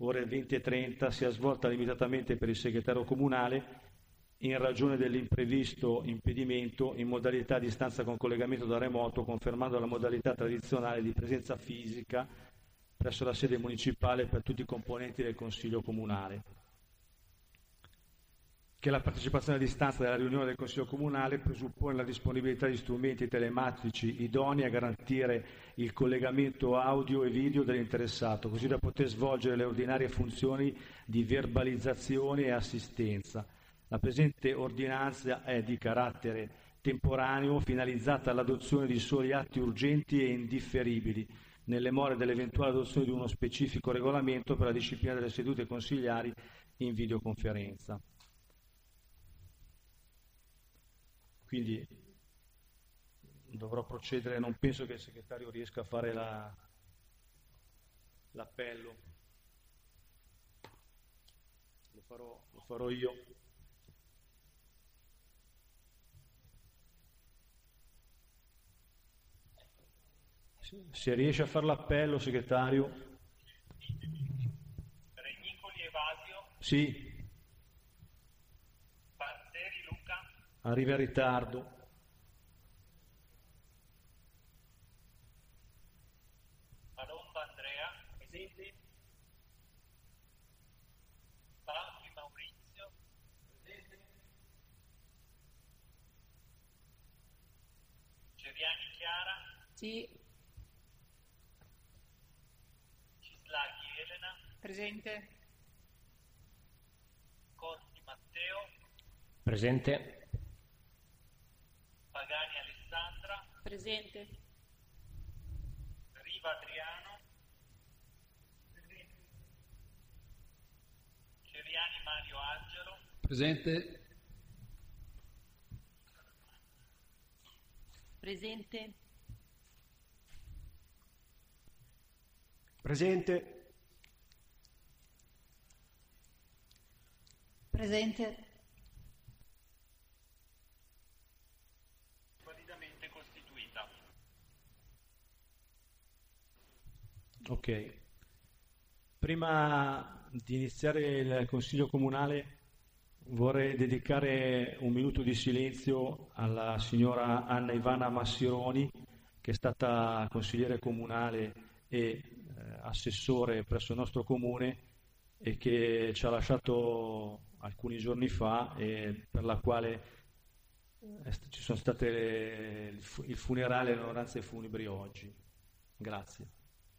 ore 20:30, sia svolta limitatamente per il segretario comunale in ragione dell'imprevisto impedimento in modalità a distanza con collegamento da remoto, confermando la modalità tradizionale di presenza fisica presso la sede municipale per tutti i componenti del Consiglio Comunale. Che la partecipazione a distanza della riunione del Consiglio Comunale presuppone la disponibilità di strumenti telematici idonei a garantire il collegamento audio e video dell'interessato, così da poter svolgere le ordinarie funzioni di verbalizzazione e assistenza. La presente ordinanza è di carattere temporaneo, finalizzata all'adozione di soli atti urgenti e indifferibili, nelle more dell'eventuale adozione di uno specifico regolamento per la disciplina delle sedute consigliari in videoconferenza. Quindi dovrò procedere, non penso che il segretario riesca a fare l'appello. Lo farò io. Se riesce a fare l'appello, segretario. Regnicoli Evasio. Sì. Panzeri Luca. Arriva in ritardo. Palomba Andrea. Presente. Baffi Maurizio. Presente. Ceriani Chiara. Sì. Elena. Presente. Corti Matteo. Presente. Pagani Alessandra. Presente. Riva Adriano. Presente. Ceriani Mario Angelo. Presente. Presente. Presente. Presente. Validamente costituita. Ok. Prima di iniziare il Consiglio Comunale vorrei dedicare un minuto di silenzio alla signora Anna Ivana Massironi, che è stata consigliere comunale e assessore presso il nostro comune e che ci ha lasciato alcuni giorni fa e per la quale ci sono state il funerale e le onoranze funebri oggi. Grazie.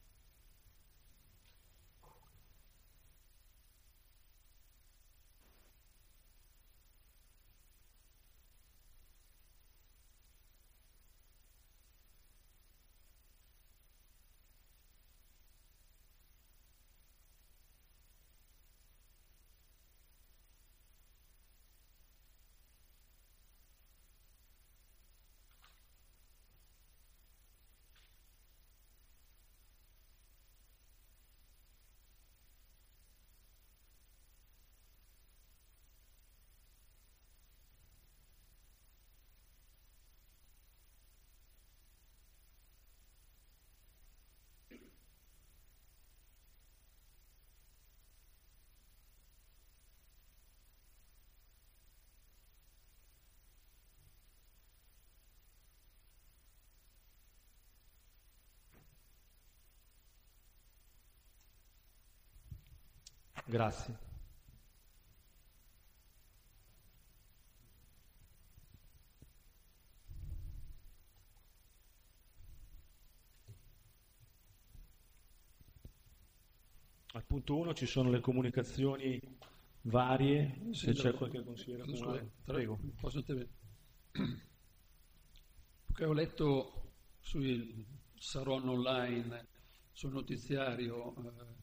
Grazie. Al punto 1 ci sono le comunicazioni varie, se c'è qualche consigliere comunale. Prego. Posso intervenire? Perché ho letto sul Saron online, sul notiziario,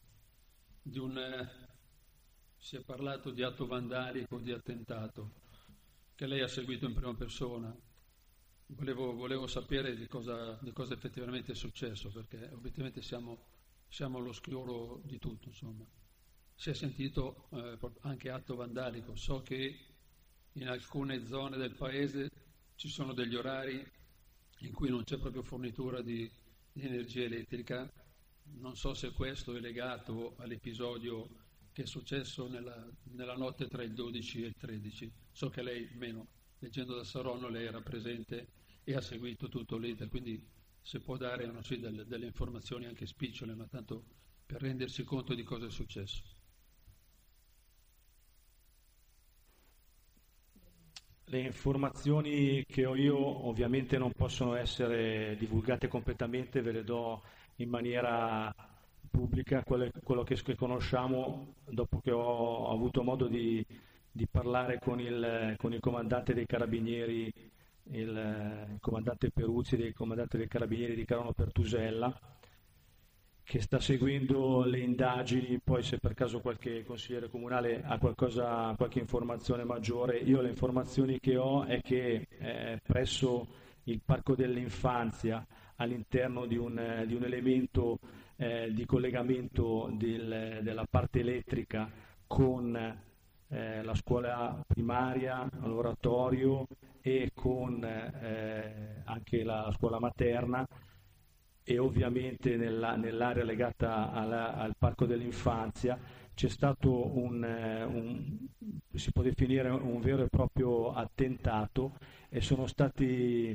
si è parlato di atto vandalico, di attentato, che lei ha seguito in prima persona. Volevo sapere di cosa effettivamente è successo, perché obiettivamente siamo allo schioro di tutto, insomma. Si è sentito anche atto vandalico. So che in alcune zone del paese ci sono degli orari in cui non c'è proprio fornitura di energia elettrica Non so se questo è legato all'episodio che è successo nella notte tra il 12 e il 13. So che lei, almeno leggendo da Saronno, lei era presente e ha seguito tutto l'iter, quindi se può dare, non so, delle informazioni anche spicciole, ma tanto per rendersi conto di cosa è successo. Le informazioni che ho io ovviamente non possono essere divulgate completamente, ve le do in maniera pubblica, quello che conosciamo dopo che ho avuto modo di parlare con il comandante dei Carabinieri, il comandante Peruzzi, il comandante dei Carabinieri di Carano Pertusella, che sta seguendo le indagini. Poi se per caso qualche consigliere comunale ha qualche informazione maggiore, io le informazioni che ho è che presso il Parco dell'Infanzia, all'interno di un elemento di collegamento della parte elettrica con la scuola primaria, l'oratorio e con anche la scuola materna, e ovviamente nell'area legata al Parco dell'Infanzia c'è stato si può definire un vero e proprio attentato, e sono stati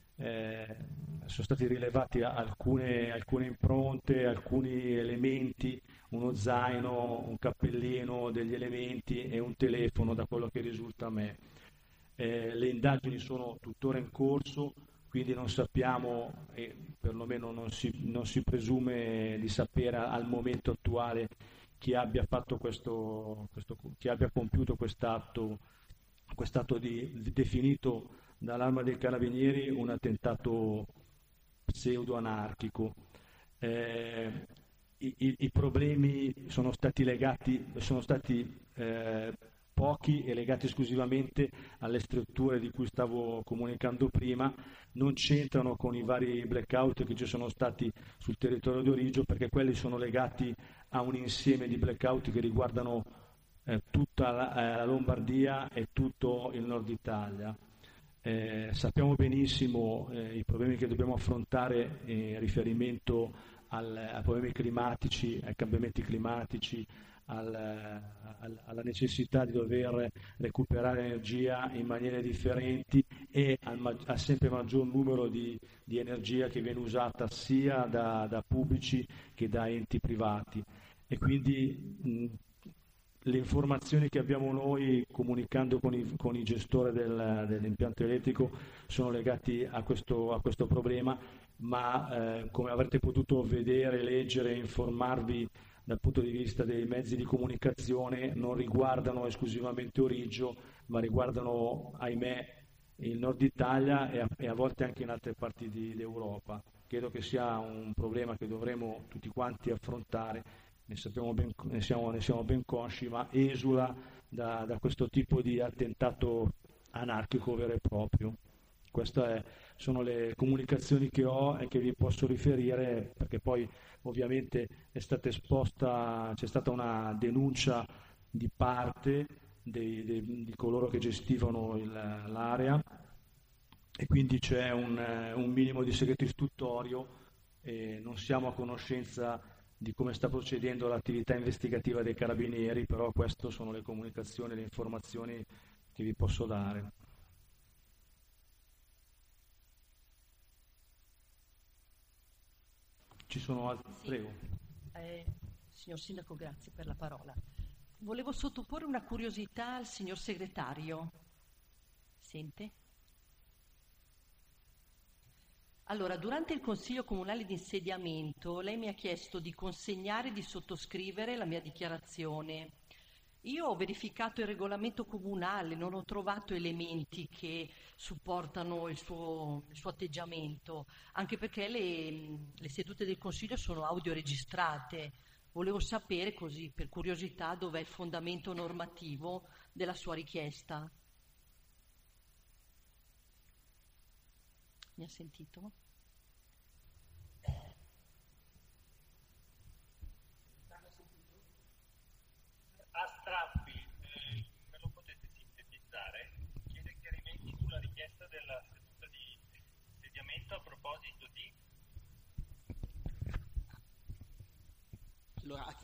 rilevati alcune impronte, alcuni elementi, uno zaino, un cappellino, degli elementi e un telefono, da quello che risulta a me. Le indagini sono tuttora in corso, quindi non sappiamo, e perlomeno non si presume di sapere al momento attuale chi abbia compiuto quest'atto definito dall'Arma dei Carabinieri un attentato pseudo-anarchico. I problemi sono stati pochi e legati esclusivamente alle strutture di cui stavo comunicando prima, non c'entrano con i vari blackout che ci sono stati sul territorio di Origio, perché quelli sono legati a un insieme di blackout che riguardano tutta la Lombardia e tutto il nord Italia. Sappiamo benissimo i problemi che dobbiamo affrontare in riferimento ai problemi climatici, ai cambiamenti climatici, alla necessità di dover recuperare energia in maniere differenti e al sempre maggior numero di energia che viene usata sia da pubblici che da enti privati. E quindi le informazioni che abbiamo noi comunicando con i gestori dell'impianto elettrico sono legati a questo problema, ma come avrete potuto vedere, leggere e informarvi dal punto di vista dei mezzi di comunicazione, non riguardano esclusivamente Origio, ma riguardano, ahimè, il nord Italia e a volte anche in altre parti d'Europa. Credo che sia un problema che dovremo tutti quanti affrontare, ne siamo ben consci, ma esula da questo tipo di attentato anarchico vero e proprio. Queste sono le comunicazioni che ho e che vi posso riferire, perché poi ovviamente c'è stata una denuncia di parte di coloro che gestivano l'area, e quindi c'è un minimo di segreto istruttorio e non siamo a conoscenza di come sta procedendo l'attività investigativa dei Carabinieri, però queste sono le comunicazioni, le informazioni che vi posso dare. Ci sono altri? Sì. Prego. Signor Sindaco, grazie per la parola. Volevo sottoporre una curiosità al signor segretario. Sente? Allora, durante il Consiglio Comunale di insediamento, lei mi ha chiesto di consegnare e di sottoscrivere la mia dichiarazione. Io ho verificato il regolamento comunale, non ho trovato elementi che supportano il suo atteggiamento, anche perché le sedute del Consiglio sono audioregistrate. Volevo sapere, così per curiosità, dov'è il fondamento normativo della sua richiesta. Mi ha sentito? A strappi, me lo potete sintetizzare? Chiede chiarimenti sulla richiesta della seduta di insediamento a proposito di...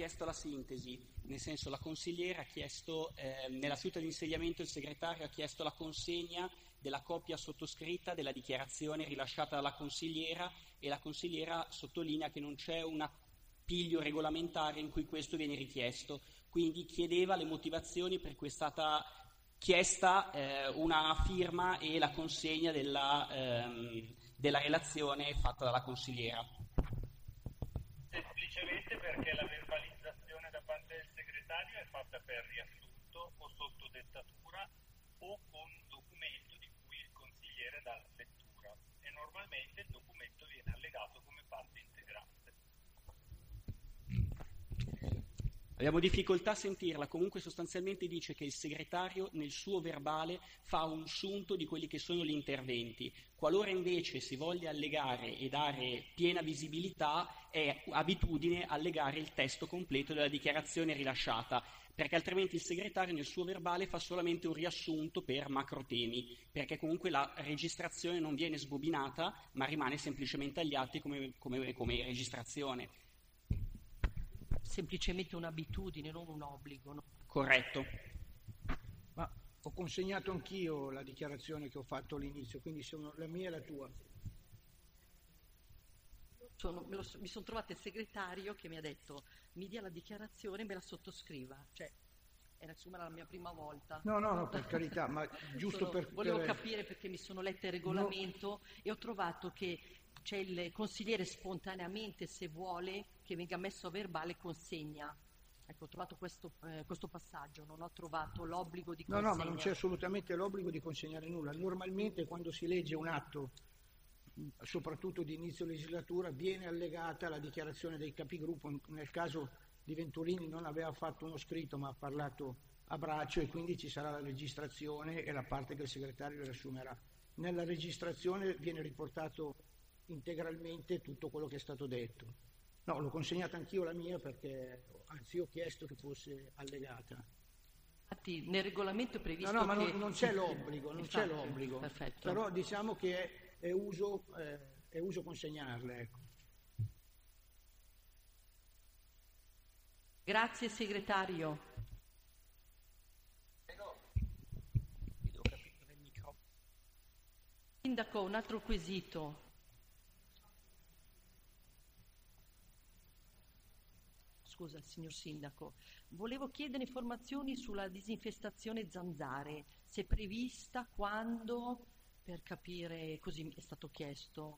chiesto la sintesi, nel senso la consigliera ha chiesto, nella seduta di insediamento il segretario ha chiesto la consegna della copia sottoscritta della dichiarazione rilasciata dalla consigliera, e la consigliera sottolinea che non c'è un appiglio regolamentare in cui questo viene richiesto, quindi chiedeva le motivazioni per cui è stata chiesta una firma e la consegna della relazione fatta dalla consigliera. Semplicemente perché la verbalizzazione da parte del segretario è fatta per riassunto o sotto dettatura o con documento di cui il consigliere dà lettura, e normalmente il documento viene allegato come parte integrante. Abbiamo difficoltà a sentirla, comunque sostanzialmente dice che il segretario nel suo verbale fa un sunto di quelli che sono gli interventi. Qualora invece si voglia allegare e dare piena visibilità, è abitudine allegare il testo completo della dichiarazione rilasciata, perché altrimenti il segretario nel suo verbale fa solamente un riassunto per macro temi, perché comunque la registrazione non viene sbobinata, ma rimane semplicemente agli atti come registrazione. Semplicemente un'abitudine, non un obbligo, no? Corretto. Ma ho consegnato anch'io la dichiarazione che ho fatto all'inizio, quindi sono la mia e la tua. Mi sono trovata il segretario che mi ha detto mi dia la dichiarazione e me la sottoscriva, cioè era insomma la mia prima volta. No, per carità, ma giusto volevo capire, perché mi sono letta il regolamento e ho trovato che c'è il consigliere spontaneamente, se vuole, che venga messo a verbale, consegna. Ecco, ho trovato questo passaggio, non ho trovato l'obbligo di consegna. No, ma non c'è assolutamente l'obbligo di consegnare nulla. Normalmente quando si legge un atto, soprattutto di inizio legislatura, viene allegata la dichiarazione dei capigruppo. Nel caso di Venturini non aveva fatto uno scritto, ma ha parlato a braccio, e quindi ci sarà la registrazione e la parte che il segretario riassumerà. Nella registrazione viene riportato integralmente tutto quello che è stato detto. No, l'ho consegnata anch'io la mia, perché anzi ho chiesto che fosse allegata. Infatti nel regolamento è previsto ma che... non c'è l'obbligo, c'è l'obbligo. Perfetto. Però diciamo che è uso consegnarle, ecco. Grazie segretario. Sindaco, un altro quesito. Scusa, signor Sindaco, volevo chiedere informazioni sulla disinfestazione zanzare, se è prevista, quando, per capire, così è stato chiesto.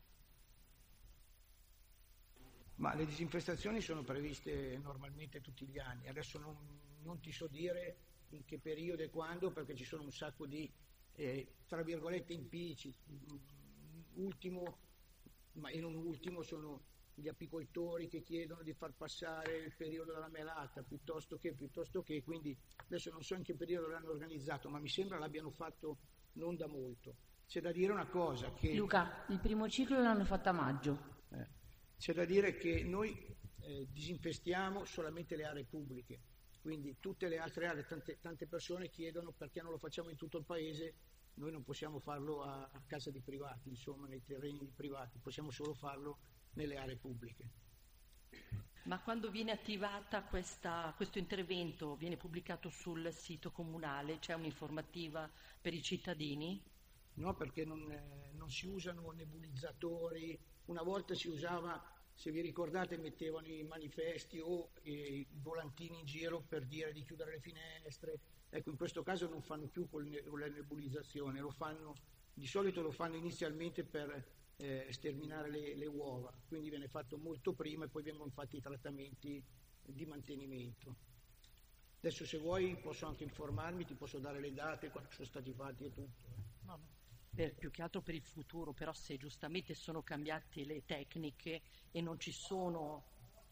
Ma le disinfestazioni sono previste normalmente tutti gli anni, adesso non ti so dire in che periodo e quando, perché ci sono un sacco di, tra virgolette, impicci. Ultimo, ma e non ultimo, sono gli apicoltori che chiedono di far passare il periodo della melata, piuttosto che, quindi adesso non so in che periodo l'hanno organizzato, ma mi sembra l'abbiano fatto non da molto. C'è da dire una cosa, che Luca, il primo ciclo l'hanno fatto a maggio. C'è da dire che noi disinfestiamo solamente le aree pubbliche, quindi tutte le altre aree, tante persone chiedono perché non lo facciamo in tutto il paese. Noi non possiamo farlo a casa di privati, insomma, nei terreni di privati, possiamo solo farlo nelle aree pubbliche. Ma quando viene attivata questo intervento, viene pubblicato sul sito comunale? C'è un'informativa per i cittadini? No, perché non si usano nebulizzatori. Una volta si usava, se vi ricordate, mettevano i manifesti o i volantini in giro per dire di chiudere le finestre. Ecco, in questo caso non fanno più con la nebulizzazione, di solito lo fanno inizialmente per sterminare le uova, quindi viene fatto molto prima e poi vengono fatti i trattamenti di mantenimento. Adesso se vuoi posso anche informarmi, ti posso dare le date, quando sono stati fatti e tutto. No. Più che altro per il futuro, però se giustamente sono cambiate le tecniche e non ci sono...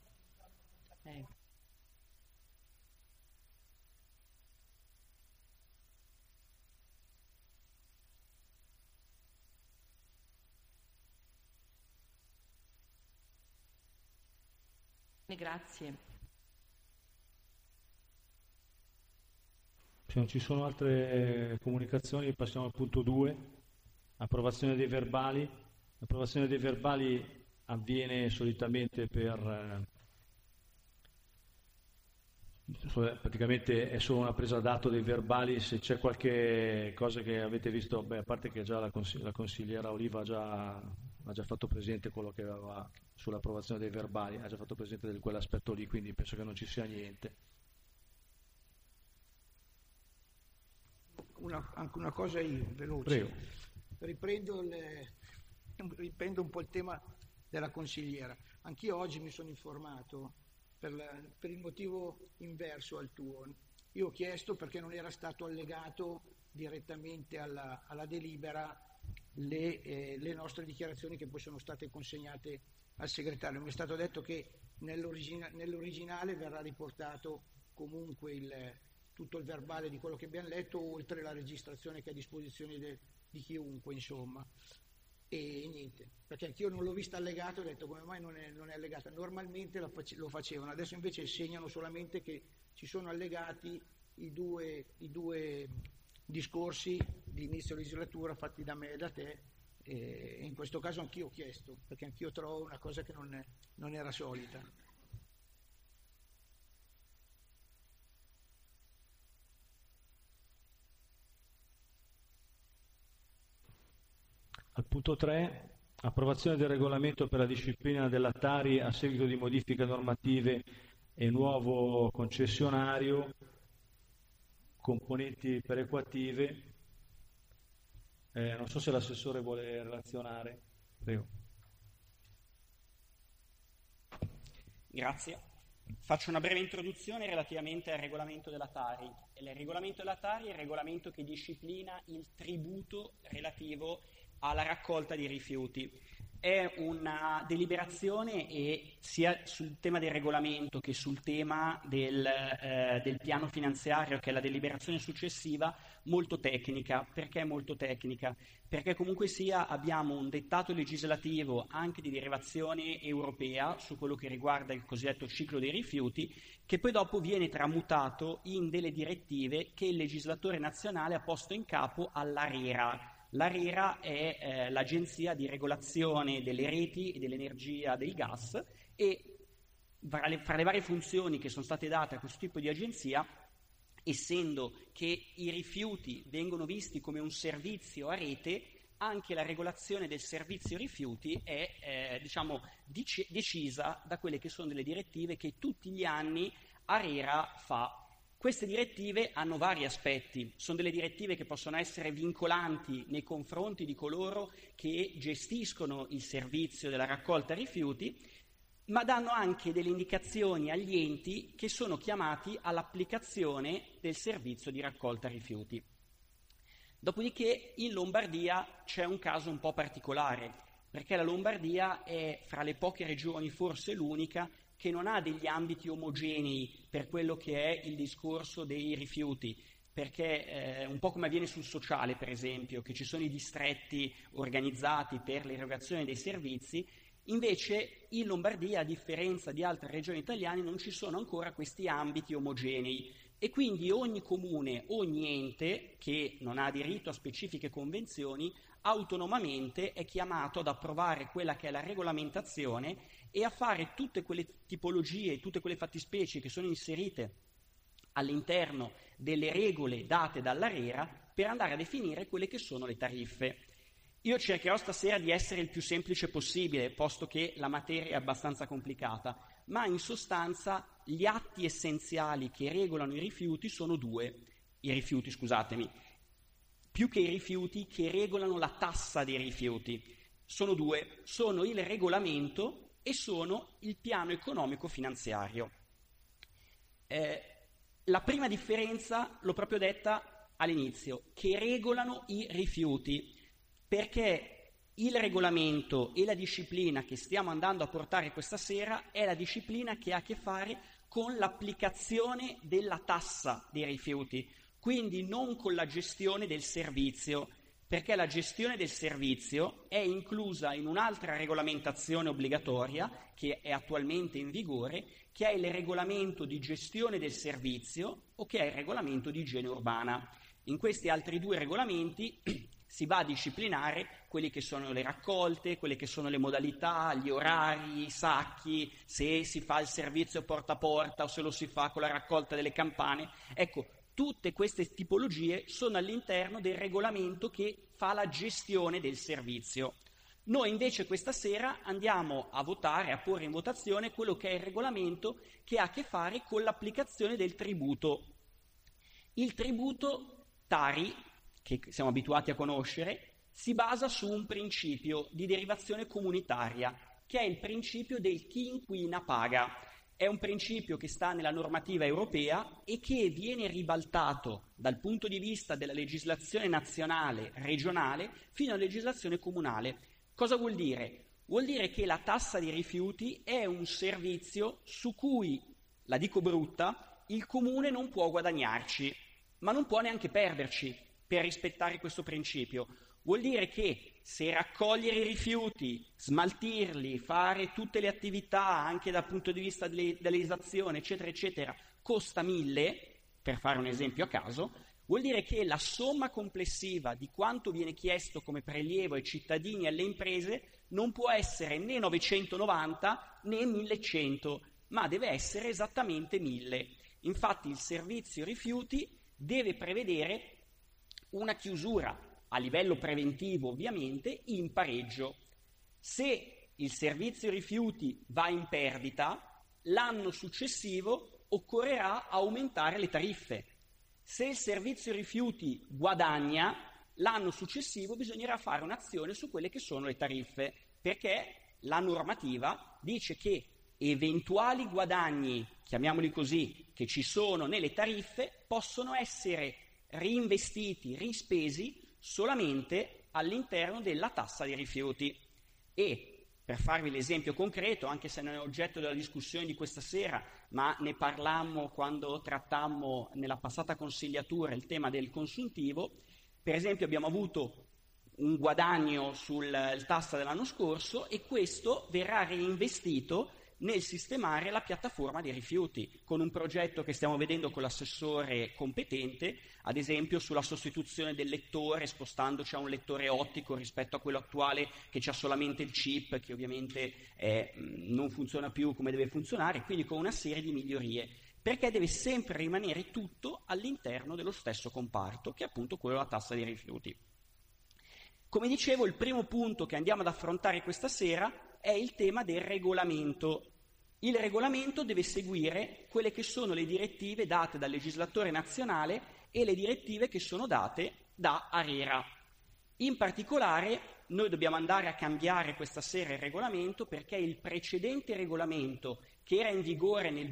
Grazie. Se non ci sono altre comunicazioni passiamo al punto 2, approvazione dei verbali. L'approvazione dei verbali avviene solitamente per praticamente è solo una presa d'atto dei verbali. Se c'è qualche cosa che avete visto, a parte che già la consigliera Oliva ha già fatto presente quello che aveva sull'approvazione dei verbali, ha già fatto presente di quell'aspetto lì, quindi penso che non ci sia niente. Anche una cosa io, veloce. Prego. Riprendo un po' il tema della consigliera. Anch'io oggi mi sono informato per il motivo inverso al tuo. Io ho chiesto perché non era stato allegato direttamente alla delibera le nostre dichiarazioni che poi sono state consegnate al segretario. Mi è stato detto che nell'originale verrà riportato comunque tutto il verbale di quello che abbiamo letto, oltre la registrazione che è a disposizione di chiunque, insomma. E niente, perché anch'io non l'ho vista allegata, ho detto come mai non è allegata. Normalmente lo facevano, adesso invece segnano solamente che ci sono allegati i due discorsi di inizio legislatura fatti da me e da te, e in questo caso anch'io ho chiesto, perché anch'io trovo una cosa che non era solita. Al punto 3, approvazione del regolamento per la disciplina della Tari a seguito di modifiche normative e nuovo concessionario, componenti perequative. Non so se l'assessore vuole relazionare. Prego. Grazie. Faccio una breve introduzione relativamente al regolamento della Tari. Il regolamento della Tari è il regolamento che disciplina il tributo relativo alla raccolta di rifiuti. È una deliberazione e sia sul tema del regolamento che sul tema del piano finanziario, che è la deliberazione successiva, molto tecnica. Perché molto tecnica? Perché comunque sia abbiamo un dettato legislativo anche di derivazione europea su quello che riguarda il cosiddetto ciclo dei rifiuti, che poi dopo viene tramutato in delle direttive che il legislatore nazionale ha posto in capo all'ARERA. L'ARERA è l'agenzia di regolazione delle reti e dell'energia del gas, e fra le varie funzioni che sono state date a questo tipo di agenzia, essendo che i rifiuti vengono visti come un servizio a rete, anche la regolazione del servizio rifiuti è decisa da quelle che sono delle direttive che tutti gli anni ARERA fa. Queste direttive hanno vari aspetti, sono delle direttive che possono essere vincolanti nei confronti di coloro che gestiscono il servizio della raccolta rifiuti, ma danno anche delle indicazioni agli enti che sono chiamati all'applicazione del servizio di raccolta rifiuti. Dopodiché in Lombardia c'è un caso un po' particolare, perché la Lombardia è fra le poche regioni, forse l'unica, che non ha degli ambiti omogenei per quello che è il discorso dei rifiuti, perché un po' come avviene sul sociale, per esempio, che ci sono i distretti organizzati per l'erogazione dei servizi, invece in Lombardia, a differenza di altre regioni italiane, non ci sono ancora questi ambiti omogenei, e quindi ogni comune, ogni ente che non ha aderito a specifiche convenzioni, autonomamente è chiamato ad approvare quella che è la regolamentazione e a fare tutte quelle tipologie, tutte quelle fattispecie che sono inserite all'interno delle regole date dall'ARERA per andare a definire quelle che sono le tariffe. Io cercherò stasera di essere il più semplice possibile, posto che la materia è abbastanza complicata, ma in sostanza gli atti essenziali che regolano i rifiuti sono più che i rifiuti che regolano la tassa dei rifiuti. Sono due, sono il regolamento e sono il piano economico finanziario. La prima differenza l'ho proprio detta all'inizio, che regolano i rifiuti, perché il regolamento e la disciplina che stiamo andando a portare questa sera è la disciplina che ha a che fare con l'applicazione della tassa dei rifiuti, quindi non con la gestione del servizio, perché la gestione del servizio è inclusa in un'altra regolamentazione obbligatoria che è attualmente in vigore, che è il regolamento di gestione del servizio o che è il regolamento di igiene urbana. In questi altri due regolamenti si va a disciplinare quelli che sono le raccolte, quelle che sono le modalità, gli orari, i sacchi, se si fa il servizio porta a porta o se lo si fa con la raccolta delle campane. Ecco, tutte queste tipologie sono all'interno del regolamento che fa la gestione del servizio. Noi invece questa sera andiamo a votare, a porre in votazione quello che è il regolamento che ha a che fare con l'applicazione del tributo. Il tributo Tari, che siamo abituati a conoscere, si basa su un principio di derivazione comunitaria, che è il principio del chi inquina paga. È un principio che sta nella normativa europea e che viene ribaltato dal punto di vista della legislazione nazionale, regionale, fino alla legislazione comunale. Cosa vuol dire? Vuol dire che la tassa di rifiuti è un servizio su cui, la dico brutta, il comune non può guadagnarci, ma non può neanche perderci per rispettare questo principio. Vuol dire che se raccogliere i rifiuti, smaltirli, fare tutte le attività anche dal punto di vista dell'esazione, eccetera, eccetera, costa 1.000, per fare un esempio a caso, vuol dire che la somma complessiva di quanto viene chiesto come prelievo ai cittadini e alle imprese non può essere né 990 né 1.100, ma deve essere esattamente 1.000. Infatti il servizio rifiuti deve prevedere una chiusura a livello preventivo, ovviamente, in pareggio. Se il servizio rifiuti va in perdita, l'anno successivo occorrerà aumentare le tariffe. Se il servizio rifiuti guadagna, l'anno successivo bisognerà fare un'azione su quelle che sono le tariffe, perché la normativa dice che eventuali guadagni, chiamiamoli così, che ci sono nelle tariffe, possono essere reinvestiti, rispesi solamente all'interno della tassa dei rifiuti. E per farvi l'esempio concreto, anche se non è oggetto della discussione di questa sera, ma ne parlammo quando trattammo nella passata consigliatura il tema del consuntivo, per esempio abbiamo avuto un guadagno sul tassa dell'anno scorso e questo verrà reinvestito nel sistemare la piattaforma dei rifiuti, con un progetto che stiamo vedendo con l'assessore competente, ad esempio sulla sostituzione del lettore, spostandoci a un lettore ottico rispetto a quello attuale che c'ha solamente il chip, che ovviamente non funziona più come deve funzionare, quindi con una serie di migliorie, perché deve sempre rimanere tutto all'interno dello stesso comparto, che è appunto quello della tassa dei rifiuti. Come dicevo, il primo punto che andiamo ad affrontare questa sera è il tema del regolamento. Il regolamento deve seguire quelle che sono le direttive date dal legislatore nazionale e le direttive che sono date da ARERA. In particolare noi dobbiamo andare a cambiare questa sera il regolamento perché il precedente regolamento che era in vigore nel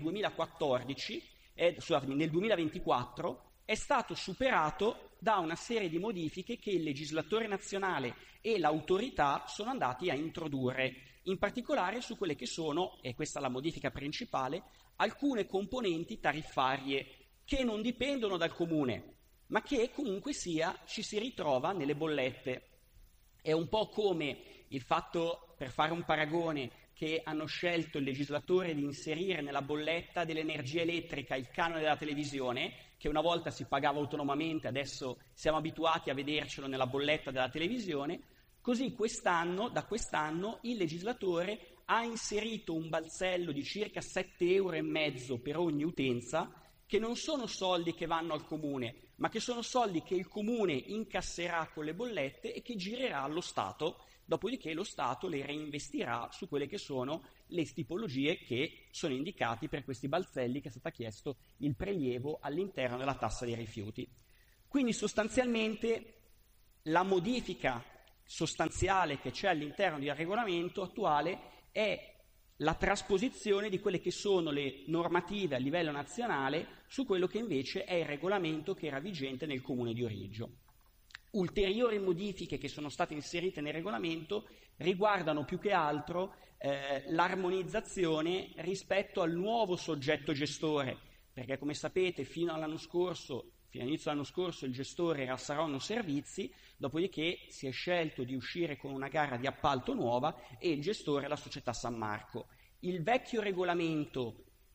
2024 è stato superato da una serie di modifiche che il legislatore nazionale e l'autorità sono andati a introdurre, in particolare su quelle che sono, e questa è la modifica principale, alcune componenti tariffarie che non dipendono dal comune, ma che comunque sia ci si ritrova nelle bollette. È un po' come il fatto, per fare un paragone, che hanno scelto il legislatore di inserire nella bolletta dell'energia elettrica il canone della televisione, che una volta si pagava autonomamente, adesso siamo abituati a vedercelo nella bolletta della televisione. Così da quest'anno il legislatore ha inserito un balzello di circa 7,5 € per ogni utenza, che non sono soldi che vanno al comune, ma che sono soldi che il comune incasserà con le bollette e che girerà allo Stato, dopodiché lo Stato le reinvestirà su quelle che sono le tipologie che sono indicati per questi balzelli che è stato chiesto il prelievo all'interno della tassa dei rifiuti. Quindi sostanzialmente la modifica sostanziale che c'è all'interno del regolamento attuale è la trasposizione di quelle che sono le normative a livello nazionale su quello che invece è il regolamento che era vigente nel comune di Origgio. Ulteriori modifiche che sono state inserite nel regolamento riguardano più che altro l'armonizzazione rispetto al nuovo soggetto gestore, perché come sapete fino all'inizio dell'anno scorso il gestore era Saronno Servizi, dopodiché si è scelto di uscire con una gara di appalto nuova e il gestore è la società San Marco. Il vecchio regolamento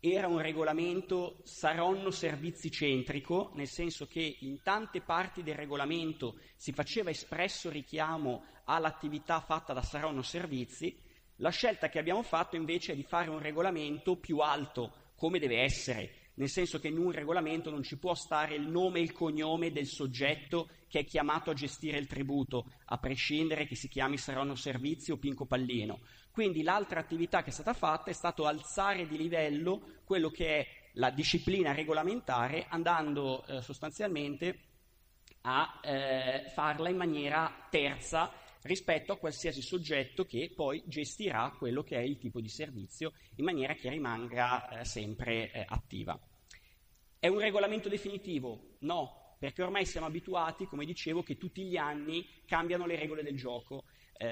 era un regolamento Saronno servizi centrico, nel senso che in tante parti del regolamento si faceva espresso richiamo all'attività fatta da Saronno servizi. La scelta che abbiamo fatto invece è di fare un regolamento più alto, come deve essere, nel senso che in un regolamento non ci può stare il nome e il cognome del soggetto che è chiamato a gestire il tributo, a prescindere che si chiami Saronno Servizi o Pinco Pallino. Quindi l'altra attività che è stata fatta è stato alzare di livello quello che è la disciplina regolamentare, andando sostanzialmente a farla in maniera terza rispetto a qualsiasi soggetto che poi gestirà quello che è il tipo di servizio in maniera che rimanga sempre attiva. È un regolamento definitivo? No, perché ormai siamo abituati, come dicevo, che tutti gli anni cambiano le regole del gioco.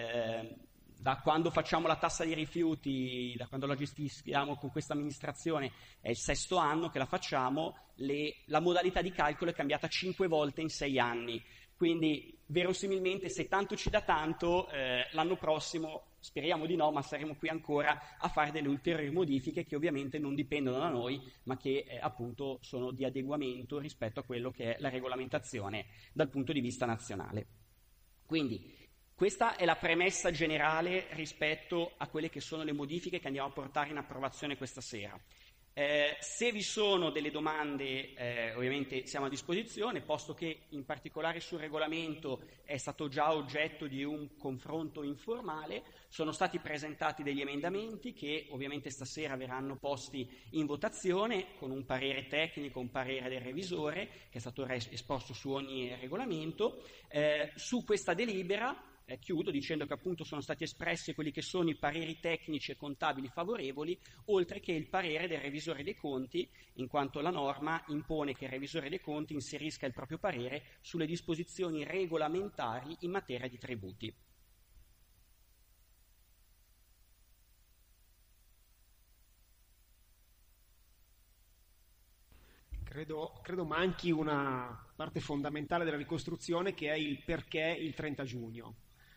Da quando facciamo la tassa dei rifiuti, da quando la gestiscono con questa amministrazione, è il 6º anno che la facciamo, la modalità di calcolo è cambiata 5 volte in 6 anni. Quindi verosimilmente, se tanto ci dà tanto, l'anno prossimo, speriamo di no, ma saremo qui ancora a fare delle ulteriori modifiche che ovviamente non dipendono da noi, ma che appunto sono di adeguamento rispetto a quello che è la regolamentazione dal punto di vista nazionale. Quindi questa è la premessa generale rispetto a quelle che sono le modifiche che andiamo a portare in approvazione questa sera. Se vi sono delle domande, ovviamente siamo a disposizione, posto che in particolare sul regolamento è stato già oggetto di un confronto informale. Sono stati presentati degli emendamenti che ovviamente stasera verranno posti in votazione con un parere tecnico, un parere del revisore che è stato esposto su ogni regolamento. Su questa delibera chiudo dicendo che appunto sono stati espressi quelli che sono i pareri tecnici e contabili favorevoli, oltre che il parere del revisore dei conti, in quanto la norma impone che il revisore dei conti inserisca il proprio parere sulle disposizioni regolamentari in materia di tributi. Credo manchi una parte fondamentale della ricostruzione, che è il perché il 30 giugno.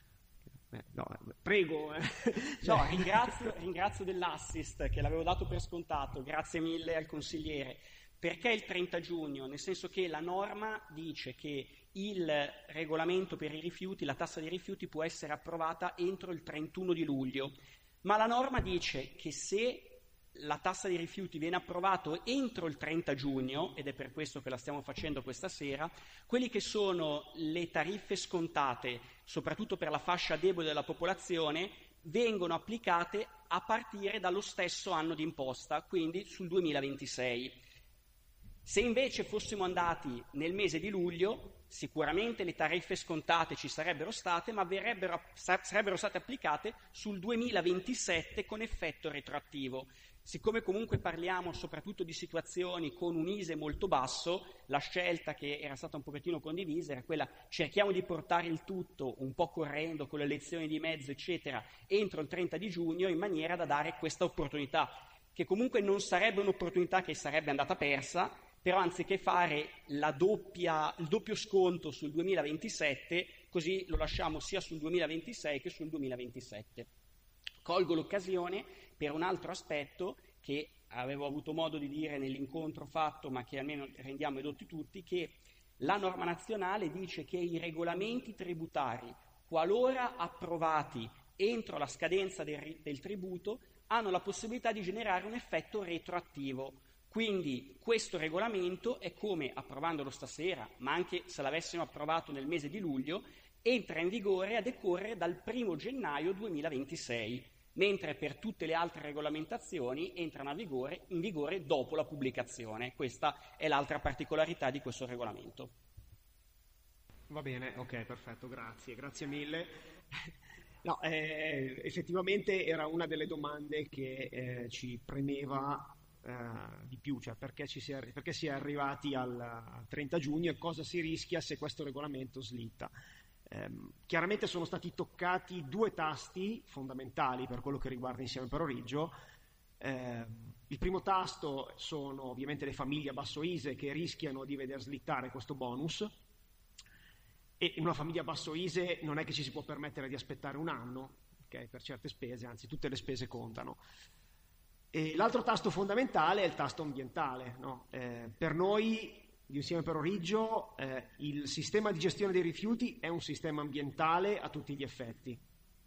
No, prego. No, ringrazio dell'assist che l'avevo dato per scontato, grazie mille al consigliere. Perché il 30 giugno? Nel senso che la norma dice che il regolamento per i rifiuti, la tassa dei rifiuti può essere approvata entro il 31 di luglio, ma la norma dice che se la tassa dei rifiuti viene approvato entro il 30 giugno, ed è per questo che la stiamo facendo questa sera, quelli che sono le tariffe scontate, soprattutto per la fascia debole della popolazione, vengono applicate a partire dallo stesso anno di imposta, quindi sul 2026. Se invece fossimo andati nel mese di luglio, sicuramente le tariffe scontate ci sarebbero state, ma sarebbero state applicate sul 2027 con effetto retroattivo. Siccome comunque parliamo soprattutto di situazioni con un ISEE molto basso, la scelta che era stata un pochettino condivisa era quella: cerchiamo di portare il tutto un po' correndo con le elezioni di mezzo eccetera entro il 30 di giugno, in maniera da dare questa opportunità, che comunque non sarebbe un'opportunità che sarebbe andata persa, però anziché fare il doppio sconto sul 2027, così lo lasciamo sia sul 2026 che sul 2027. Colgo l'occasione per un altro aspetto che avevo avuto modo di dire nell'incontro fatto, ma che almeno rendiamo edotti tutti, che la norma nazionale dice che i regolamenti tributari, qualora approvati entro la scadenza del tributo, hanno la possibilità di generare un effetto retroattivo. Quindi questo regolamento è come, approvandolo stasera, ma anche se l'avessimo approvato nel mese di luglio, entra in vigore a decorrere dal 1 gennaio 2026. Mentre per tutte le altre regolamentazioni entrano in vigore dopo la pubblicazione. Questa è l'altra particolarità di questo regolamento. Va bene, ok, perfetto, grazie mille. No, effettivamente era una delle domande che ci premeva di più, cioè perché si è arrivati al 30 giugno e cosa si rischia se questo regolamento slitta. Chiaramente sono stati toccati due tasti fondamentali per quello che riguarda Insieme per Origgio. Il primo tasto sono ovviamente le famiglie a basso ISEE che rischiano di veder slittare questo bonus, e in una famiglia a basso ISEE non è che ci si può permettere di aspettare un anno, okay, per certe spese, anzi tutte le spese contano. E l'altro tasto fondamentale è il tasto ambientale, no? Per noi di Insieme per Origgio il sistema di gestione dei rifiuti è un sistema ambientale a tutti gli effetti.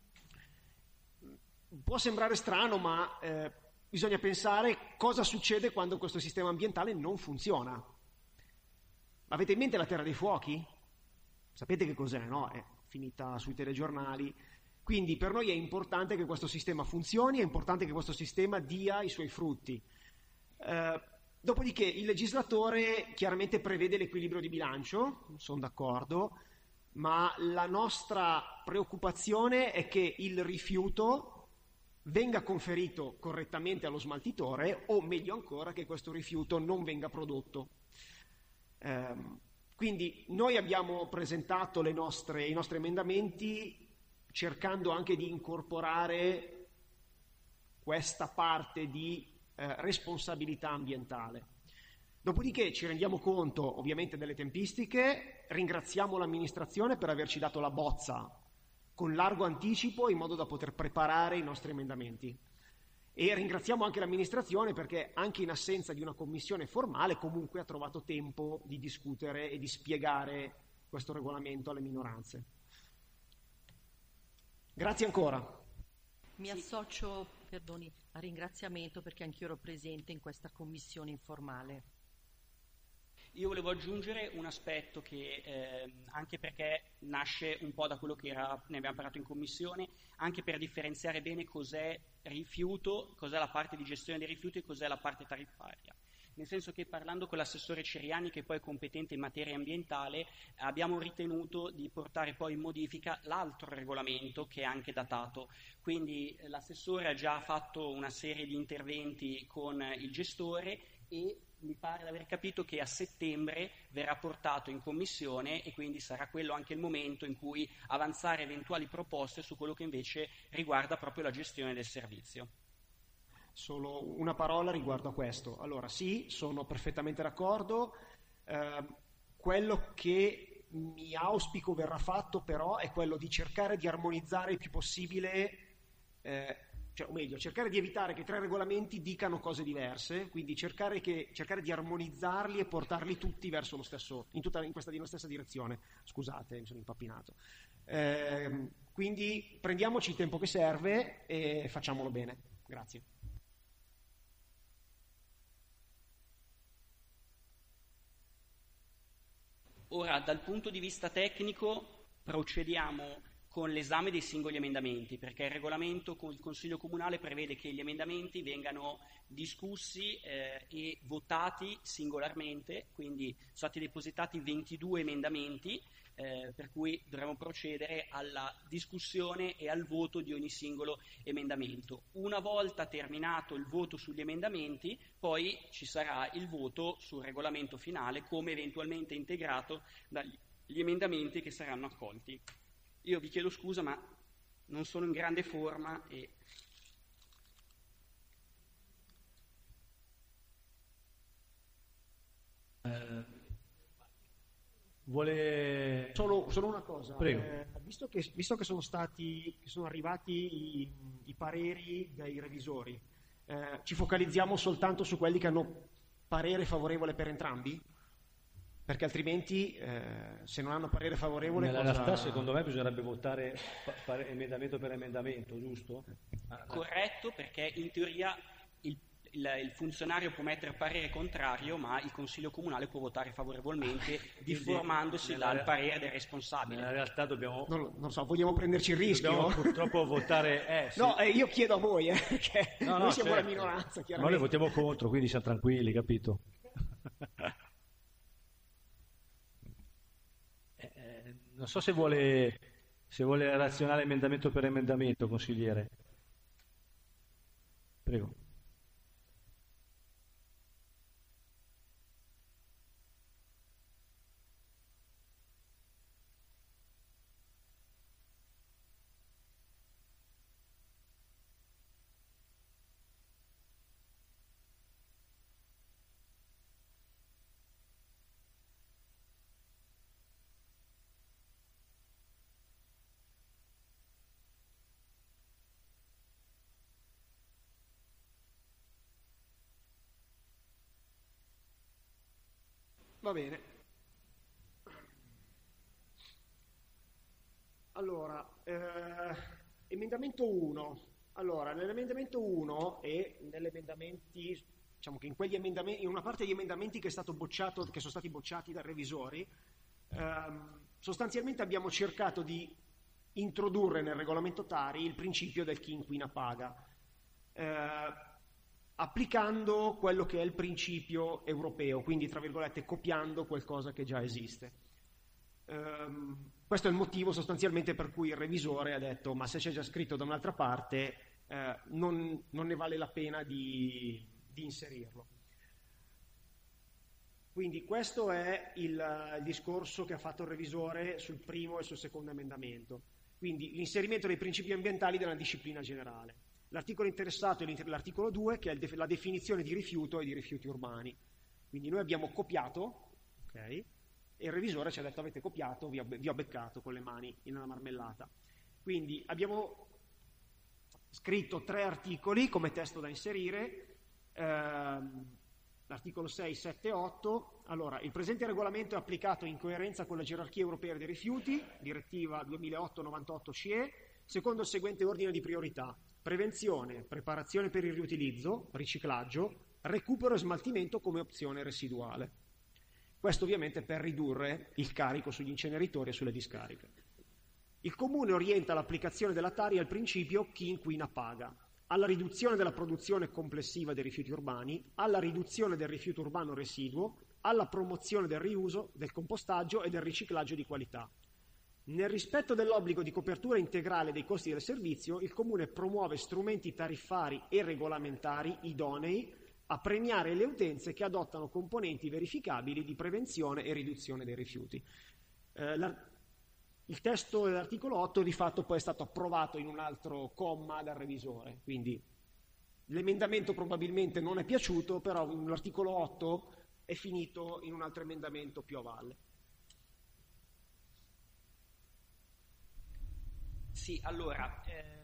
Può sembrare strano, ma bisogna pensare cosa succede quando questo sistema ambientale non funziona. Avete in mente la Terra dei Fuochi? Sapete che cos'è, no? È finita sui telegiornali. Quindi per noi è importante che questo sistema funzioni, è importante che questo sistema dia i suoi frutti. Dopodiché il legislatore chiaramente prevede l'equilibrio di bilancio, sono d'accordo, ma la nostra preoccupazione è che il rifiuto venga conferito correttamente allo smaltitore, o meglio ancora che questo rifiuto non venga prodotto. Quindi noi abbiamo presentato i nostri emendamenti cercando anche di incorporare questa parte di responsabilità ambientale. Dopodiché ci rendiamo conto ovviamente delle tempistiche, ringraziamo l'amministrazione per averci dato la bozza con largo anticipo in modo da poter preparare i nostri emendamenti. E ringraziamo anche l'amministrazione perché anche in assenza di una commissione formale comunque ha trovato tempo di discutere e di spiegare questo regolamento alle minoranze. Grazie ancora. Mi associo, perdoni, a ringraziamento perché anch'io ero presente in questa commissione informale. Io volevo aggiungere un aspetto che, anche perché nasce un po' da quello che ne abbiamo parlato in commissione, anche per differenziare bene cos'è rifiuto, cos'è la parte di gestione dei rifiuti e cos'è la parte tariffaria. Nel senso che parlando con l'assessore Ceriani, che poi è competente in materia ambientale, abbiamo ritenuto di portare poi in modifica l'altro regolamento che è anche datato. Quindi l'assessore ha già fatto una serie di interventi con il gestore e mi pare di aver capito che a settembre verrà portato in commissione e quindi sarà quello anche il momento in cui avanzare eventuali proposte su quello che invece riguarda proprio la gestione del servizio. Solo una parola riguardo a questo. Allora sì, sono perfettamente d'accordo. Quello che mi auspico verrà fatto però è quello di cercare di armonizzare il più possibile, o meglio, cercare di evitare che 3 regolamenti dicano cose diverse, quindi cercare di armonizzarli e portarli tutti verso lo stesso, in questa stessa direzione. Scusate, mi sono impappinato. Quindi prendiamoci il tempo che serve e facciamolo bene. Grazie. Ora, dal punto di vista tecnico, procediamo con l'esame dei singoli emendamenti, perché il regolamento con il Consiglio Comunale prevede che gli emendamenti vengano discussi e votati singolarmente, quindi sono stati depositati 22 emendamenti, per cui dovremo procedere alla discussione e al voto di ogni singolo emendamento. Una volta terminato il voto sugli emendamenti, poi ci sarà il voto sul regolamento finale, come eventualmente integrato dagli emendamenti che saranno accolti. Io vi chiedo scusa, ma non sono in grande forma e... Vuole... Solo una cosa. Prego. Visto che sono arrivati i pareri dai revisori, ci focalizziamo soltanto su quelli che hanno parere favorevole per entrambi? Perché altrimenti, se non hanno parere favorevole... Nella realtà, secondo me, bisognerebbe votare emendamento per emendamento, giusto? Corretto, perché in teoria il funzionario può mettere parere contrario, ma il Consiglio Comunale può votare favorevolmente, difformandosi dal parere del responsabile. Nella realtà dobbiamo... Non so, vogliamo prenderci il rischio? Dobbiamo purtroppo votare... Sì. No, io chiedo a voi, perché noi siamo la minoranza, chiaramente. Ma noi votiamo contro, quindi siamo tranquilli, capito? Non so se vuole razionare emendamento per emendamento, consigliere. Prego. Va bene. Allora, emendamento 1. Allora, nell'emendamento 1 e negli emendamenti, diciamo che in quegli emendamenti, in una parte degli emendamenti che è stato bocciato, che sono stati bocciati dai revisori, sostanzialmente abbiamo cercato di introdurre nel regolamento Tari il principio del chi inquina paga, applicando quello che è il principio europeo, quindi tra virgolette copiando qualcosa che già esiste. Questo è il motivo sostanzialmente per cui il revisore ha detto ma se c'è già scritto da un'altra parte non ne vale la pena di inserirlo. Quindi questo è il discorso che ha fatto il revisore sul primo e sul secondo emendamento. Quindi l'inserimento dei principi ambientali della disciplina generale. L'articolo interessato è l'articolo 2, che è la definizione di rifiuto e di rifiuti urbani. Quindi noi abbiamo copiato, ok? E il revisore ci ha detto avete copiato, vi ho beccato con le mani in una marmellata. Quindi abbiamo scritto 3 articoli come testo da inserire, l'articolo 6, 7 e 8. Allora, il presente regolamento è applicato in coerenza con la gerarchia europea dei rifiuti, direttiva 2008-98/CE, secondo il seguente ordine di priorità: prevenzione, preparazione per il riutilizzo, riciclaggio, recupero e smaltimento come opzione residuale. Questo ovviamente per ridurre il carico sugli inceneritori e sulle discariche. Il Comune orienta l'applicazione della Tari al principio chi inquina paga, alla riduzione della produzione complessiva dei rifiuti urbani, alla riduzione del rifiuto urbano residuo, alla promozione del riuso, del compostaggio e del riciclaggio di qualità. Nel rispetto dell'obbligo di copertura integrale dei costi del servizio, il Comune promuove strumenti tariffari e regolamentari idonei a premiare le utenze che adottano componenti verificabili di prevenzione e riduzione dei rifiuti. Il testo dell'articolo 8 di fatto poi è stato approvato in un altro comma dal revisore, quindi l'emendamento probabilmente non è piaciuto, però l'articolo 8 è finito in un altro emendamento più a valle. Sì, allora,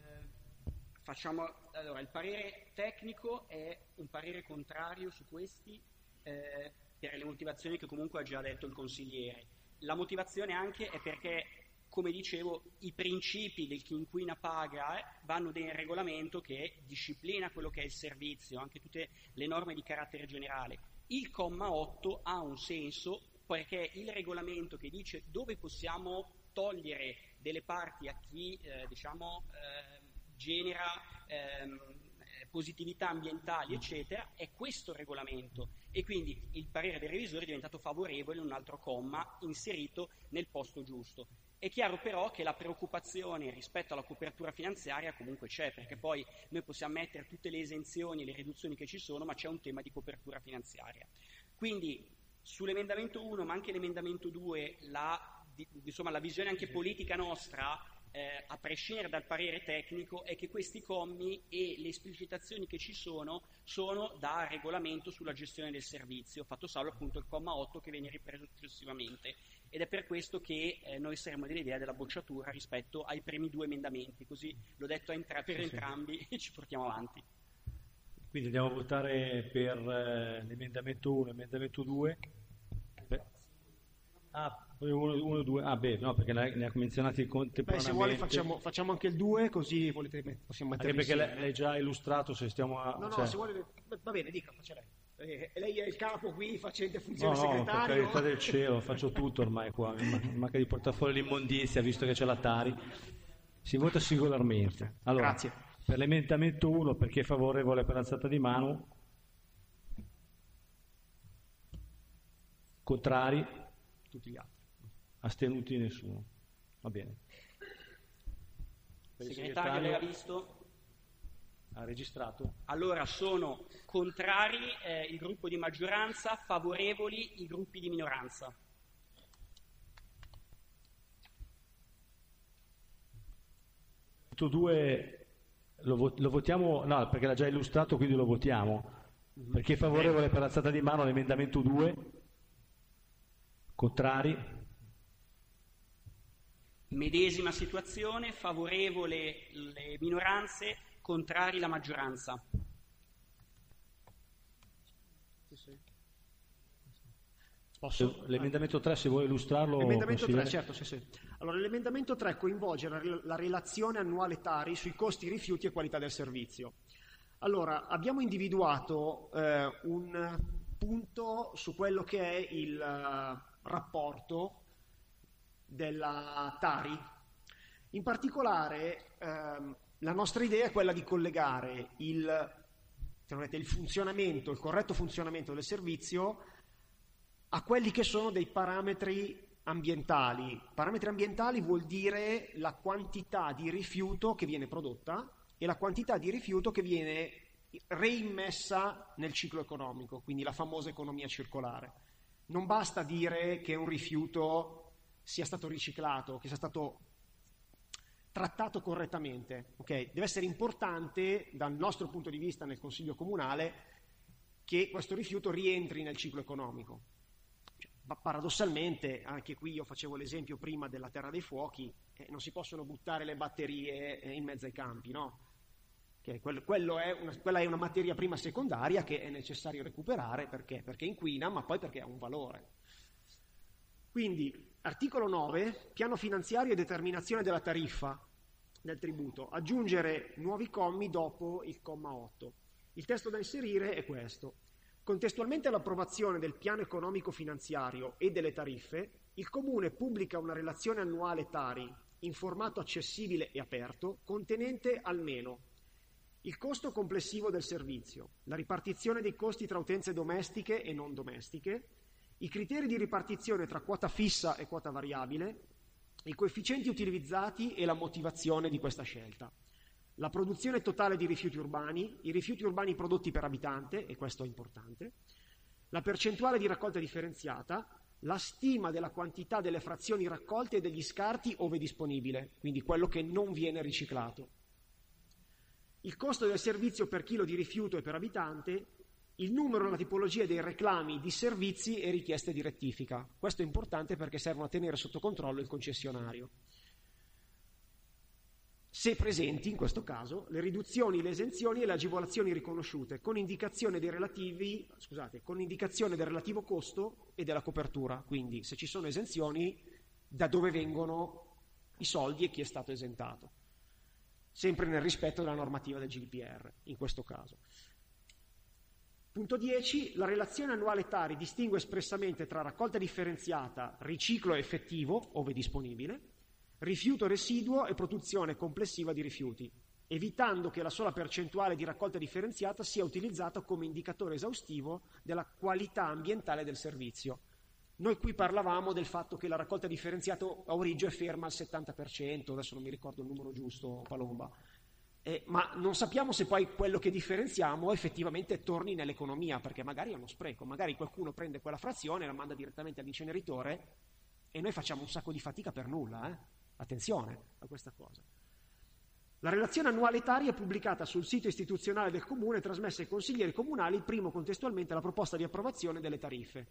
il parere tecnico è un parere contrario su questi per le motivazioni che comunque ha già detto il consigliere. La motivazione anche è perché, come dicevo, i principi del chi inquina paga vanno nel regolamento che disciplina quello che è il servizio, anche tutte le norme di carattere generale. Il comma 8 ha un senso perché il regolamento che dice dove possiamo togliere delle parti a chi genera positività ambientali eccetera, è questo regolamento, e quindi il parere del revisore è diventato favorevole in un altro comma inserito nel posto giusto. È chiaro però che la preoccupazione rispetto alla copertura finanziaria comunque c'è, perché poi noi possiamo mettere tutte le esenzioni e le riduzioni che ci sono, ma c'è un tema di copertura finanziaria. Quindi sull'emendamento 1 ma anche l'emendamento 2 la visione anche politica nostra, a prescindere dal parere tecnico, è che questi commi e le esplicitazioni che ci sono da regolamento sulla gestione del servizio, fatto salvo appunto il comma 8 che viene ripreso successivamente, ed è per questo che noi saremo dell'idea della bocciatura rispetto ai primi 2 emendamenti, così l'ho detto per entrambi e ci portiamo avanti. Quindi andiamo a votare per l'emendamento 1 e l'emendamento 2. 1 e 2. No, perché ne ha menzionati contemporaneamente. Se vuole facciamo anche il 2, così possiamo mettere anche perché l'hai già illustrato, se stiamo a... No, se vuole... Va bene, dica, faccia lei. Lei è il capo qui, facente funzione segretario. No, per carità del cielo, faccio tutto ormai qua. Mi manca di portare fuori l'immondizia, visto che c'è la Tari. Si vota singolarmente. Allora, grazie. Per l'emendamento 1, per chi è favorevole per alzata di mano. Contrari? Tutti gli altri. Astenuti nessuno. Va bene. Il segretario lei ha visto? Ha registrato? Allora sono contrari il gruppo di maggioranza, favorevoli i gruppi di minoranza. Il 2 lo votiamo? No, perché l'ha già illustrato, quindi lo votiamo. Perché è favorevole per alzata di mano l'emendamento 2? Contrari? Medesima situazione, favorevole le minoranze, contrari la maggioranza. Posso? L'emendamento 3, se vuoi illustrarlo. L'emendamento 3, certo, sì. Allora, l'emendamento 3 coinvolge la relazione annuale Tari sui costi, rifiuti e qualità del servizio. Allora, abbiamo individuato un punto su quello che è il rapporto della Tari. In particolare, la nostra idea è quella di collegare il funzionamento, il corretto funzionamento del servizio a quelli che sono dei parametri ambientali. Parametri ambientali vuol dire la quantità di rifiuto che viene prodotta e la quantità di rifiuto che viene reimmessa nel ciclo economico, quindi la famosa economia circolare. Non basta dire che un rifiuto sia stato riciclato, che sia stato trattato correttamente, okay? Deve essere importante dal nostro punto di vista nel Consiglio Comunale che questo rifiuto rientri nel ciclo economico. Paradossalmente, anche qui io facevo l'esempio prima della Terra dei Fuochi, non si possono buttare le batterie in mezzo ai campi, no? Quella è una materia prima secondaria che è necessario recuperare, perché inquina, ma poi perché ha un valore. Quindi, articolo 9, piano finanziario e determinazione della tariffa del tributo, aggiungere nuovi commi dopo il comma 8. Il testo da inserire è questo. Contestualmente all'approvazione del piano economico finanziario e delle tariffe, il Comune pubblica una relazione annuale Tari in formato accessibile e aperto, contenente almeno il costo complessivo del servizio, la ripartizione dei costi tra utenze domestiche e non domestiche, i criteri di ripartizione tra quota fissa e quota variabile, i coefficienti utilizzati e la motivazione di questa scelta, la produzione totale di rifiuti urbani, i rifiuti urbani prodotti per abitante, e questo è importante, la percentuale di raccolta differenziata, la stima della quantità delle frazioni raccolte e degli scarti ove disponibile, quindi quello che non viene riciclato, il costo del servizio per chilo di rifiuto e per abitante, il numero e la tipologia dei reclami di servizi e richieste di rettifica. Questo è importante perché servono a tenere sotto controllo il concessionario. Se presenti, in questo caso, le riduzioni, le esenzioni e le agevolazioni riconosciute con indicazione del relativo costo e della copertura. Quindi, se ci sono esenzioni, da dove vengono i soldi e chi è stato esentato. Sempre nel rispetto della normativa del GDPR, in questo caso. Punto 10. La relazione annuale Tari distingue espressamente tra raccolta differenziata, riciclo effettivo, ove disponibile, rifiuto residuo e produzione complessiva di rifiuti, evitando che la sola percentuale di raccolta differenziata sia utilizzata come indicatore esaustivo della qualità ambientale del servizio. Noi qui parlavamo del fatto che la raccolta differenziata a origine è ferma al 70%, adesso non mi ricordo il numero giusto, Palomba, ma non sappiamo se poi quello che differenziamo effettivamente torni nell'economia, perché magari è uno spreco, magari qualcuno prende quella frazione e la manda direttamente all'inceneritore e noi facciamo un sacco di fatica per nulla, Attenzione a questa cosa. La relazione annuale Tari è pubblicata sul sito istituzionale del Comune e trasmessa ai consiglieri comunali, primo contestualmente alla proposta di approvazione delle tariffe.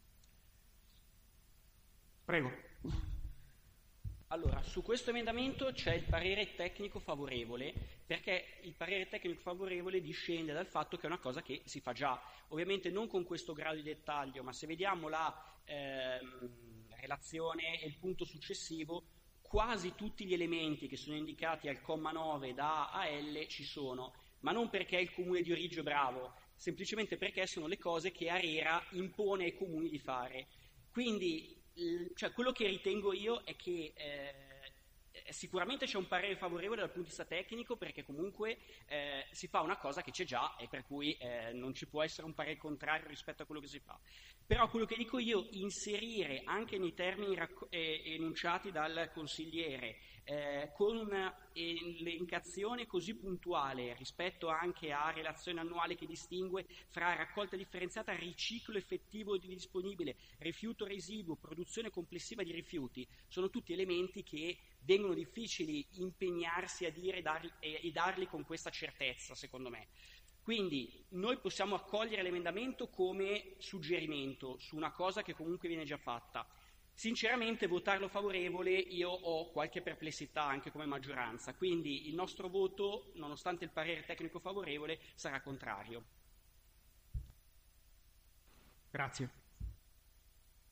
Prego. Allora, su questo emendamento c'è il parere tecnico favorevole, perché il parere tecnico favorevole discende dal fatto che è una cosa che si fa già. Ovviamente non con questo grado di dettaglio, ma se vediamo la relazione e il punto successivo, quasi tutti gli elementi che sono indicati al comma 9 da A a L ci sono, ma non perché il comune di Origgio è bravo, semplicemente perché sono le cose che ARERA impone ai comuni di fare. Quindi, quello che ritengo io è che sicuramente c'è un parere favorevole dal punto di vista tecnico, perché comunque si fa una cosa che c'è già e per cui non ci può essere un parere contrario rispetto a quello che si fa. Però quello che dico io, inserire anche nei termini enunciati dal consigliere con un'elencazione così puntuale rispetto anche a relazione annuale che distingue fra raccolta differenziata, riciclo effettivo di disponibile, rifiuto residuo, produzione complessiva di rifiuti, sono tutti elementi che vengono difficili impegnarsi a dire e darli con questa certezza, secondo me. Quindi noi possiamo accogliere l'emendamento come suggerimento su una cosa che comunque viene già fatta. Sinceramente votarlo favorevole io ho qualche perplessità anche come maggioranza, quindi il nostro voto, nonostante il parere tecnico favorevole, sarà contrario. Grazie.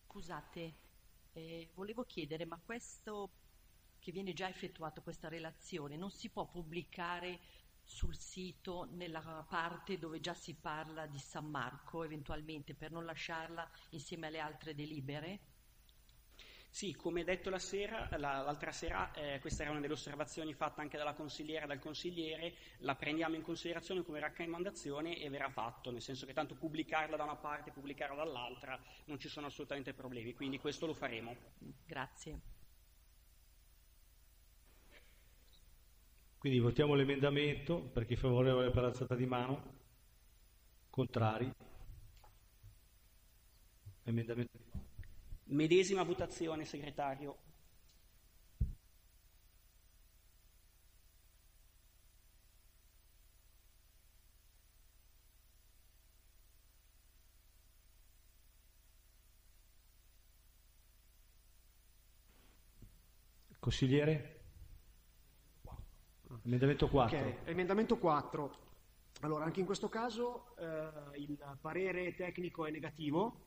Scusate, volevo chiedere, ma questo che viene già effettuato, questa relazione, non si può pubblicare sul sito nella parte dove già si parla di San Marco, eventualmente, per non lasciarla insieme alle altre delibere? Sì, come detto l'altra sera, questa era una delle osservazioni fatte anche dalla consigliera e dal consigliere, la prendiamo in considerazione come raccomandazione e verrà fatto, nel senso che tanto pubblicarla da una parte e pubblicarla dall'altra non ci sono assolutamente problemi, quindi questo lo faremo. Grazie. Quindi votiamo l'emendamento, per chi è favorevole per alzata di mano, contrari. Emendamento. Medesima votazione, segretario. Consigliere? Emendamento 4. Ok, emendamento 4. Allora, anche in questo caso il parere tecnico è negativo,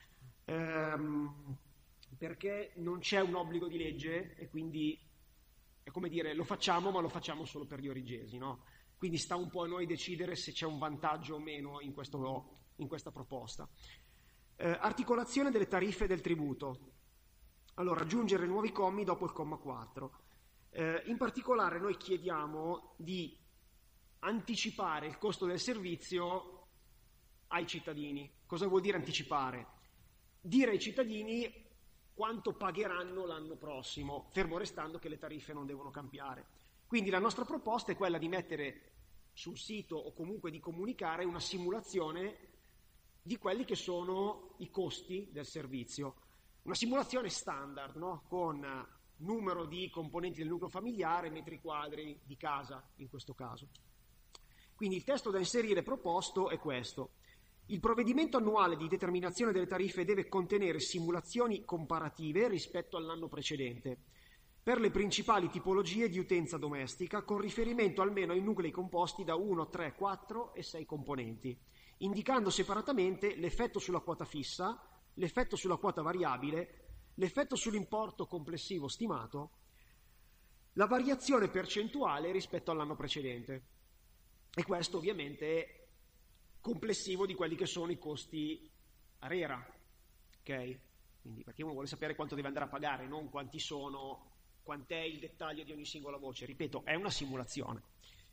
perché non c'è un obbligo di legge e quindi è come dire, lo facciamo, ma lo facciamo solo per gli origesi, no? Quindi sta un po' a noi decidere se c'è un vantaggio o meno in questa proposta. Articolazione delle tariffe del tributo. Allora, aggiungere nuovi commi dopo il comma 4. In particolare noi chiediamo di anticipare il costo del servizio ai cittadini. Cosa vuol dire anticipare? Dire ai cittadini quanto pagheranno l'anno prossimo, fermo restando che le tariffe non devono cambiare. Quindi la nostra proposta è quella di mettere sul sito o comunque di comunicare una simulazione di quelli che sono i costi del servizio. Una simulazione standard, no? Con numero di componenti del nucleo familiare, metri quadri di casa in questo caso. Quindi il testo da inserire proposto è questo. Il provvedimento annuale di determinazione delle tariffe deve contenere simulazioni comparative rispetto all'anno precedente per le principali tipologie di utenza domestica con riferimento almeno ai nuclei composti da 1, 3, 4 e 6 componenti, indicando separatamente l'effetto sulla quota fissa, l'effetto sulla quota variabile, l'effetto sull'importo complessivo stimato, la variazione percentuale rispetto all'anno precedente. E questo ovviamente complessivo di quelli che sono i costi ARERA, ok? Quindi perché uno vuole sapere quanto deve andare a pagare, non quanti sono, quant'è il dettaglio di ogni singola voce. Ripeto, è una simulazione.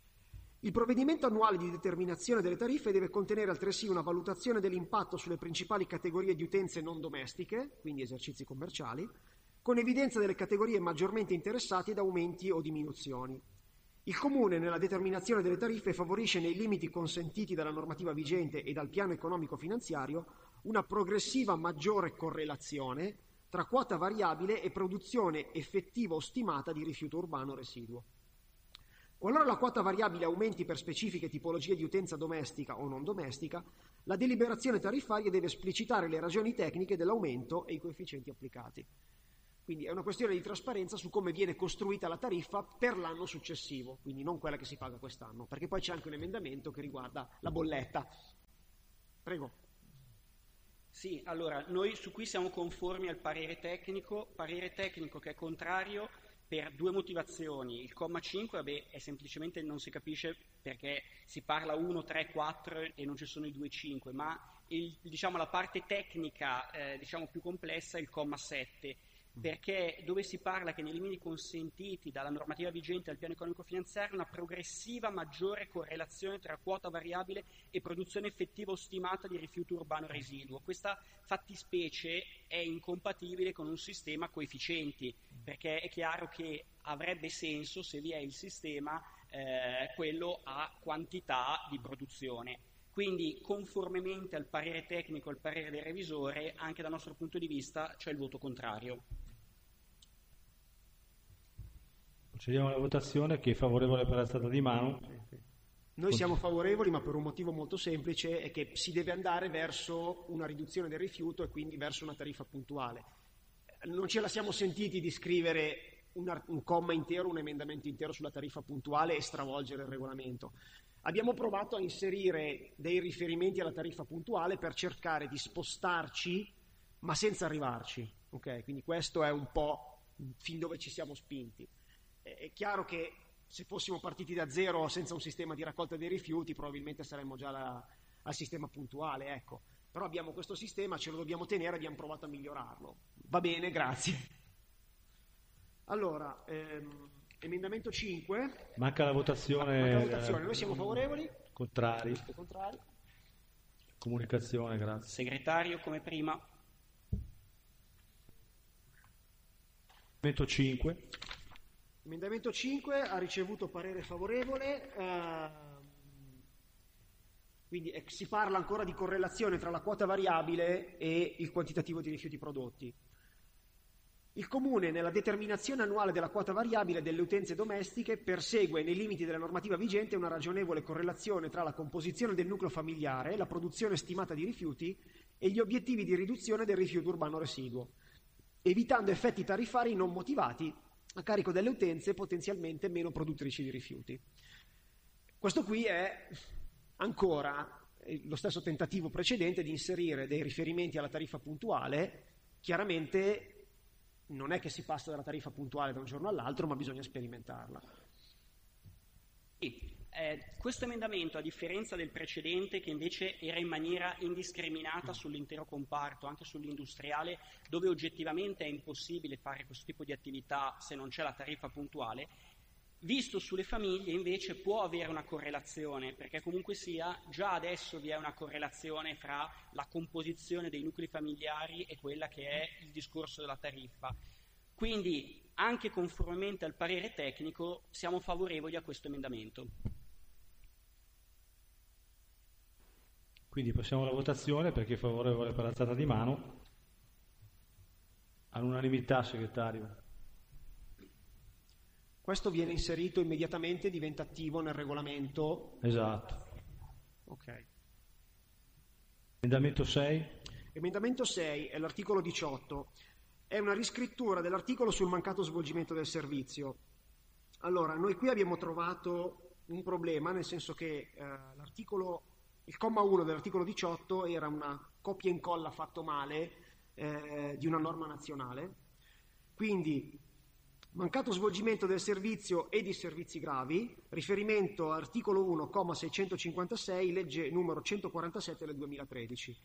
Il provvedimento annuale di determinazione delle tariffe deve contenere altresì una valutazione dell'impatto sulle principali categorie di utenze non domestiche, quindi esercizi commerciali, con evidenza delle categorie maggiormente interessate da aumenti o diminuzioni. Il Comune, nella determinazione delle tariffe, favorisce nei limiti consentiti dalla normativa vigente e dal piano economico-finanziario una progressiva maggiore correlazione tra quota variabile e produzione effettiva o stimata di rifiuto urbano residuo. Qualora la quota variabile aumenti per specifiche tipologie di utenza domestica o non domestica, la deliberazione tariffaria deve esplicitare le ragioni tecniche dell'aumento e i coefficienti applicati. Quindi è una questione di trasparenza su come viene costruita la tariffa per l'anno successivo, quindi non quella che si paga quest'anno, perché poi c'è anche un emendamento che riguarda la bolletta. Prego. Sì, allora, noi su qui siamo conformi al parere tecnico che è contrario per due motivazioni. Il comma 5, è semplicemente non si capisce perché si parla 1, 3, 4 e non ci sono i 2, 5, ma la parte tecnica più complessa è il comma 7, perché dove si parla che nei limiti consentiti dalla normativa vigente dal piano economico-finanziario una progressiva maggiore correlazione tra quota variabile e produzione effettiva o stimata di rifiuto urbano residuo. Questa fattispecie è incompatibile con un sistema a coefficienti, perché è chiaro che avrebbe senso se vi è il sistema quello a quantità di produzione. Quindi, conformemente al parere tecnico e al parere del revisore, anche dal nostro punto di vista c'è il voto contrario. Procediamo alla votazione. Chi è favorevole per alzata di mano? Noi siamo favorevoli, ma per un motivo molto semplice, è che si deve andare verso una riduzione del rifiuto e quindi verso una tariffa puntuale. Non ce la siamo sentiti di scrivere un comma intero, un emendamento intero sulla tariffa puntuale e stravolgere il regolamento. Abbiamo provato a inserire dei riferimenti alla tariffa puntuale per cercare di spostarci ma senza arrivarci. Okay? Quindi questo è un po' fin dove ci siamo spinti. È chiaro che se fossimo partiti da zero senza un sistema di raccolta dei rifiuti probabilmente saremmo già al sistema puntuale, ecco. Però abbiamo questo sistema, ce lo dobbiamo tenere, abbiamo provato a migliorarlo. Va bene, grazie. Allora, emendamento 5. Manca la votazione. Noi siamo favorevoli? Contrari. Contrari. Comunicazione, grazie. Segretario, come prima. Emendamento 5. Emendamento 5 ha ricevuto parere favorevole, quindi si parla ancora di correlazione tra la quota variabile e il quantitativo di rifiuti prodotti. Il Comune, nella determinazione annuale della quota variabile delle utenze domestiche, persegue, nei limiti della normativa vigente, una ragionevole correlazione tra la composizione del nucleo familiare, la produzione stimata di rifiuti e gli obiettivi di riduzione del rifiuto urbano residuo, evitando effetti tariffari non motivati a carico delle utenze potenzialmente meno produttrici di rifiuti. Questo qui è ancora lo stesso tentativo precedente di inserire dei riferimenti alla tariffa puntuale. Chiaramente non è che si passa dalla tariffa puntuale da un giorno all'altro, ma bisogna sperimentarla. Questo emendamento, a differenza del precedente che invece era in maniera indiscriminata sull'intero comparto, anche sull'industriale, dove oggettivamente è impossibile fare questo tipo di attività se non c'è la tariffa puntuale, visto sulle famiglie invece può avere una correlazione, perché comunque sia già adesso vi è una correlazione fra la composizione dei nuclei familiari e quella che è il discorso della tariffa. Quindi, anche conformemente al parere tecnico, siamo favorevoli a questo emendamento. Quindi passiamo alla votazione. Per chi è favorevole per alzata di mano? All'unanimità, segretario. Questo viene inserito immediatamente, diventa attivo nel regolamento. Esatto. Ok. Emendamento 6. Emendamento 6 è l'articolo 18. È una riscrittura dell'articolo sul mancato svolgimento del servizio. Allora, noi qui abbiamo trovato un problema, nel senso che il comma 1 dell'articolo 18 era una copia e incolla fatto male di una norma nazionale. Quindi, mancato svolgimento del servizio e di servizi gravi, riferimento articolo 1, comma 656, legge numero 147 del 2013.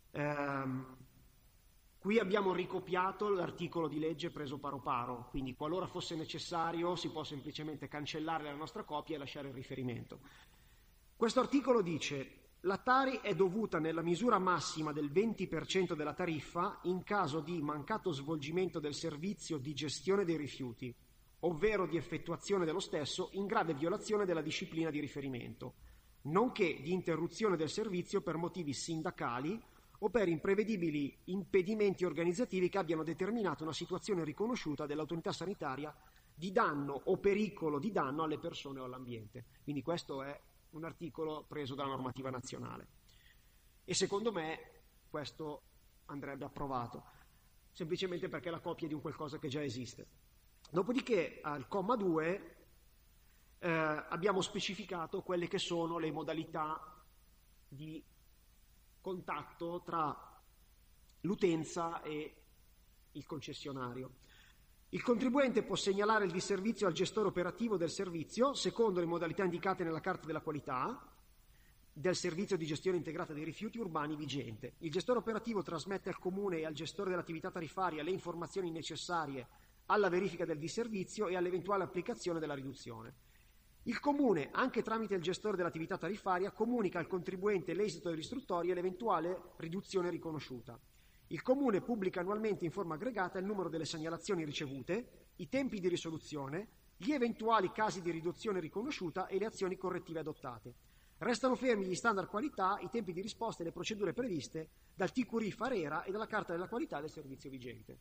Qui abbiamo ricopiato l'articolo di legge preso paro paro, quindi qualora fosse necessario si può semplicemente cancellare la nostra copia e lasciare il riferimento. Questo articolo dice: la Tari è dovuta nella misura massima del 20% della tariffa in caso di mancato svolgimento del servizio di gestione dei rifiuti, ovvero di effettuazione dello stesso in grave violazione della disciplina di riferimento, nonché di interruzione del servizio per motivi sindacali o per imprevedibili impedimenti organizzativi che abbiano determinato una situazione riconosciuta dall'autorità sanitaria di danno o pericolo di danno alle persone o all'ambiente. Quindi questo è un articolo preso dalla normativa nazionale e secondo me questo andrebbe approvato, semplicemente perché è la copia di un qualcosa che già esiste. Dopodiché al comma 2 abbiamo specificato quelle che sono le modalità di contatto tra l'utenza e il concessionario. Il contribuente può segnalare il disservizio al gestore operativo del servizio secondo le modalità indicate nella Carta della Qualità del servizio di gestione integrata dei rifiuti urbani vigente. Il gestore operativo trasmette al Comune e al gestore dell'attività tariffaria le informazioni necessarie alla verifica del disservizio e all'eventuale applicazione della riduzione. Il Comune, anche tramite il gestore dell'attività tariffaria, comunica al contribuente l'esito dell'istruttoria e l'eventuale riduzione riconosciuta. Il Comune pubblica annualmente in forma aggregata il numero delle segnalazioni ricevute, i tempi di risoluzione, gli eventuali casi di riduzione riconosciuta e le azioni correttive adottate. Restano fermi gli standard qualità, i tempi di risposta e le procedure previste dal TQRI Farera e dalla Carta della Qualità del servizio vigente.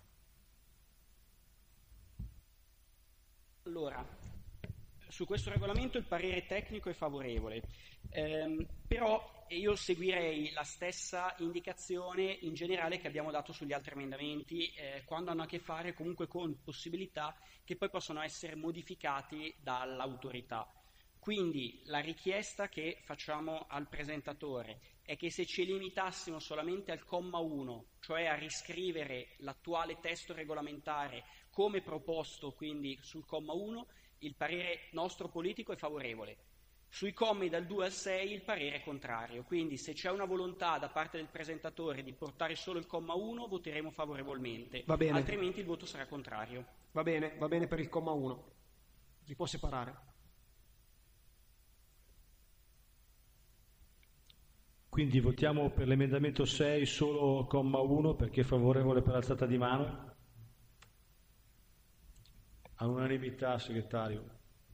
Allora, su questo regolamento il parere tecnico è favorevole, però io seguirei la stessa indicazione in generale che abbiamo dato sugli altri emendamenti, quando hanno a che fare comunque con possibilità che poi possono essere modificati dall'autorità. Quindi la richiesta che facciamo al presentatore è che se ci limitassimo solamente al comma 1, cioè a riscrivere l'attuale testo regolamentare come proposto quindi sul comma 1, il parere nostro politico è favorevole. Sui commi dal 2 al 6 il parere è contrario, quindi se c'è una volontà da parte del presentatore di portare solo il comma 1 voteremo favorevolmente, altrimenti il voto sarà contrario. Va bene per il comma 1. Si può separare. Quindi votiamo per l'emendamento 6 solo comma 1 perché è favorevole per alzata di mano. All'unanimità, segretario.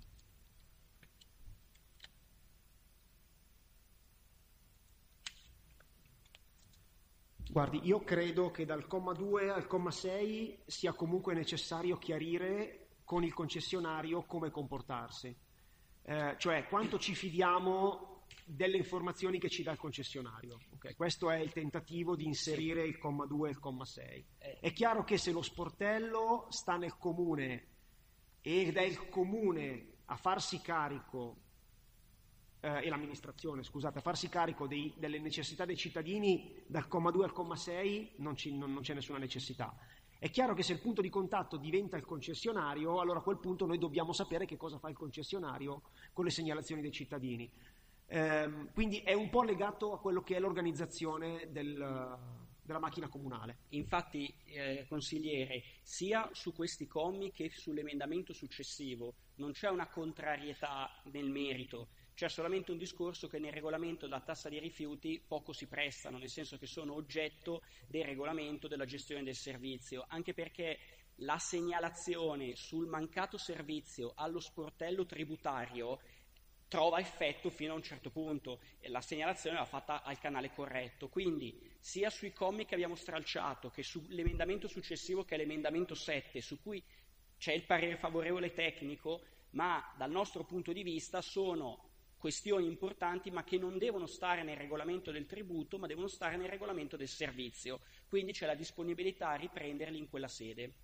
Guardi, io credo che dal comma 2 al comma 6 sia comunque necessario chiarire con il concessionario come comportarsi, cioè quanto ci fidiamo delle informazioni che ci dà il concessionario. Okay? Questo è il tentativo di inserire il comma 2 e il comma 6. È chiaro che se lo sportello sta nel comune ed è il comune a farsi carico e l'amministrazione, scusate, a farsi carico delle necessità dei cittadini, dal comma 2 al comma 6 non c'è nessuna necessità. È chiaro che se il punto di contatto diventa il concessionario, allora a quel punto noi dobbiamo sapere che cosa fa il concessionario con le segnalazioni dei cittadini. Quindi è un po' legato a quello che è l'organizzazione della macchina comunale. Infatti, consigliere, sia su questi commi che sull'emendamento successivo non c'è una contrarietà nel merito, c'è solamente un discorso che nel regolamento della tassa dei rifiuti poco si prestano, nel senso che sono oggetto del regolamento della gestione del servizio, anche perché la segnalazione sul mancato servizio allo sportello tributario trova effetto fino a un certo punto e la segnalazione va fatta al canale corretto, quindi sia sui commi che abbiamo stralciato che sull'emendamento successivo che è l'emendamento 7 su cui c'è il parere favorevole tecnico, ma dal nostro punto di vista sono questioni importanti ma che non devono stare nel regolamento del tributo ma devono stare nel regolamento del servizio, quindi c'è la disponibilità a riprenderli in quella sede.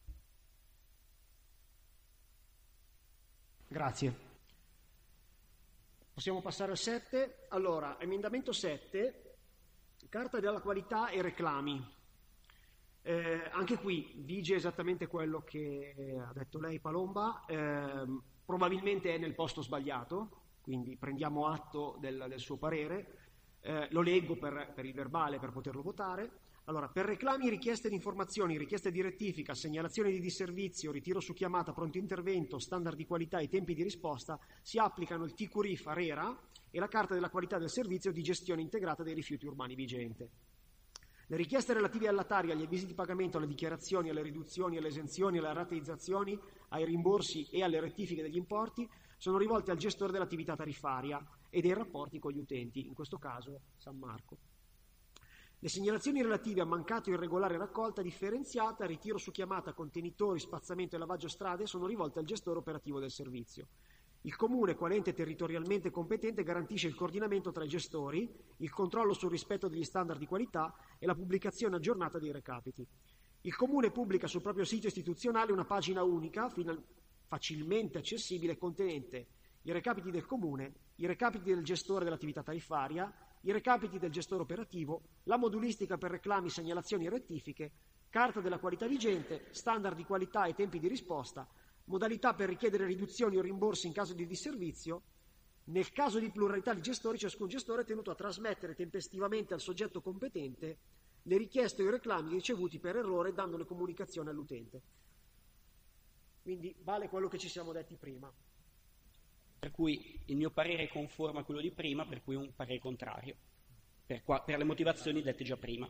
Grazie. Possiamo passare al 7. Allora, emendamento 7, carta della qualità e reclami. Anche qui vige esattamente quello che ha detto lei, Palomba, probabilmente è nel posto sbagliato, quindi prendiamo atto del suo parere, lo leggo per il verbale per poterlo votare. Allora, per reclami, richieste di informazioni, richieste di rettifica, segnalazioni di disservizio, ritiro su chiamata, pronto intervento, standard di qualità e tempi di risposta, si applicano il TQRIF ARERA e la Carta della qualità del servizio di gestione integrata dei rifiuti urbani vigente. Le richieste relative alla TARI, agli avvisi di pagamento, alle dichiarazioni, alle riduzioni, alle esenzioni, alle rateizzazioni, ai rimborsi e alle rettifiche degli importi sono rivolte al gestore dell'attività tariffaria e dei rapporti con gli utenti, in questo caso San Marco. Le segnalazioni relative a mancato o irregolare raccolta differenziata, ritiro su chiamata, contenitori, spazzamento e lavaggio strade sono rivolte al gestore operativo del servizio. Il Comune, quale ente territorialmente competente, garantisce il coordinamento tra i gestori, il controllo sul rispetto degli standard di qualità e la pubblicazione aggiornata dei recapiti. Il Comune pubblica sul proprio sito istituzionale una pagina unica, facilmente accessibile, contenente i recapiti del Comune, i recapiti del gestore dell'attività tariffaria, i recapiti del gestore operativo, la modulistica per reclami, segnalazioni e rettifiche, carta della qualità vigente, standard di qualità e tempi di risposta, modalità per richiedere riduzioni o rimborsi in caso di disservizio. Nel caso di pluralità di gestori, ciascun gestore è tenuto a trasmettere tempestivamente al soggetto competente le richieste o i reclami ricevuti per errore, dandone comunicazione all'utente. Quindi vale quello che ci siamo detti prima. Per cui il mio parere è conforme a quello di prima, per cui un parere contrario, per le motivazioni dette già prima.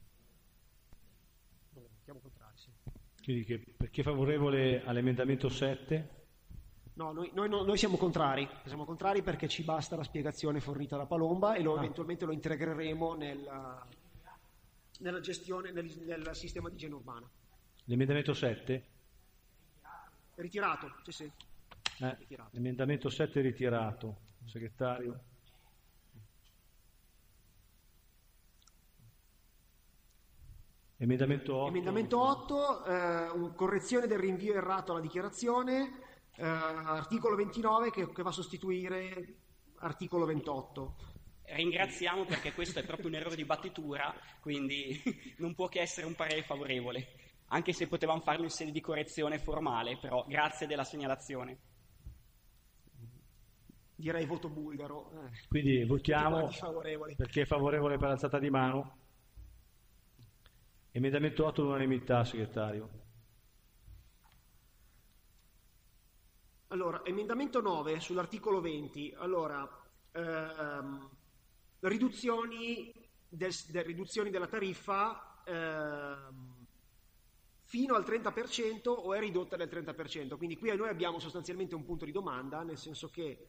Siamo contrari, sì. Quindi perché è favorevole all'emendamento 7? No, noi siamo contrari. Siamo contrari perché ci basta la spiegazione fornita da Palomba e eventualmente lo integreremo nella gestione, nel sistema di igiene urbana. L'emendamento 7? Ritirato, sì. Ritirato. L'emendamento 7 è ritirato, segretario. Emendamento 8. Emendamento 8, correzione del rinvio errato alla dichiarazione, articolo 29 che va a sostituire articolo 28. ringraziamo perché questo è proprio un errore di battitura, quindi non può che essere un parere favorevole, anche se potevamo farlo in sede di correzione formale, però grazie della segnalazione. Direi voto bulgaro. Quindi votiamo favorevoli. perché è favorevole per alzata di mano. Emendamento 8 all'unanimità, segretario. Allora, emendamento 9 sull'articolo 20. Allora, riduzioni della tariffa fino al 30% o è ridotta del 30%? Quindi qui noi abbiamo sostanzialmente un punto di domanda, nel senso che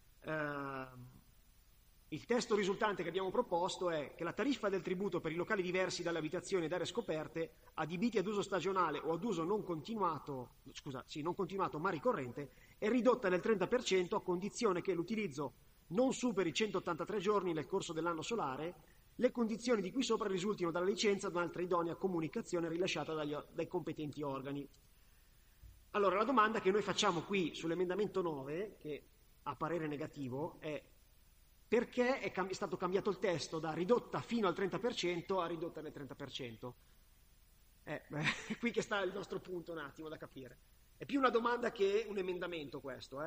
il testo risultante che abbiamo proposto è che la tariffa del tributo per i locali diversi dalle abitazioni ed aree scoperte, adibiti ad uso stagionale o ad uso non continuato ma ricorrente, è ridotta del 30% a condizione che l'utilizzo non superi 183 giorni nel corso dell'anno solare. Le condizioni di cui sopra risultino dalla licenza o da un'altra idonea comunicazione rilasciata dai competenti organi. Allora, la domanda che noi facciamo qui sull'emendamento 9, che ha parere negativo, è perché è stato cambiato il testo da ridotta fino al 30% a ridotta del 30%. È qui che sta il nostro punto un attimo da capire. È più una domanda che un emendamento questo,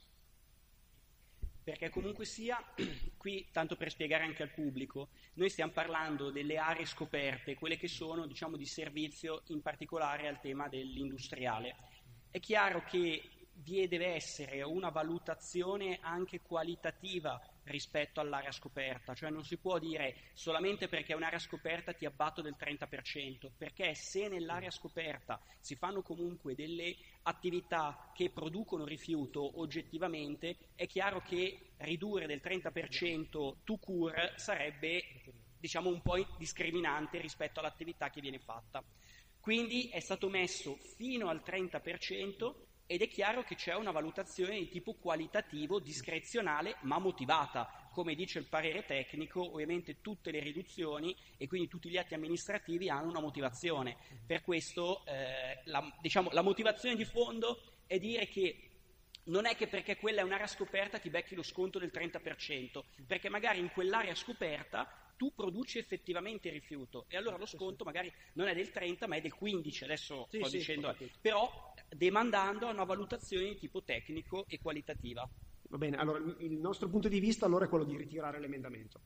Perché comunque sia, qui, tanto per spiegare anche al pubblico, noi stiamo parlando delle aree scoperte, quelle che sono, diciamo, di servizio, in particolare al tema dell'industriale. È chiaro che deve essere una valutazione anche qualitativa rispetto all'area scoperta, cioè non si può dire solamente perché è un'area scoperta ti abbatto del 30%, perché se nell'area scoperta si fanno comunque delle attività che producono rifiuto oggettivamente, è chiaro che ridurre del 30% tout court sarebbe, diciamo, un po' discriminante rispetto all'attività che viene fatta. Quindi è stato messo fino al 30%. Ed è chiaro che c'è una valutazione di tipo qualitativo, discrezionale, ma motivata. Come dice il parere tecnico, ovviamente tutte le riduzioni e quindi tutti gli atti amministrativi hanno una motivazione. Per questo la motivazione di fondo è dire che non è che perché quella è un'area scoperta ti becchi lo sconto del 30%, perché magari in quell'area scoperta tu produci effettivamente rifiuto e allora lo sconto magari non è del 30 ma è del 15, adesso sto dicendo, però demandando a una valutazione di tipo tecnico e qualitativa. Va bene, allora il nostro punto di vista allora è quello di ritirare l'emendamento.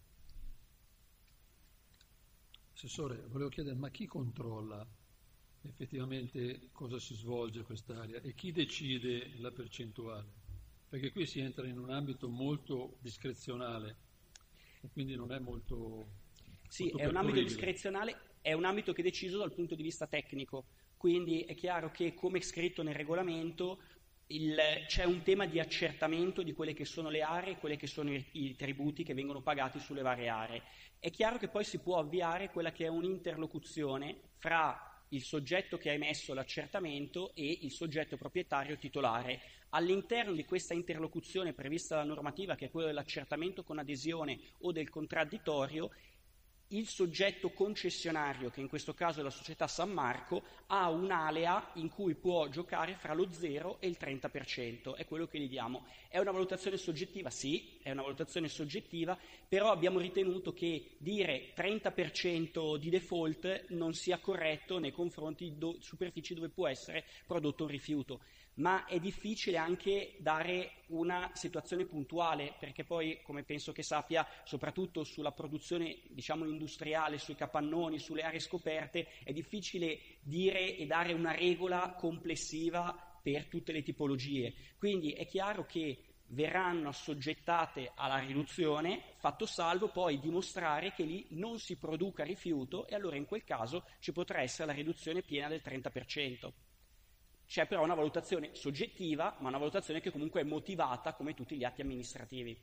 Assessore, volevo chiedere, ma chi controlla effettivamente cosa si svolge quest'area e chi decide la percentuale? Perché qui si entra in un ambito molto discrezionale e quindi non è molto... Sì, è un ambito discrezionale, è un ambito che è deciso dal punto di vista tecnico, quindi è chiaro che, come è scritto nel regolamento, c'è un tema di accertamento di quelle che sono le aree, quelli che sono i tributi che vengono pagati sulle varie aree. È chiaro che poi si può avviare quella che è un'interlocuzione fra il soggetto che ha emesso l'accertamento e il soggetto proprietario titolare. All'interno di questa interlocuzione prevista dalla normativa, che è quella dell'accertamento con adesione o del contraddittorio, il soggetto concessionario, che in questo caso è la società San Marco, ha un'alea in cui può giocare fra lo 0 e il 30%, è quello che gli diamo. È una valutazione soggettiva? Sì, è una valutazione soggettiva, però abbiamo ritenuto che dire 30% di default non sia corretto nei confronti di superfici dove può essere prodotto un rifiuto. Ma è difficile anche dare una situazione puntuale, perché poi, come penso che sappia, soprattutto sulla produzione, diciamo, industriale, sui capannoni, sulle aree scoperte, è difficile dire e dare una regola complessiva per tutte le tipologie. Quindi è chiaro che verranno assoggettate alla riduzione, fatto salvo poi dimostrare che lì non si produca rifiuto, e allora in quel caso ci potrà essere la riduzione piena del 30%. C'è però una valutazione soggettiva, ma una valutazione che comunque è motivata come tutti gli atti amministrativi.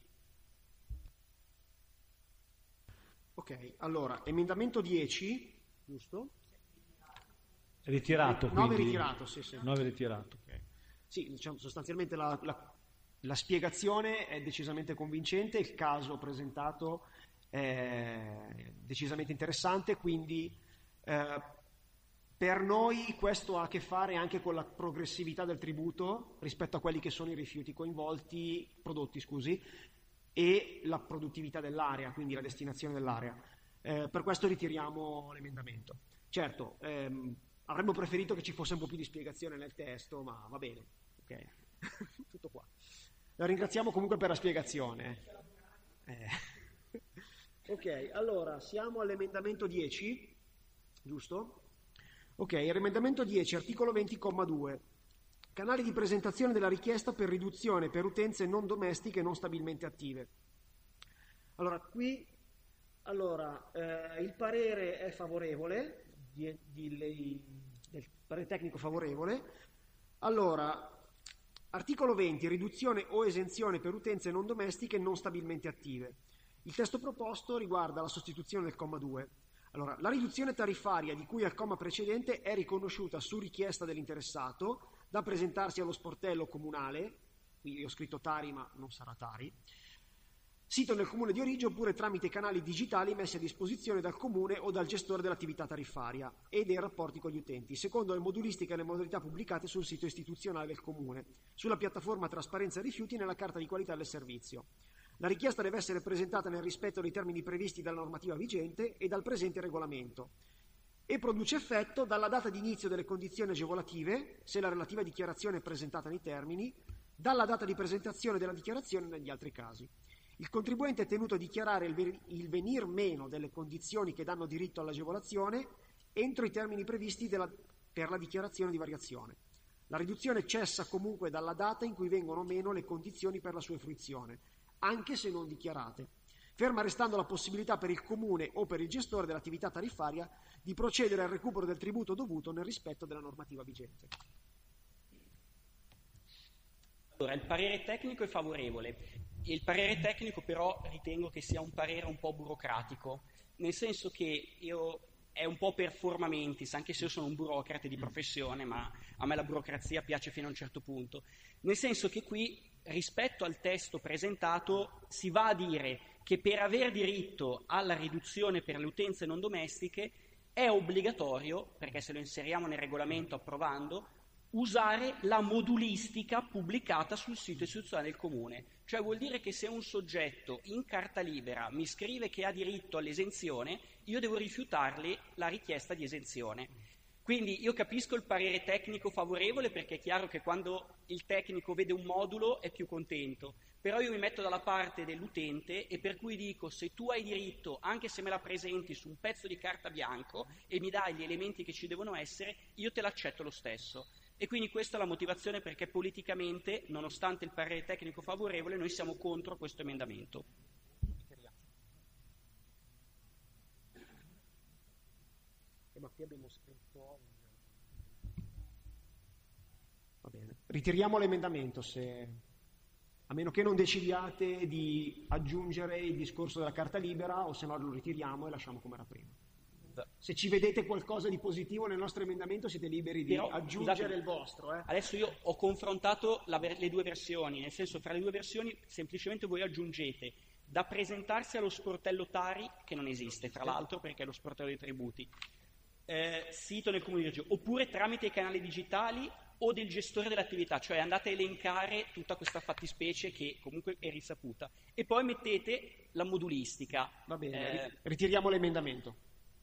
Ok, allora, emendamento 10, giusto? Ritirato, 9 quindi. ritirato, sì. 9 ritirato. Okay. Sì, diciamo, sostanzialmente la spiegazione è decisamente convincente, il caso presentato è decisamente interessante, quindi... per noi questo ha a che fare anche con la progressività del tributo rispetto a quelli che sono i rifiuti prodotti, e la produttività dell'area, quindi la destinazione dell'area. Per questo ritiriamo l'emendamento. Certo, avremmo preferito che ci fosse un po' più di spiegazione nel testo, ma va bene, ok. Tutto qua. La ringraziamo comunque per la spiegazione. Ok, allora siamo all'emendamento 10, giusto? Ok, l'emendamento 10, articolo 20,2. Canali di presentazione della richiesta per riduzione per utenze non domestiche non stabilmente attive. Allora, qui il parere è favorevole, del parere tecnico favorevole. Allora, articolo 20, riduzione o esenzione per utenze non domestiche non stabilmente attive. Il testo proposto riguarda la sostituzione del comma 2. Allora, la riduzione tariffaria di cui al comma precedente è riconosciuta su richiesta dell'interessato da presentarsi allo sportello comunale, qui ho scritto Tari ma non sarà Tari, sito nel comune di origine oppure tramite canali digitali messi a disposizione dal comune o dal gestore dell'attività tariffaria e dei rapporti con gli utenti, secondo le modulistiche e le modalità pubblicate sul sito istituzionale del comune, sulla piattaforma Trasparenza Rifiuti e nella carta di qualità del servizio. La richiesta deve essere presentata nel rispetto dei termini previsti dalla normativa vigente e dal presente regolamento e produce effetto dalla data di inizio delle condizioni agevolative, se la relativa dichiarazione è presentata nei termini, dalla data di presentazione della dichiarazione negli altri casi. Il contribuente è tenuto a dichiarare il venir meno delle condizioni che danno diritto all'agevolazione entro i termini previsti per la dichiarazione di variazione. La riduzione cessa comunque dalla data in cui vengono meno le condizioni per la sua fruizione, anche se non dichiarate, ferma restando la possibilità per il comune o per il gestore dell'attività tariffaria di procedere al recupero del tributo dovuto nel rispetto della normativa vigente. Allora, il parere tecnico è favorevole. Il parere tecnico però ritengo che sia un parere un po' burocratico, nel senso che è un po' performa mentis, anche se io sono un burocrate di professione, ma a me la burocrazia piace fino a un certo punto, nel senso che qui rispetto al testo presentato si va a dire che per aver diritto alla riduzione per le utenze non domestiche è obbligatorio, perché se lo inseriamo nel regolamento approvando, usare la modulistica pubblicata sul sito istituzionale del comune. Cioè vuol dire che se un soggetto in carta libera mi scrive che ha diritto all'esenzione, io devo rifiutargli la richiesta di esenzione. Quindi io capisco il parere tecnico favorevole, perché è chiaro che quando il tecnico vede un modulo è più contento, però io mi metto dalla parte dell'utente e per cui dico: se tu hai diritto, anche se me la presenti su un pezzo di carta bianco e mi dai gli elementi che ci devono essere, io te l'accetto lo stesso. E quindi questa è la motivazione perché politicamente, nonostante il parere tecnico favorevole, noi siamo contro questo emendamento. Ma qui abbiamo scritto... Va bene. Ritiriamo l'emendamento, a meno che non decidiate di aggiungere il discorso della carta libera, o se no lo ritiriamo e lasciamo come era prima. Se ci vedete qualcosa di positivo nel nostro emendamento siete liberi di aggiungere il vostro. Adesso io ho confrontato le due versioni, nel senso tra le due versioni semplicemente voi aggiungete da presentarsi allo sportello Tari, che non esiste tra l'altro perché è lo sportello dei tributi, sito nel comune di origine, oppure tramite i canali digitali o del gestore dell'attività, cioè andate a elencare tutta questa fattispecie che comunque è risaputa e poi mettete la modulistica. Va bene, ritiriamo l'emendamento.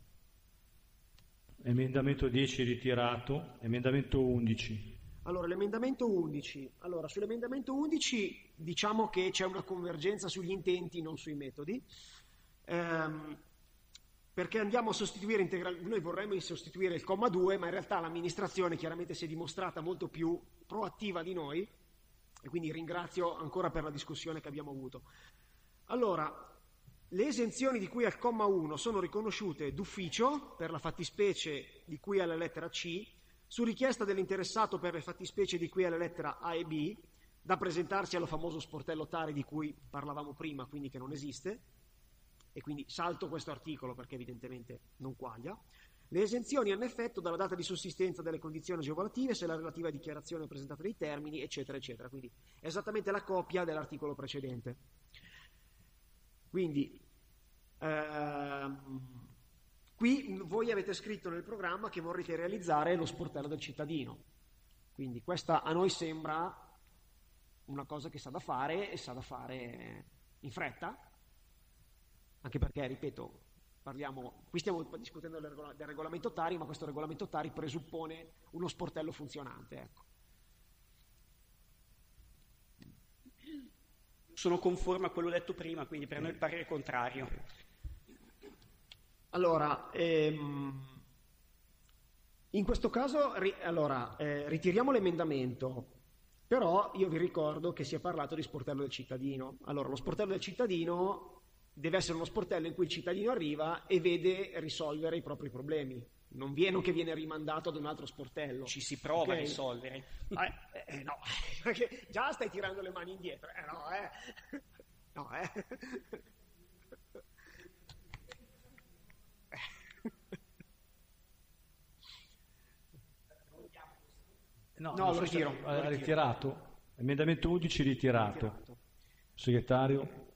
Emendamento 10 ritirato. Emendamento 11. Allora, l'emendamento 11. Allora, sull'emendamento 11 diciamo che c'è una convergenza sugli intenti, non sui metodi, perché andiamo a sostituire noi vorremmo sostituire il comma 2, ma in realtà l'amministrazione chiaramente si è dimostrata molto più proattiva di noi e quindi ringrazio ancora per la discussione che abbiamo avuto. Allora, le esenzioni di cui al comma 1 sono riconosciute d'ufficio per la fattispecie di cui alla lettera C, su richiesta dell'interessato per le fattispecie di cui alla lettera A e B, da presentarsi allo famoso sportello Tari di cui parlavamo prima, quindi che non esiste, e quindi salto questo articolo perché evidentemente non quaglia. Le esenzioni hanno effetto dalla data di sussistenza delle condizioni agevolative, se la relativa dichiarazione è presentata nei termini, eccetera, eccetera. Quindi è esattamente la copia dell'articolo precedente. Quindi qui voi avete scritto nel programma che vorrete realizzare lo sportello del cittadino. Quindi questa a noi sembra una cosa che sa da fare e sa da fare in fretta, anche perché, ripeto, qui stiamo discutendo del regolamento Tari, ma questo regolamento Tari presuppone uno sportello funzionante, ecco. Sono conforme a quello detto prima, quindi per noi il parere è contrario. Allora, in questo caso ritiriamo l'emendamento, però io vi ricordo che si è parlato di sportello del cittadino. Allora, lo sportello del cittadino deve essere uno sportello in cui il cittadino arriva e vede risolvere i propri problemi. Non che viene rimandato ad un altro sportello. Ci si prova a risolvere. No, perché già stai tirando le mani indietro. No, lo ritiro. Ha ritirato. Emendamento 11 ritirato. Segretario.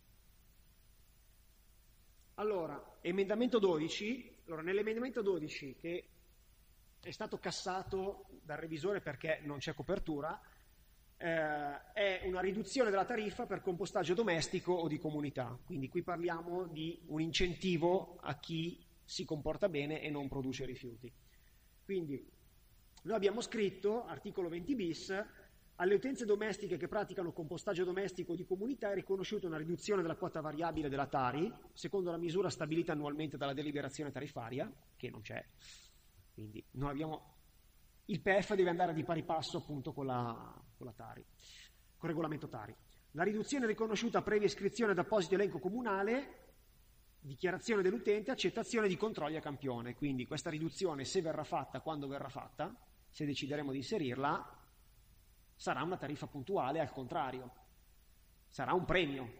Allora, emendamento 12. Allora, nell'emendamento 12, che è stato cassato dal revisore perché non c'è copertura, è una riduzione della tariffa per compostaggio domestico o di comunità. Quindi qui parliamo di un incentivo a chi si comporta bene e non produce rifiuti. Quindi noi abbiamo scritto, articolo 20 bis, alle utenze domestiche che praticano compostaggio domestico o di comunità è riconosciuta una riduzione della quota variabile della Tari, secondo la misura stabilita annualmente dalla deliberazione tariffaria, che non c'è. Quindi noi abbiamo... Il PF deve andare di pari passo appunto con la Tari, con il regolamento Tari. La riduzione è riconosciuta previa iscrizione ad apposito elenco comunale, dichiarazione dell'utente, accettazione di controlli a campione. Quindi questa riduzione, se verrà fatta, quando verrà fatta, se decideremo di inserirla, sarà una tariffa puntuale, al contrario, sarà un premio.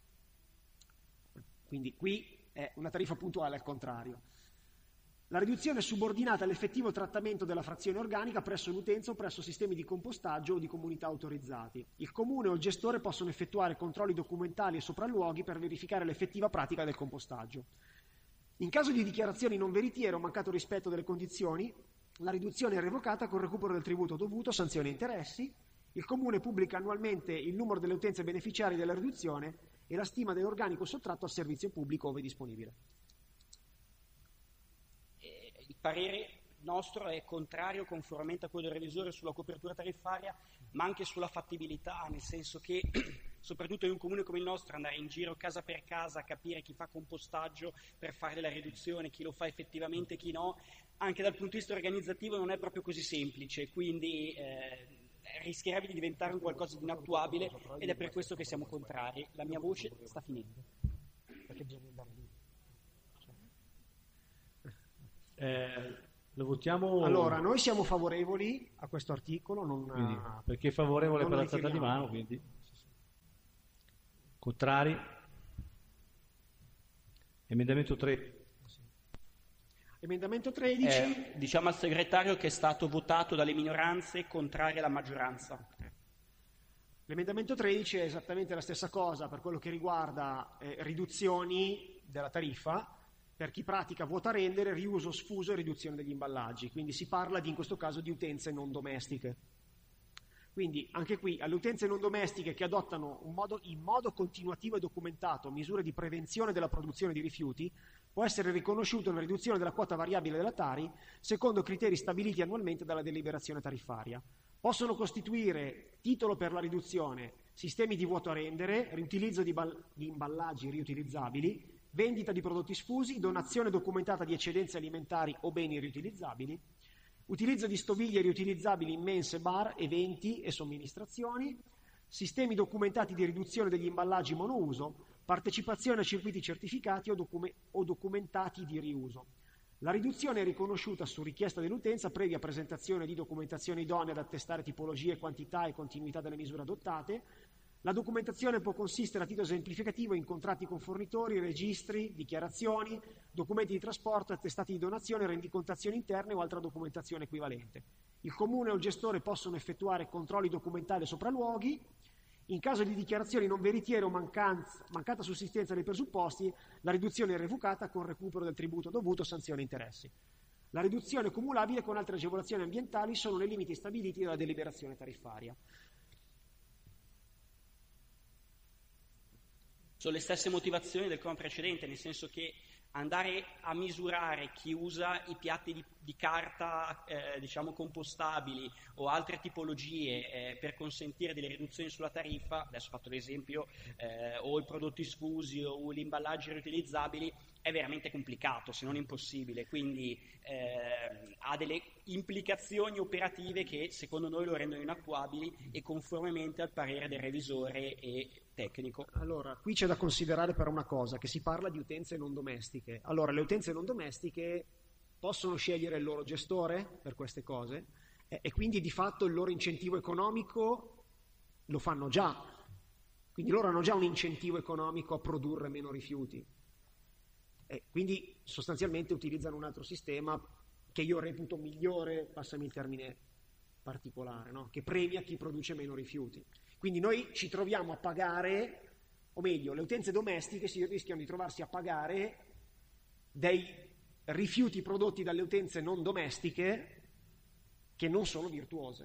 Quindi qui è una tariffa puntuale al contrario. La riduzione è subordinata all'effettivo trattamento della frazione organica presso l'utenza o presso sistemi di compostaggio o di comunità autorizzati. Il comune o il gestore possono effettuare controlli documentali e sopralluoghi per verificare l'effettiva pratica del compostaggio. In caso di dichiarazioni non veritiere o mancato rispetto delle condizioni, la riduzione è revocata con recupero del tributo dovuto, sanzioni e interessi. Il comune pubblica annualmente il numero delle utenze beneficiarie della riduzione e la stima dell'organico sottratto al servizio pubblico ove disponibile. Il parere nostro è contrario conformemente a quello del revisore sulla copertura tariffaria, ma anche sulla fattibilità, nel senso che soprattutto in un comune come il nostro andare in giro casa per casa a capire chi fa compostaggio per fare la riduzione, chi lo fa effettivamente, chi no, anche dal punto di vista organizzativo non è proprio così semplice, quindi rischierebbe di diventare un qualcosa di inattuabile ed è per questo che siamo contrari. La mia voce sta finendo. Lo votiamo? Allora, noi siamo favorevoli a questo articolo, quindi, perché è favorevole per l'alzata di mano, quindi contrari. Emendamento 3. Emendamento 13. Diciamo al segretario che è stato votato dalle minoranze contrarie alla maggioranza. L'emendamento 13 è esattamente la stessa cosa per quello che riguarda riduzioni della tariffa per chi pratica vuota rendere, riuso sfuso e riduzione degli imballaggi. Quindi si parla in questo caso di utenze non domestiche. Quindi anche qui alle utenze non domestiche che adottano in modo continuativo e documentato misure di prevenzione della produzione di rifiuti può essere riconosciuta una riduzione della quota variabile della Tari secondo criteri stabiliti annualmente dalla deliberazione tariffaria. Possono costituire titolo per la riduzione sistemi di vuoto a rendere, riutilizzo di imballaggi riutilizzabili, vendita di prodotti sfusi, donazione documentata di eccedenze alimentari o beni riutilizzabili, utilizzo di stoviglie riutilizzabili in mense, bar, eventi e somministrazioni, sistemi documentati di riduzione degli imballaggi monouso, partecipazione a circuiti certificati o documentati di riuso. La riduzione è riconosciuta su richiesta dell'utenza previa presentazione di documentazione idonea ad attestare tipologie, quantità e continuità delle misure adottate. La documentazione può consistere a titolo esemplificativo in contratti con fornitori, registri, dichiarazioni, documenti di trasporto, attestati di donazione, rendicontazioni interne o altra documentazione equivalente. Il comune o il gestore possono effettuare controlli documentali e sopralluoghi. In caso di dichiarazioni non veritiere o mancata sussistenza dei presupposti, la riduzione è revocata con recupero del tributo dovuto, sanzioni e interessi. La riduzione è cumulabile con altre agevolazioni ambientali solo nei limiti stabiliti dalla deliberazione tariffaria. Sono le stesse motivazioni del comma precedente, nel senso che andare a misurare chi usa i piatti di carta diciamo compostabili o altre tipologie per consentire delle riduzioni sulla tariffa, adesso ho fatto l'esempio, o i prodotti sfusi o gli imballaggi riutilizzabili, è veramente complicato, se non impossibile, quindi ha delle implicazioni operative che secondo noi lo rendono inattuabili e conformemente al parere del revisore e tecnico. Allora, qui c'è da considerare però una cosa, che si parla di utenze non domestiche. Allora, le utenze non domestiche possono scegliere il loro gestore per queste cose e quindi di fatto il loro incentivo economico lo fanno già. Quindi loro hanno già un incentivo economico a produrre meno rifiuti. E quindi sostanzialmente utilizzano un altro sistema che io reputo migliore, passami il termine particolare, no? Che premia chi produce meno rifiuti. Quindi noi ci troviamo a pagare, o meglio, le utenze domestiche si rischiano di trovarsi a pagare dei rifiuti prodotti dalle utenze non domestiche che non sono virtuose.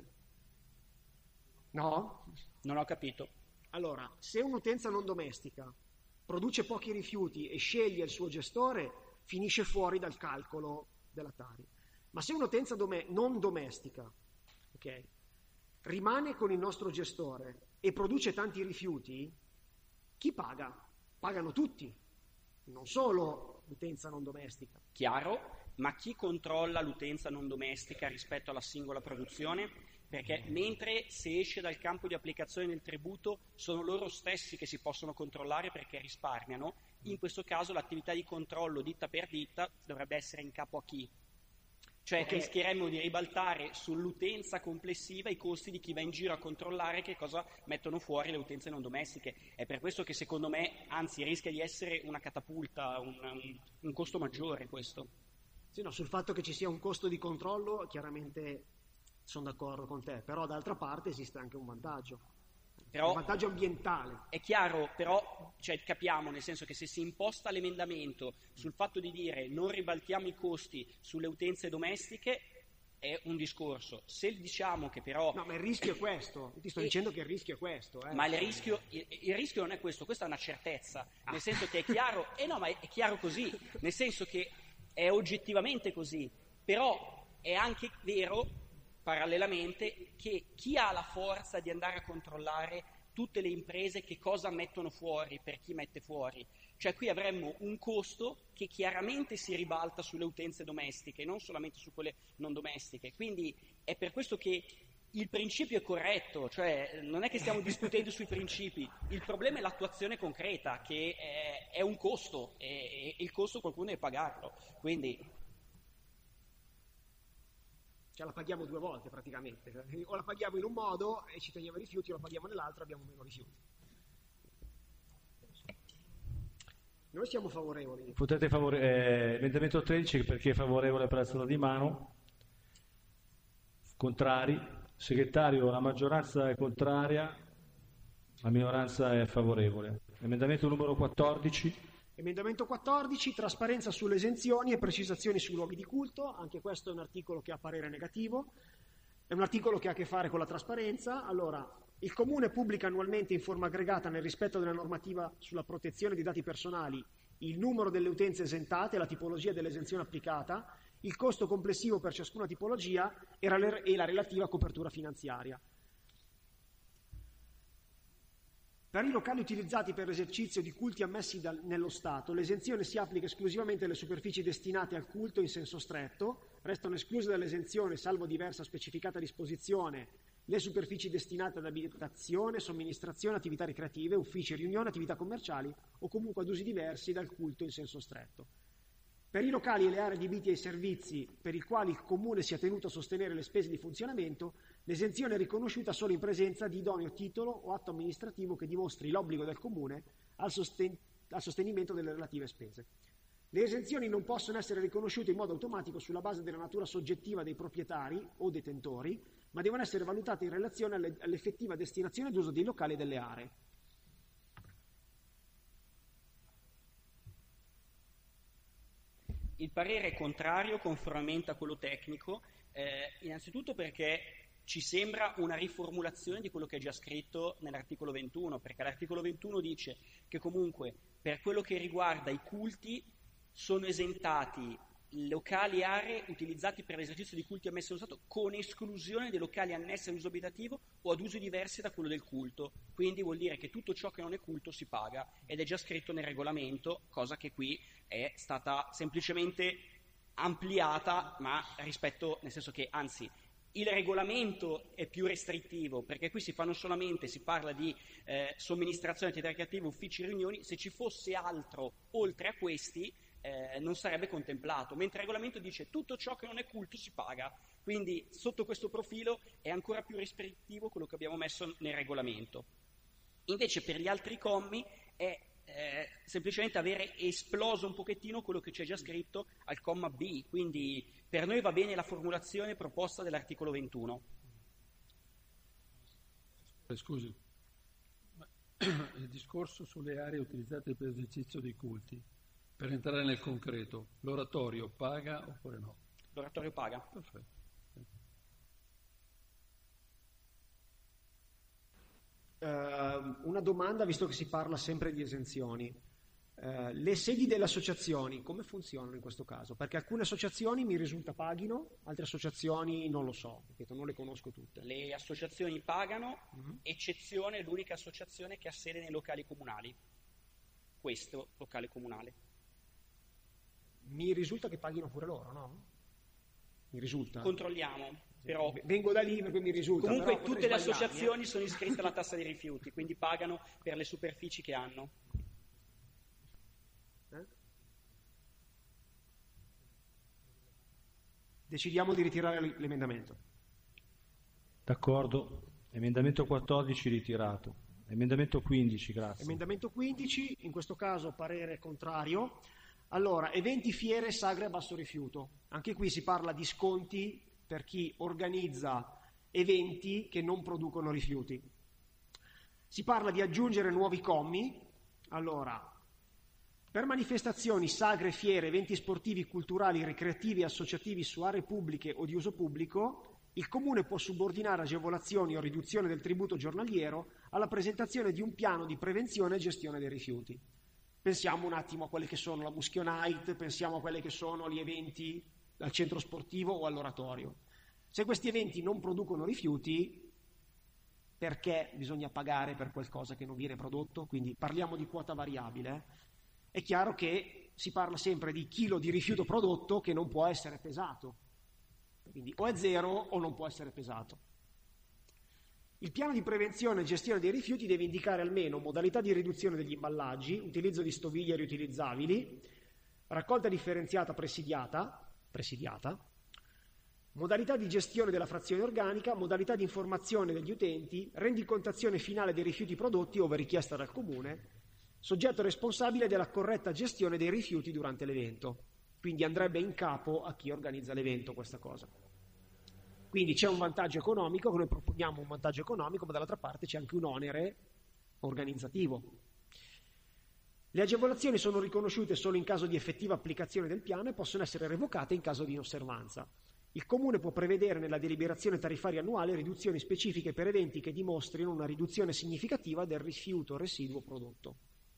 No? Non ho capito. Allora, se un'utenza non domestica produce pochi rifiuti e sceglie il suo gestore, finisce fuori dal calcolo della Tari. Ma se un'utenza non domestica, ok, rimane con il nostro gestore e produce tanti rifiuti, chi paga? Pagano tutti, non solo l'utenza non domestica. Chiaro, ma chi controlla l'utenza non domestica rispetto alla singola produzione? Perché mentre se esce dal campo di applicazione del tributo sono loro stessi che si possono controllare perché risparmiano, in questo caso l'attività di controllo ditta per ditta dovrebbe essere in capo a chi? Cioè rischieremmo di ribaltare sull'utenza complessiva i costi di chi va in giro a controllare che cosa mettono fuori le utenze non domestiche. È per questo che secondo me, anzi, rischia di essere una catapulta, un costo maggiore questo. Sì, no, sul fatto che ci sia un costo di controllo, chiaramente sono d'accordo con te, però d'altra parte esiste anche un vantaggio. Però, un vantaggio ambientale. È chiaro, però capiamo, nel senso che se si imposta l'emendamento sul fatto di dire non ribaltiamo i costi sulle utenze domestiche è un discorso. Se diciamo che però... No, ma il rischio è questo, ti sto dicendo che il rischio è questo. Ma il rischio non è questo, questa è una certezza, nel senso che è chiaro, no, ma è chiaro così, nel senso che è oggettivamente così, però è anche vero parallelamente che chi ha la forza di andare a controllare tutte le imprese che cosa mettono fuori per chi mette fuori, cioè qui avremmo un costo che chiaramente si ribalta sulle utenze domestiche, non solamente su quelle non domestiche, quindi è per questo che il principio è corretto, cioè non è che stiamo discutendo sui principi, il problema è l'attuazione concreta che è un costo e il costo qualcuno deve pagarlo, quindi... Cioè la paghiamo due volte praticamente, o la paghiamo in un modo e ci togliamo i rifiuti, o la paghiamo nell'altro e abbiamo meno rifiuti. Noi siamo favorevoli. Potete emendamento 13 per chi è favorevole per alzata di mano, contrari, segretario la maggioranza è contraria, la minoranza è favorevole. Emendamento numero 14. Emendamento 14, trasparenza sulle esenzioni e precisazioni sui luoghi di culto, anche questo è un articolo che ha parere negativo, è un articolo che ha a che fare con la trasparenza. Allora, il Comune pubblica annualmente in forma aggregata nel rispetto della normativa sulla protezione dei dati personali il numero delle utenze esentate, la tipologia dell'esenzione applicata, il costo complessivo per ciascuna tipologia e la relativa copertura finanziaria. Per i locali utilizzati per l'esercizio di culti ammessi nello Stato, l'esenzione si applica esclusivamente alle superfici destinate al culto in senso stretto, restano escluse dall'esenzione, salvo diversa specificata disposizione, le superfici destinate ad abitazione, somministrazione, attività ricreative, uffici, riunioni, attività commerciali o comunque ad usi diversi dal culto in senso stretto. Per i locali e le aree adibiti ai servizi per i quali il Comune sia tenuto a sostenere le spese di funzionamento, l'esenzione è riconosciuta solo in presenza di idoneo titolo o atto amministrativo che dimostri l'obbligo del Comune al sostenimento delle relative spese. Le esenzioni non possono essere riconosciute in modo automatico sulla base della natura soggettiva dei proprietari o detentori, ma devono essere valutate in relazione all'effettiva destinazione d'uso dei locali e delle aree. Il parere è contrario conformemente a quello tecnico, innanzitutto perché ci sembra una riformulazione di quello che è già scritto nell'articolo 21, perché l'articolo 21 dice che comunque per quello che riguarda i culti sono esentati locali e aree utilizzati per l'esercizio di culti ammessi allo Stato, con esclusione dei locali annessi all'uso abitativo o ad usi diversi da quello del culto. Quindi vuol dire che tutto ciò che non è culto si paga, ed è già scritto nel regolamento, cosa che qui è stata semplicemente ampliata, ma rispetto, nel senso che anzi il regolamento è più restrittivo, perché qui si parla di somministrazione, attività ricreative, uffici, riunioni. Se ci fosse altro oltre a questi non sarebbe contemplato, mentre il regolamento dice tutto ciò che non è culto si paga. Quindi sotto questo profilo è ancora più restrittivo quello che abbiamo messo nel regolamento. Invece per gli altri commi è semplicemente avere esploso un pochettino quello che c'è già scritto al comma B, quindi per noi va bene la formulazione proposta dell'articolo 21. Scusi, ma il discorso sulle aree utilizzate per l'esercizio dei culti, per entrare nel concreto, l'oratorio paga oppure no? L'oratorio paga. Perfetto. Una domanda, visto che si parla sempre di esenzioni. Le sedi delle associazioni come funzionano in questo caso? Perché alcune associazioni mi risulta paghino, altre associazioni non lo so, ripeto, non le conosco tutte. Le associazioni pagano, eccezione l'unica associazione che ha sede nei locali comunali. Questo locale comunale. Mi risulta che paghino pure loro, no? Mi risulta. Controlliamo. Però, vengo da lì perché mi risulta. Comunque tutte le associazioni sono iscritte alla tassa dei rifiuti, quindi pagano per le superfici che hanno. Decidiamo di ritirare l'emendamento. D'accordo. Emendamento 14 ritirato. Emendamento 15, grazie. Emendamento 15, in questo caso parere contrario. Allora, eventi, fiere, sagre a basso rifiuto. Anche qui si parla di sconti per chi organizza eventi che non producono rifiuti. Si parla di aggiungere nuovi commi. Allora, per manifestazioni, sagre, fiere, eventi sportivi, culturali, ricreativi e associativi su aree pubbliche o di uso pubblico, il Comune può subordinare agevolazioni o riduzione del tributo giornaliero alla presentazione di un piano di prevenzione e gestione dei rifiuti. Pensiamo un attimo a quelle che sono la Muschio Night, pensiamo a quelli che sono gli eventi al centro sportivo o all'oratorio. Se questi eventi non producono rifiuti, perché bisogna pagare per qualcosa che non viene prodotto? Quindi parliamo di quota variabile. È chiaro che si parla sempre di chilo di rifiuto prodotto che non può essere pesato. Quindi o è zero o non può essere pesato. Il piano di prevenzione e gestione dei rifiuti deve indicare almeno modalità di riduzione degli imballaggi, utilizzo di stoviglie riutilizzabili, raccolta differenziata presidiata, modalità di gestione della frazione organica, modalità di informazione degli utenti, rendicontazione finale dei rifiuti prodotti ove richiesta dal Comune, soggetto responsabile della corretta gestione dei rifiuti durante l'evento. Quindi andrebbe in capo a chi organizza l'evento questa cosa. Quindi c'è un vantaggio economico, che noi proponiamo un vantaggio economico, ma dall'altra parte c'è anche un onere organizzativo. Le agevolazioni sono riconosciute solo in caso di effettiva applicazione del piano e possono essere revocate in caso di inosservanza. Il Comune può prevedere nella deliberazione tariffaria annuale riduzioni specifiche per eventi che dimostrino una riduzione significativa del rifiuto residuo prodotto.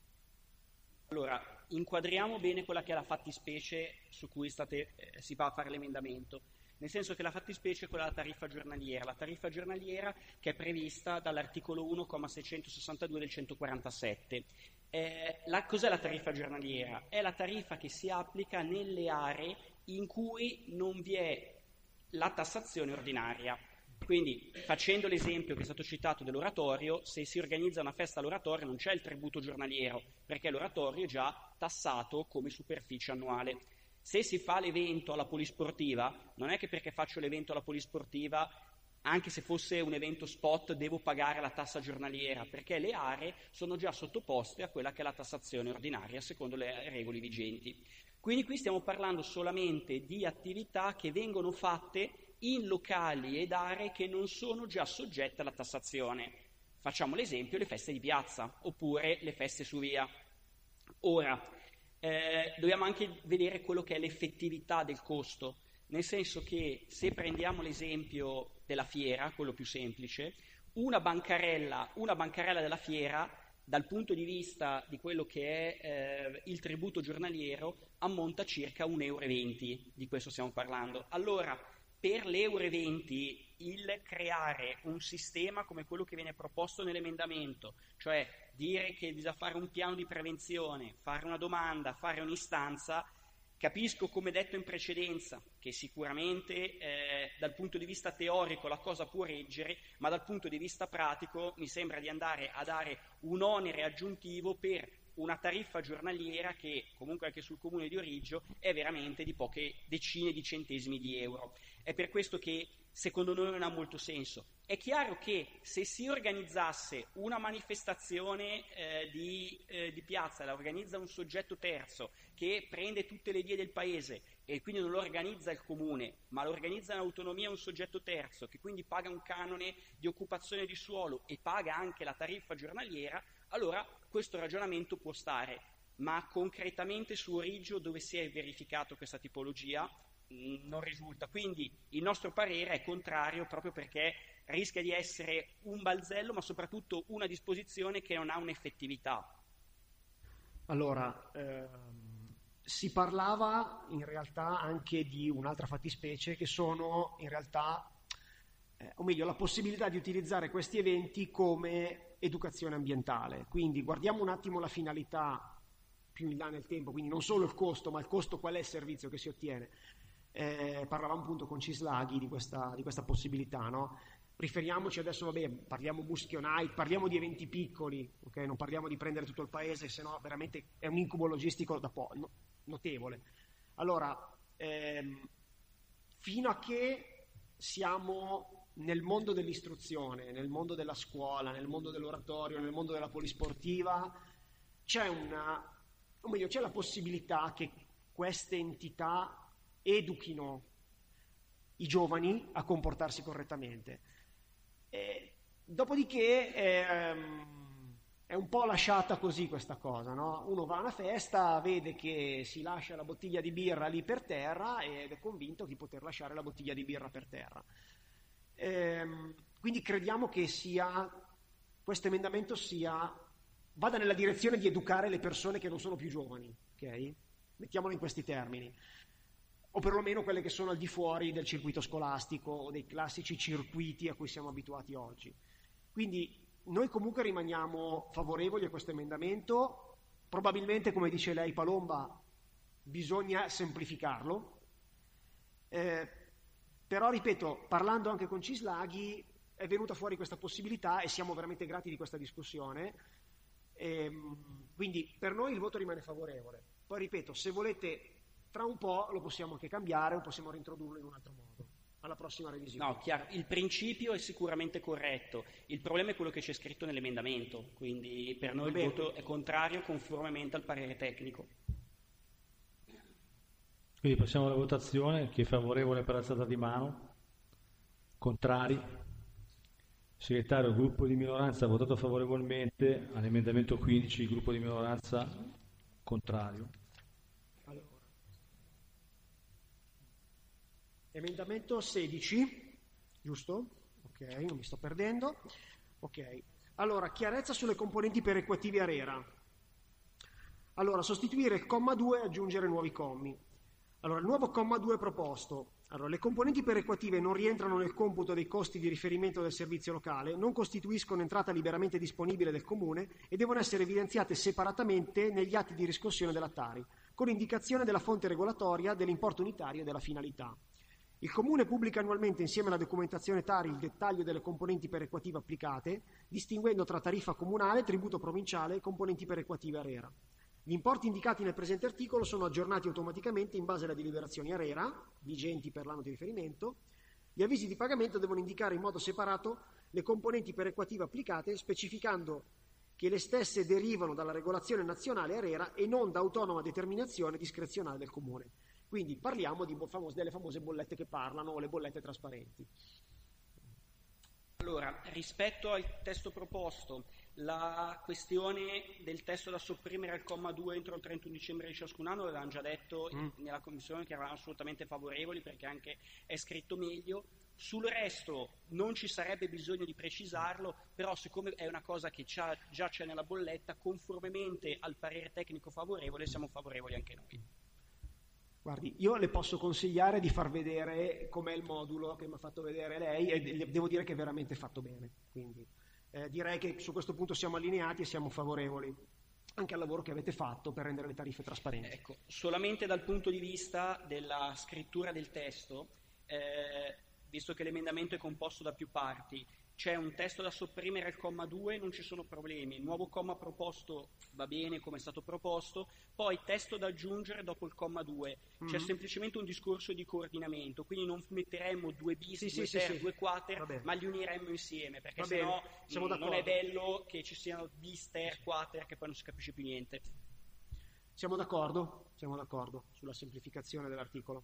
Allora, inquadriamo bene quella che è la fattispecie su cui si va a fare l'emendamento. Nel senso che la fattispecie è quella della tariffa giornaliera. La tariffa giornaliera che è prevista dall'articolo 1,662 del 147. Cos'è la tariffa giornaliera? È la tariffa che si applica nelle aree in cui non vi è la tassazione ordinaria. Quindi, facendo l'esempio che è stato citato dell'oratorio, se si organizza una festa all'oratorio non c'è il tributo giornaliero, perché l'oratorio è già tassato come superficie annuale. Se si fa l'evento alla polisportiva, non è che perché faccio l'evento alla polisportiva, anche se fosse un evento spot, devo pagare la tassa giornaliera, perché le aree sono già sottoposte a quella che è la tassazione ordinaria, secondo le regole vigenti. Quindi qui stiamo parlando solamente di attività che vengono fatte in locali ed aree che non sono già soggette alla tassazione. Facciamo l'esempio, le feste di piazza, oppure le feste su via. Ora, dobbiamo anche vedere quello che è l'effettività del costo. nel senso che se prendiamo l'esempio della fiera, quello più semplice, una bancarella della fiera, dal punto di vista di quello che è il tributo giornaliero, ammonta circa 1,20 euro, di questo stiamo parlando. Allora, per l'1,20 euro il creare un sistema come quello che viene proposto nell'emendamento, cioè dire che bisogna fare un piano di prevenzione, fare una domanda, fare un'istanza, capisco, come detto in precedenza, che sicuramente dal punto di vista teorico la cosa può reggere, ma dal punto di vista pratico mi sembra di andare a dare un onere aggiuntivo per una tariffa giornaliera che comunque anche sul comune di Origgio è veramente di poche decine di centesimi di euro. È per questo che secondo noi non ha molto senso. È chiaro che se si organizzasse una manifestazione di piazza, la organizza un soggetto terzo che prende tutte le vie del paese e quindi non lo organizza il comune, ma lo organizza in autonomia un soggetto terzo che quindi paga un canone di occupazione di suolo e paga anche la tariffa giornaliera, allora questo ragionamento può stare. Ma concretamente su Origgio, dove si è verificato questa tipologia, non risulta. Quindi il nostro parere è contrario, proprio perché rischia di essere un balzello, ma soprattutto una disposizione che non ha un'effettività. Allora, si parlava in realtà anche di un'altra fattispecie, che sono in realtà, o meglio, la possibilità di utilizzare questi eventi come educazione ambientale. Quindi guardiamo un attimo la finalità più in là nel tempo, quindi non solo il costo, ma il costo, qual è il servizio che si ottiene. Parlavamo appunto con Cislaghi di questa possibilità, no? Riferiamoci adesso, parliamo Muschio Night, parliamo di eventi piccoli, okay? Non parliamo di prendere tutto il paese, se no veramente è un incubo logistico notevole. Allora, fino a che siamo nel mondo dell'istruzione, nel mondo della scuola, nel mondo dell'oratorio, nel mondo della polisportiva, c'è la possibilità che queste entità educhino i giovani a comportarsi correttamente. Dopodiché è un po' lasciata così questa cosa, no? Uno va a una festa, vede che si lascia la bottiglia di birra lì per terra ed è convinto di poter lasciare la bottiglia di birra per terra. Quindi crediamo che questo emendamento vada nella direzione di educare le persone che non sono più giovani, ok? Mettiamolo in questi termini. O perlomeno quelle che sono al di fuori del circuito scolastico o dei classici circuiti a cui siamo abituati oggi. Quindi noi comunque rimaniamo favorevoli a questo emendamento. Probabilmente, come dice lei Palomba, bisogna semplificarlo, però ripeto, parlando anche con Cislaghi è venuta fuori questa possibilità e siamo veramente grati di questa discussione, quindi per noi il voto rimane favorevole. Poi ripeto, se volete tra un po' lo possiamo anche cambiare o possiamo reintrodurlo in un altro modo alla prossima revisione. No, chiaro, il principio è sicuramente corretto, il problema è quello che c'è scritto nell'emendamento, quindi per noi il voto è contrario conformemente al parere tecnico. Quindi passiamo alla votazione. Chi è favorevole per alzata di mano? Contrari? Segretario, il gruppo di minoranza ha votato favorevolmente all'emendamento 15, il gruppo di minoranza contrario. Emendamento 16, giusto? Ok, non mi sto perdendo. Ok, allora, chiarezza sulle componenti perequative ARERA. Allora, sostituire il comma 2 e aggiungere nuovi commi. Allora, il nuovo comma 2 proposto. Allora, le componenti perequative non rientrano nel computo dei costi di riferimento del servizio locale, non costituiscono entrata liberamente disponibile del Comune e devono essere evidenziate separatamente negli atti di riscossione della Tari, con indicazione della fonte regolatoria, dell'importo unitario e della finalità. Il Comune pubblica annualmente insieme alla documentazione Tari il dettaglio delle componenti perequative applicate, distinguendo tra tariffa comunale, tributo provinciale e componenti perequative ARERA. Gli importi indicati nel presente articolo sono aggiornati automaticamente in base alle deliberazioni ARERA, vigenti per l'anno di riferimento. Gli avvisi di pagamento devono indicare in modo separato le componenti perequative applicate, specificando che le stesse derivano dalla regolazione nazionale ARERA e non da autonoma determinazione discrezionale del Comune. Quindi parliamo delle famose bollette che parlano o le bollette trasparenti. Allora, rispetto al testo proposto, la questione del testo da sopprimere al comma 2 entro il 31 dicembre di ciascun anno avevamo già detto nella Commissione che eravamo assolutamente favorevoli perché anche è scritto meglio. Sul resto non ci sarebbe bisogno di precisarlo, però siccome è una cosa che già c'è nella bolletta, conformemente al parere tecnico favorevole, siamo favorevoli anche noi. Guardi, io le posso consigliare di far vedere com'è il modulo che mi ha fatto vedere lei e devo dire che è veramente fatto bene, quindi direi che su questo punto siamo allineati e siamo favorevoli anche al lavoro che avete fatto per rendere le tariffe trasparenti. Ecco, solamente dal punto di vista della scrittura del testo, visto che l'emendamento è composto da più parti, c'è un testo da sopprimere al comma 2, non ci sono problemi, il nuovo comma proposto va bene come è stato proposto, poi testo da aggiungere dopo il comma 2, c'è semplicemente un discorso di coordinamento, quindi non metteremmo 2 bis, 2 ter, 2 quater, ma li uniremmo insieme, perché sennò non è bello che ci siano bis, ter, quater, che poi non si capisce più niente. Siamo d'accordo sulla semplificazione dell'articolo.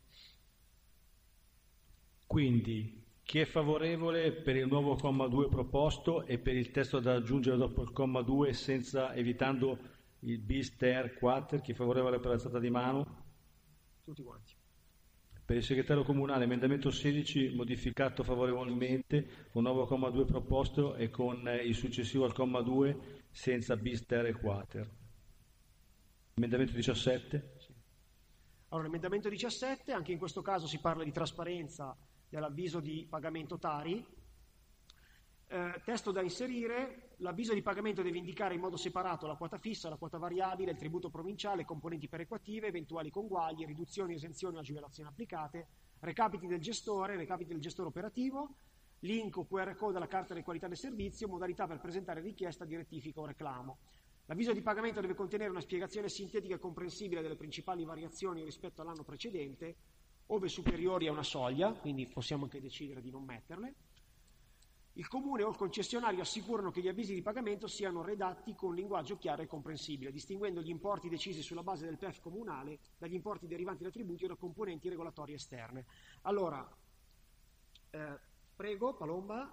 Quindi chi è favorevole per il nuovo comma 2 proposto e per il testo da aggiungere dopo il comma 2 evitando il bis, ter, quater, chi è favorevole per alzata di mano? Tutti quanti. Per il segretario comunale emendamento 16 modificato favorevolmente con nuovo comma 2 proposto e con il successivo al comma 2 senza bis, ter e quater. Emendamento 17? Sì. Allora, l'emendamento 17, anche in questo caso si parla di trasparenza dell'avviso di pagamento Tari. Testo da inserire: l'avviso di pagamento deve indicare in modo separato la quota fissa, la quota variabile, il tributo provinciale, componenti perequative, eventuali conguagli, riduzioni, esenzioni o agevolazioni applicate, recapiti del gestore operativo, link o QR code alla carta di qualità del servizio, modalità per presentare richiesta di rettifica o reclamo. L'avviso di pagamento deve contenere una spiegazione sintetica e comprensibile delle principali variazioni rispetto all'anno precedente, ove superiori a una soglia, quindi possiamo anche decidere di non metterle. Il Comune o il concessionario assicurano che gli avvisi di pagamento siano redatti con linguaggio chiaro e comprensibile, distinguendo gli importi decisi sulla base del PEF comunale dagli importi derivanti da tributi o da componenti regolatorie esterne. Allora, prego, Palomba.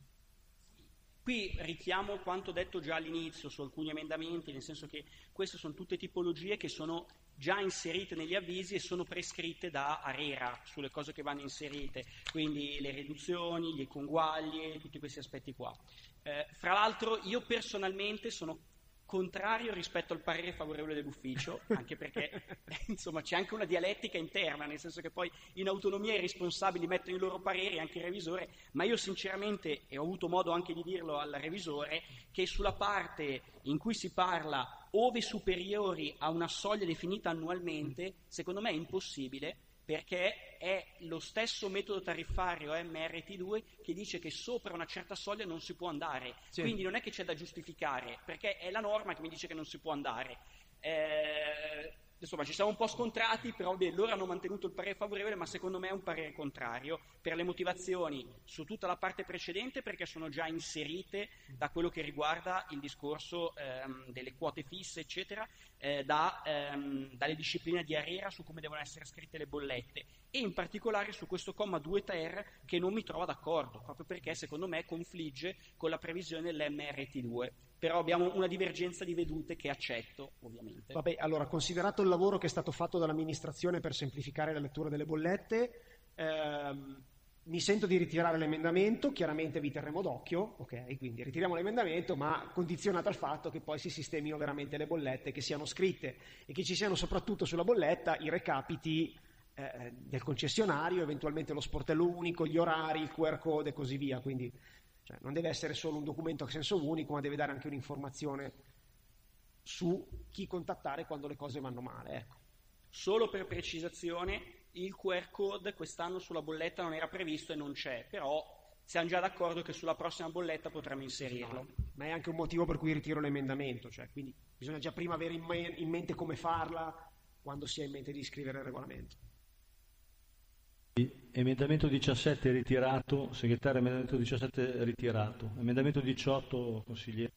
Qui richiamo quanto detto già all'inizio su alcuni emendamenti, nel senso che queste sono tutte tipologie che sono già inserite negli avvisi e sono prescritte da ARERA sulle cose che vanno inserite, quindi le riduzioni, gli conguagli, tutti questi aspetti qua. Fra l'altro io personalmente sono contrario rispetto al parere favorevole dell'ufficio, anche perché insomma c'è anche una dialettica interna, nel senso che poi in autonomia i responsabili mettono i loro pareri, anche il revisore, ma io sinceramente, e ho avuto modo anche di dirlo al revisore, che sulla parte in cui si parla ove superiori a una soglia definita annualmente, secondo me è impossibile, perché è lo stesso metodo tariffario MRT2 che dice che sopra una certa soglia non si può andare, quindi non è che c'è da giustificare, perché è la norma che mi dice che non si può andare. Insomma, ci siamo un po' scontrati, però loro hanno mantenuto il parere favorevole, ma secondo me è un parere contrario per le motivazioni su tutta la parte precedente, perché sono già inserite da quello che riguarda il discorso delle quote fisse, eccetera, dalle discipline di ARERA su come devono essere scritte le bollette, e in particolare su questo comma 2 ter che non mi trova d'accordo, proprio perché secondo me confligge con la previsione dell'MRT2. Però abbiamo una divergenza di vedute che accetto, ovviamente. Vabbè, allora, considerato il lavoro che è stato fatto dall'amministrazione per semplificare la lettura delle bollette, mi sento di ritirare l'emendamento, chiaramente vi terremo d'occhio, ok? Quindi ritiriamo l'emendamento, ma condizionato al fatto che poi si sistemino veramente le bollette, che siano scritte e che ci siano soprattutto sulla bolletta i recapiti del concessionario, eventualmente lo sportello unico, gli orari, il QR code e così via, quindi non deve essere solo un documento a senso unico, ma deve dare anche un'informazione su chi contattare quando le cose vanno male. Ecco. Solo per precisazione, il QR code quest'anno sulla bolletta non era previsto e non c'è, però siamo già d'accordo che sulla prossima bolletta potremo inserirlo. No, ma è anche un motivo per cui ritiro l'emendamento, quindi bisogna già prima avere in mente come farla quando si ha in mente di scrivere il regolamento. Emendamento 17 ritirato, segretario, emendamento 17 ritirato. Emendamento 18, consigliere.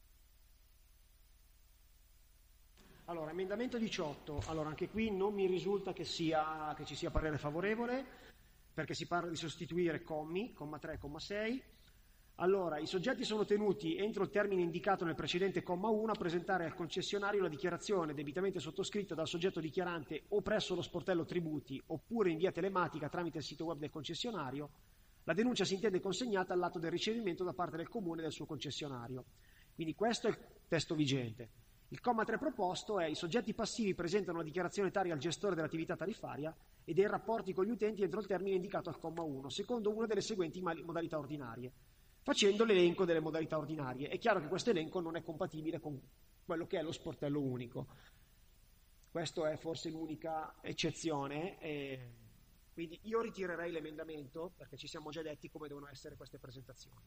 Allora, emendamento 18, anche qui non mi risulta che ci sia parere favorevole, perché si parla di sostituire commi, comma 3 e comma 6. Allora, i soggetti sono tenuti, entro il termine indicato nel precedente comma 1, a presentare al concessionario la dichiarazione debitamente sottoscritta dal soggetto dichiarante o presso lo sportello tributi oppure in via telematica tramite il sito web del concessionario. La denuncia si intende consegnata all'atto del ricevimento da parte del comune e del suo concessionario. Quindi questo è il testo vigente. Il comma 3 proposto è: i soggetti passivi presentano la dichiarazione taria al gestore dell'attività tariffaria e dei rapporti con gli utenti entro il termine indicato al comma 1, secondo una delle seguenti modalità ordinarie, facendo l'elenco delle modalità ordinarie. È chiaro che questo elenco non è compatibile con quello che è lo sportello unico. Questa è forse l'unica eccezione. Quindi io ritirerei l'emendamento, perché ci siamo già detti come devono essere queste presentazioni.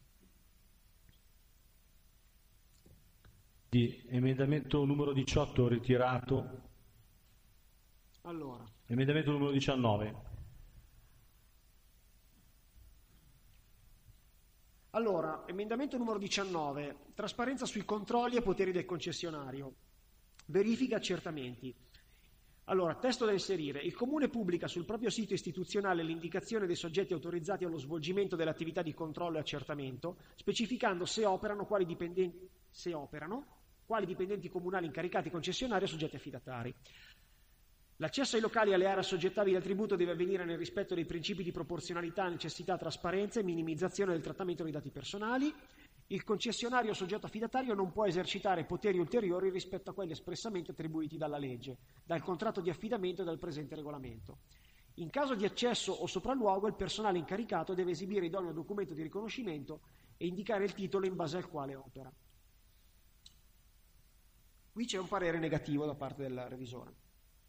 Di emendamento numero 18 ritirato. Allora. Emendamento numero 19. Allora, emendamento numero 19, trasparenza sui controlli e poteri del concessionario, verifica e accertamenti. Allora, testo da inserire: il Comune pubblica sul proprio sito istituzionale l'indicazione dei soggetti autorizzati allo svolgimento dell'attività di controllo e accertamento, specificando se operano quali dipendenti comunali incaricati concessionari o soggetti affidatari. L'accesso ai locali e alle aree assoggettabili al tributo deve avvenire nel rispetto dei principi di proporzionalità, necessità, trasparenza e minimizzazione del trattamento dei dati personali. Il concessionario o soggetto affidatario non può esercitare poteri ulteriori rispetto a quelli espressamente attribuiti dalla legge, dal contratto di affidamento e dal presente regolamento. In caso di accesso o sopralluogo, il personale incaricato deve esibire idoneo documento di riconoscimento e indicare il titolo in base al quale opera. Qui c'è un parere negativo da parte del revisore.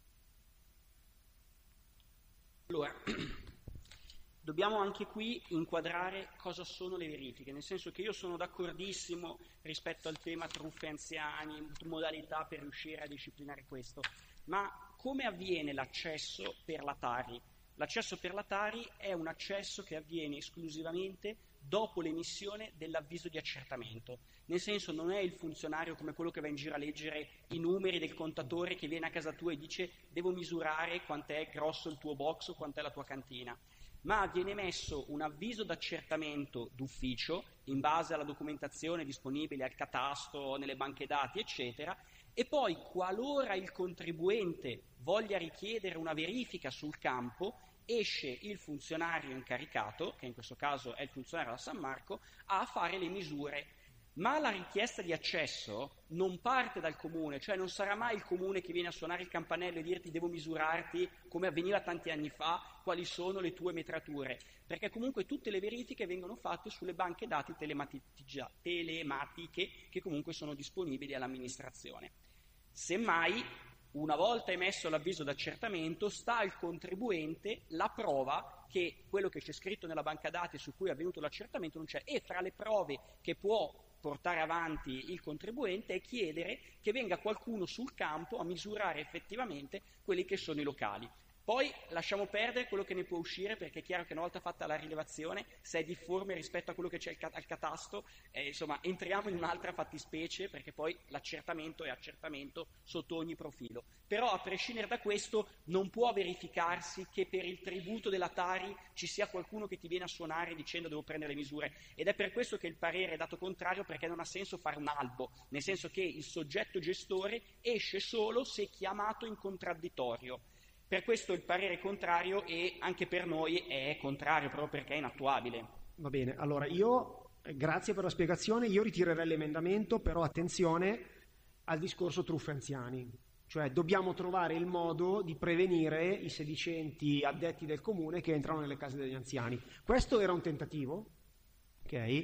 Allora, dobbiamo anche qui inquadrare cosa sono le verifiche, nel senso che io sono d'accordissimo rispetto al tema truffe anziani, modalità per riuscire a disciplinare questo, ma come avviene l'accesso per la Tari? L'accesso per la Tari è un accesso che avviene esclusivamente dopo l'emissione dell'avviso di accertamento, nel senso non è il funzionario come quello che va in giro a leggere i numeri del contatore che viene a casa tua e dice devo misurare quant'è grosso il tuo box o quant'è la tua cantina, ma viene emesso un avviso d'accertamento d'ufficio in base alla documentazione disponibile al catasto, nelle banche dati eccetera, e poi qualora il contribuente voglia richiedere una verifica sul campo esce il funzionario incaricato, che in questo caso è il funzionario da San Marco, a fare le misure. Ma la richiesta di accesso non parte dal comune, cioè non sarà mai il comune che viene a suonare il campanello e dirti devo misurarti, come avveniva tanti anni fa, quali sono le tue metrature, perché comunque tutte le verifiche vengono fatte sulle banche dati telematiche che comunque sono disponibili all'amministrazione. Semmai, una volta emesso l'avviso d'accertamento, sta al contribuente la prova che quello che c'è scritto nella banca dati su cui è avvenuto l'accertamento non c'è, e fra le prove che può portare avanti il contribuente è chiedere che venga qualcuno sul campo a misurare effettivamente quelli che sono i locali. Poi lasciamo perdere quello che ne può uscire, perché è chiaro che una volta fatta la rilevazione, se è difforme rispetto a quello che c'è al catasto, insomma entriamo in un'altra fattispecie, perché poi l'accertamento è accertamento sotto ogni profilo. Però a prescindere da questo non può verificarsi che per il tributo della Tari ci sia qualcuno che ti viene a suonare dicendo devo prendere le misure, ed è per questo che il parere è dato contrario, perché non ha senso fare un albo, nel senso che il soggetto gestore esce solo se chiamato in contraddittorio. Per questo il parere è contrario, e anche per noi è contrario proprio perché è inattuabile. Va bene, allora grazie per la spiegazione, io ritirerei l'emendamento, però attenzione al discorso truffe anziani, cioè dobbiamo trovare il modo di prevenire i sedicenti addetti del comune che entrano nelle case degli anziani. Questo era un tentativo, ok?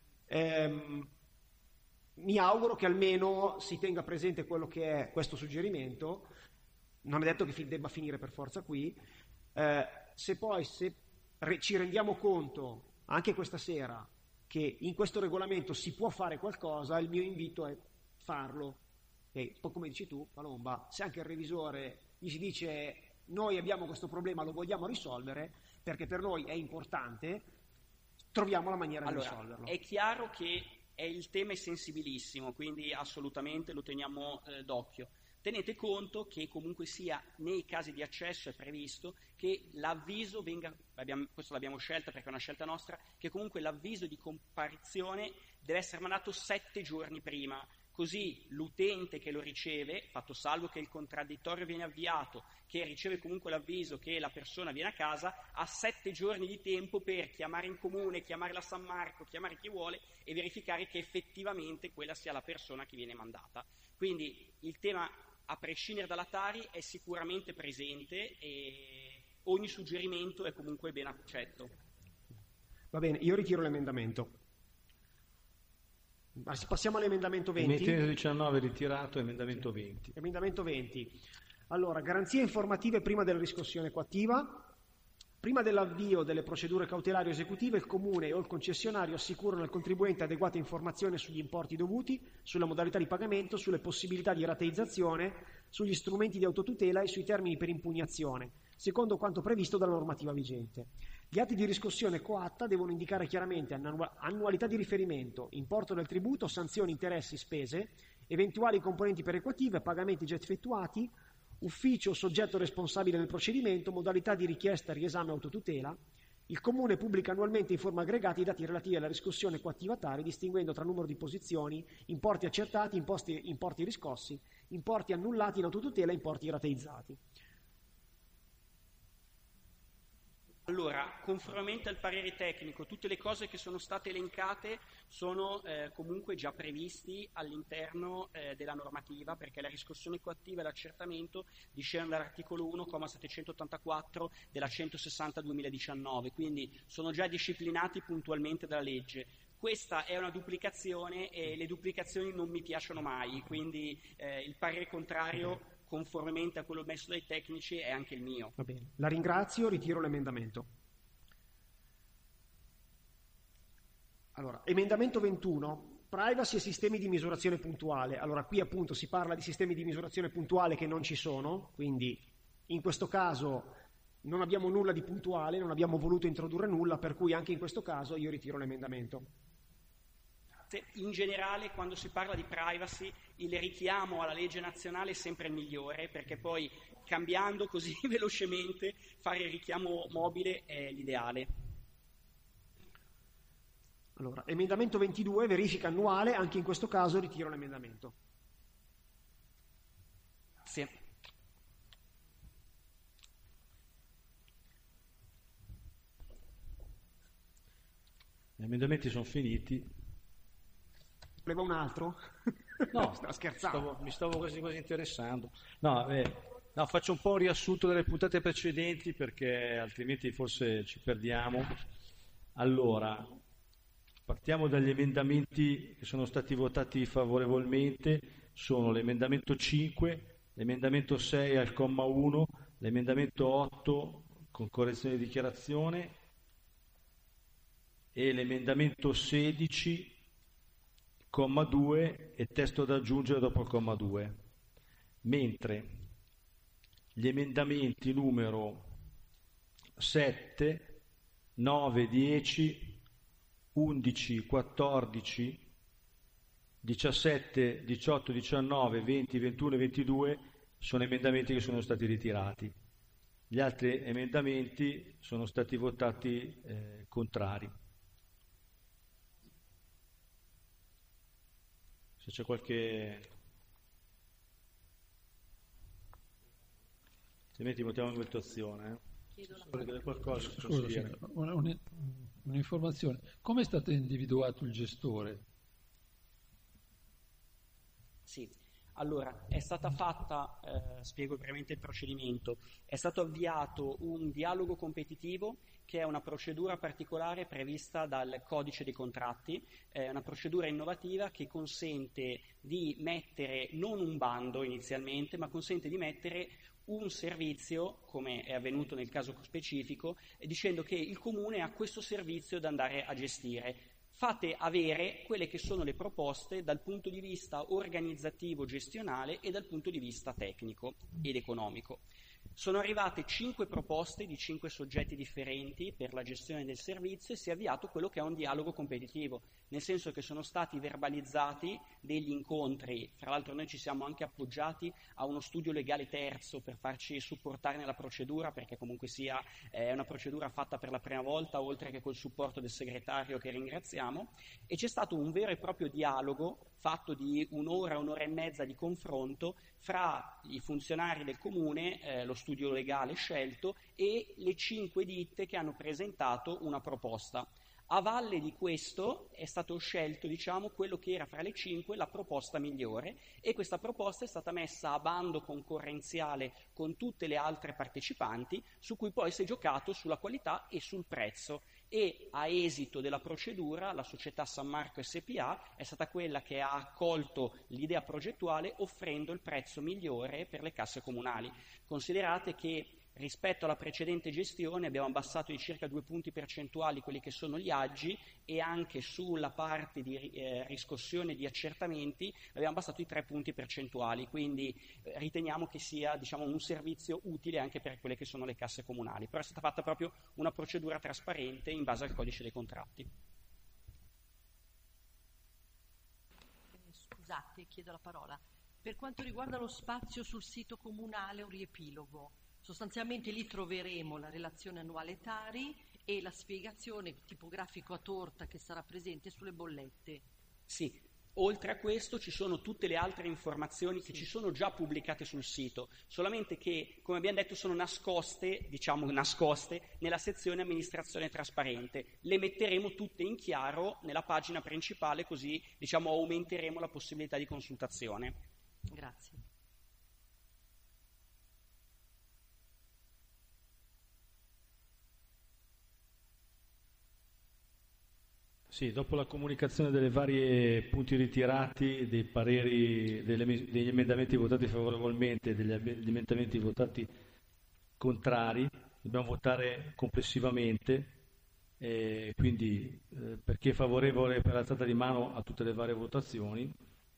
Mi auguro che almeno si tenga presente quello che è questo suggerimento. Non è detto che debba finire per forza qui. Se ci rendiamo conto anche questa sera che in questo regolamento si può fare qualcosa, il mio invito è farlo. E poi, come dici tu, Palomba, se anche il revisore gli si dice noi abbiamo questo problema, lo vogliamo risolvere perché per noi è importante, troviamo la maniera di risolverlo. È chiaro che il tema è sensibilissimo, quindi assolutamente lo teniamo d'occhio. Tenete conto che comunque sia nei casi di accesso è previsto che l'avviso venga, questo l'abbiamo scelta perché è una scelta nostra, che comunque l'avviso di comparizione deve essere mandato 7 giorni prima, così l'utente che lo riceve, fatto salvo che il contraddittorio viene avviato, che riceve comunque l'avviso che la persona viene a casa, ha 7 giorni di tempo per chiamare in comune, chiamare la San Marco, chiamare chi vuole e verificare che effettivamente quella sia la persona che viene mandata. Quindi il tema, a prescindere dalla Tari, è sicuramente presente e ogni suggerimento è comunque ben accetto. Va bene, io ritiro l'emendamento. Passiamo all'emendamento 20. Emendamento 19 ritirato, emendamento 20. Emendamento 20. Allora, garanzie informative prima della riscossione coattiva. Prima dell'avvio delle procedure cautelari esecutive, il Comune o il concessionario assicurano al contribuente adeguate informazioni sugli importi dovuti, sulla modalità di pagamento, sulle possibilità di rateizzazione, sugli strumenti di autotutela e sui termini per impugnazione, secondo quanto previsto dalla normativa vigente. Gli atti di riscossione coatta devono indicare chiaramente annualità di riferimento, importo del tributo, sanzioni, interessi, spese, eventuali componenti perequative, pagamenti già effettuati, ufficio o soggetto responsabile del procedimento, modalità di richiesta, riesame e autotutela. Il Comune pubblica annualmente in forma aggregata i dati relativi alla riscossione coattiva Tari, distinguendo tra numero di posizioni, importi accertati, importi riscossi, importi annullati in autotutela e importi rateizzati. Allora, conformemente al parere tecnico, tutte le cose che sono state elencate sono comunque già previsti all'interno della normativa, perché la riscossione coattiva e l'accertamento discendono dall'articolo 1,784 della 160/2019, quindi sono già disciplinati puntualmente dalla legge. Questa è una duplicazione e le duplicazioni non mi piacciono mai, quindi il parere contrario, conformemente a quello messo dai tecnici, è anche il mio. Va bene, la ringrazio, ritiro l'emendamento. Allora, emendamento 21, privacy e sistemi di misurazione puntuale. Allora, qui appunto si parla di sistemi di misurazione puntuale che non ci sono, quindi in questo caso non abbiamo nulla di puntuale, non abbiamo voluto introdurre nulla, per cui anche in questo caso io ritiro l'emendamento. In generale, quando si parla di privacy, il richiamo alla legge nazionale è sempre il migliore, perché poi cambiando così velocemente fare il richiamo mobile è l'ideale. Allora, emendamento 22, verifica annuale, anche in questo caso ritiro l'emendamento. Grazie. Gli emendamenti sono finiti. Voleva un altro? No, stavo scherzando. Mi stavo quasi interessando. No, faccio un po' un riassunto delle puntate precedenti perché altrimenti forse ci perdiamo. Allora, partiamo dagli emendamenti che sono stati votati favorevolmente. Sono l'emendamento 5, l'emendamento 6 al comma 1, l'emendamento 8 con correzione di dichiarazione e l'emendamento 16 comma 2 e testo da aggiungere dopo il comma 2, mentre gli emendamenti numero 7, 9, 10, 11, 14, 17, 18, 19, 20, 21 e 22 sono emendamenti che sono stati ritirati. Gli altri emendamenti sono stati votati contrari. Se c'è qualche... Altrimenti votiamo in votazione. Qualcosa. Scusa, un'informazione. Come è stato individuato il gestore? Sì, allora è stata fatta, spiego brevemente il procedimento, è stato avviato un dialogo competitivo che è una procedura particolare prevista dal codice dei contratti, è una procedura innovativa che consente di mettere non un bando inizialmente, ma consente di mettere un servizio, come è avvenuto nel caso specifico, dicendo che il Comune ha questo servizio da andare a gestire. Fate avere quelle che sono le proposte dal punto di vista organizzativo, gestionale e dal punto di vista tecnico ed economico. Sono arrivate 5 proposte di 5 soggetti differenti per la gestione del servizio e si è avviato quello che è un dialogo competitivo, nel senso che sono stati verbalizzati degli incontri. Fra l'altro noi ci siamo anche appoggiati a uno studio legale terzo per farci supportare nella procedura, perché comunque sia è una procedura fatta per la prima volta, oltre che col supporto del segretario che ringraziamo, e c'è stato un vero e proprio dialogo fatto di un'ora e mezza di confronto fra i funzionari del comune, lo studio legale scelto, e le 5 ditte che hanno presentato una proposta. A valle di questo è stato scelto, quello che era fra le 5 la proposta migliore, e questa proposta è stata messa a bando concorrenziale con tutte le altre partecipanti, su cui poi si è giocato sulla qualità e sul prezzo. E a esito della procedura la società San Marco SPA è stata quella che ha accolto l'idea progettuale offrendo il prezzo migliore per le casse comunali. Considerate che rispetto alla precedente gestione abbiamo abbassato di circa 2 punti percentuali quelli che sono gli aggi, e anche sulla parte di riscossione di accertamenti abbiamo abbassato di 3 punti percentuali, quindi riteniamo che sia un servizio utile anche per quelle che sono le casse comunali. Però è stata fatta proprio una procedura trasparente in base al codice dei contratti. Scusate, chiedo la parola. Per quanto riguarda lo spazio sul sito comunale, un riepilogo. Sostanzialmente lì troveremo la relazione annuale Tari e la spiegazione tipografico a torta che sarà presente sulle bollette. Sì, oltre a questo ci sono tutte le altre informazioni che ci sono già pubblicate sul sito, solamente che, come abbiamo detto, sono nascoste nella sezione amministrazione trasparente. Le metteremo tutte in chiaro nella pagina principale, così aumenteremo la possibilità di consultazione. Grazie. Sì, dopo la comunicazione delle varie punti ritirati, dei pareri, degli emendamenti votati favorevolmente e degli emendamenti votati contrari, dobbiamo votare complessivamente, quindi per chi è favorevole per alzata di mano a tutte le varie votazioni,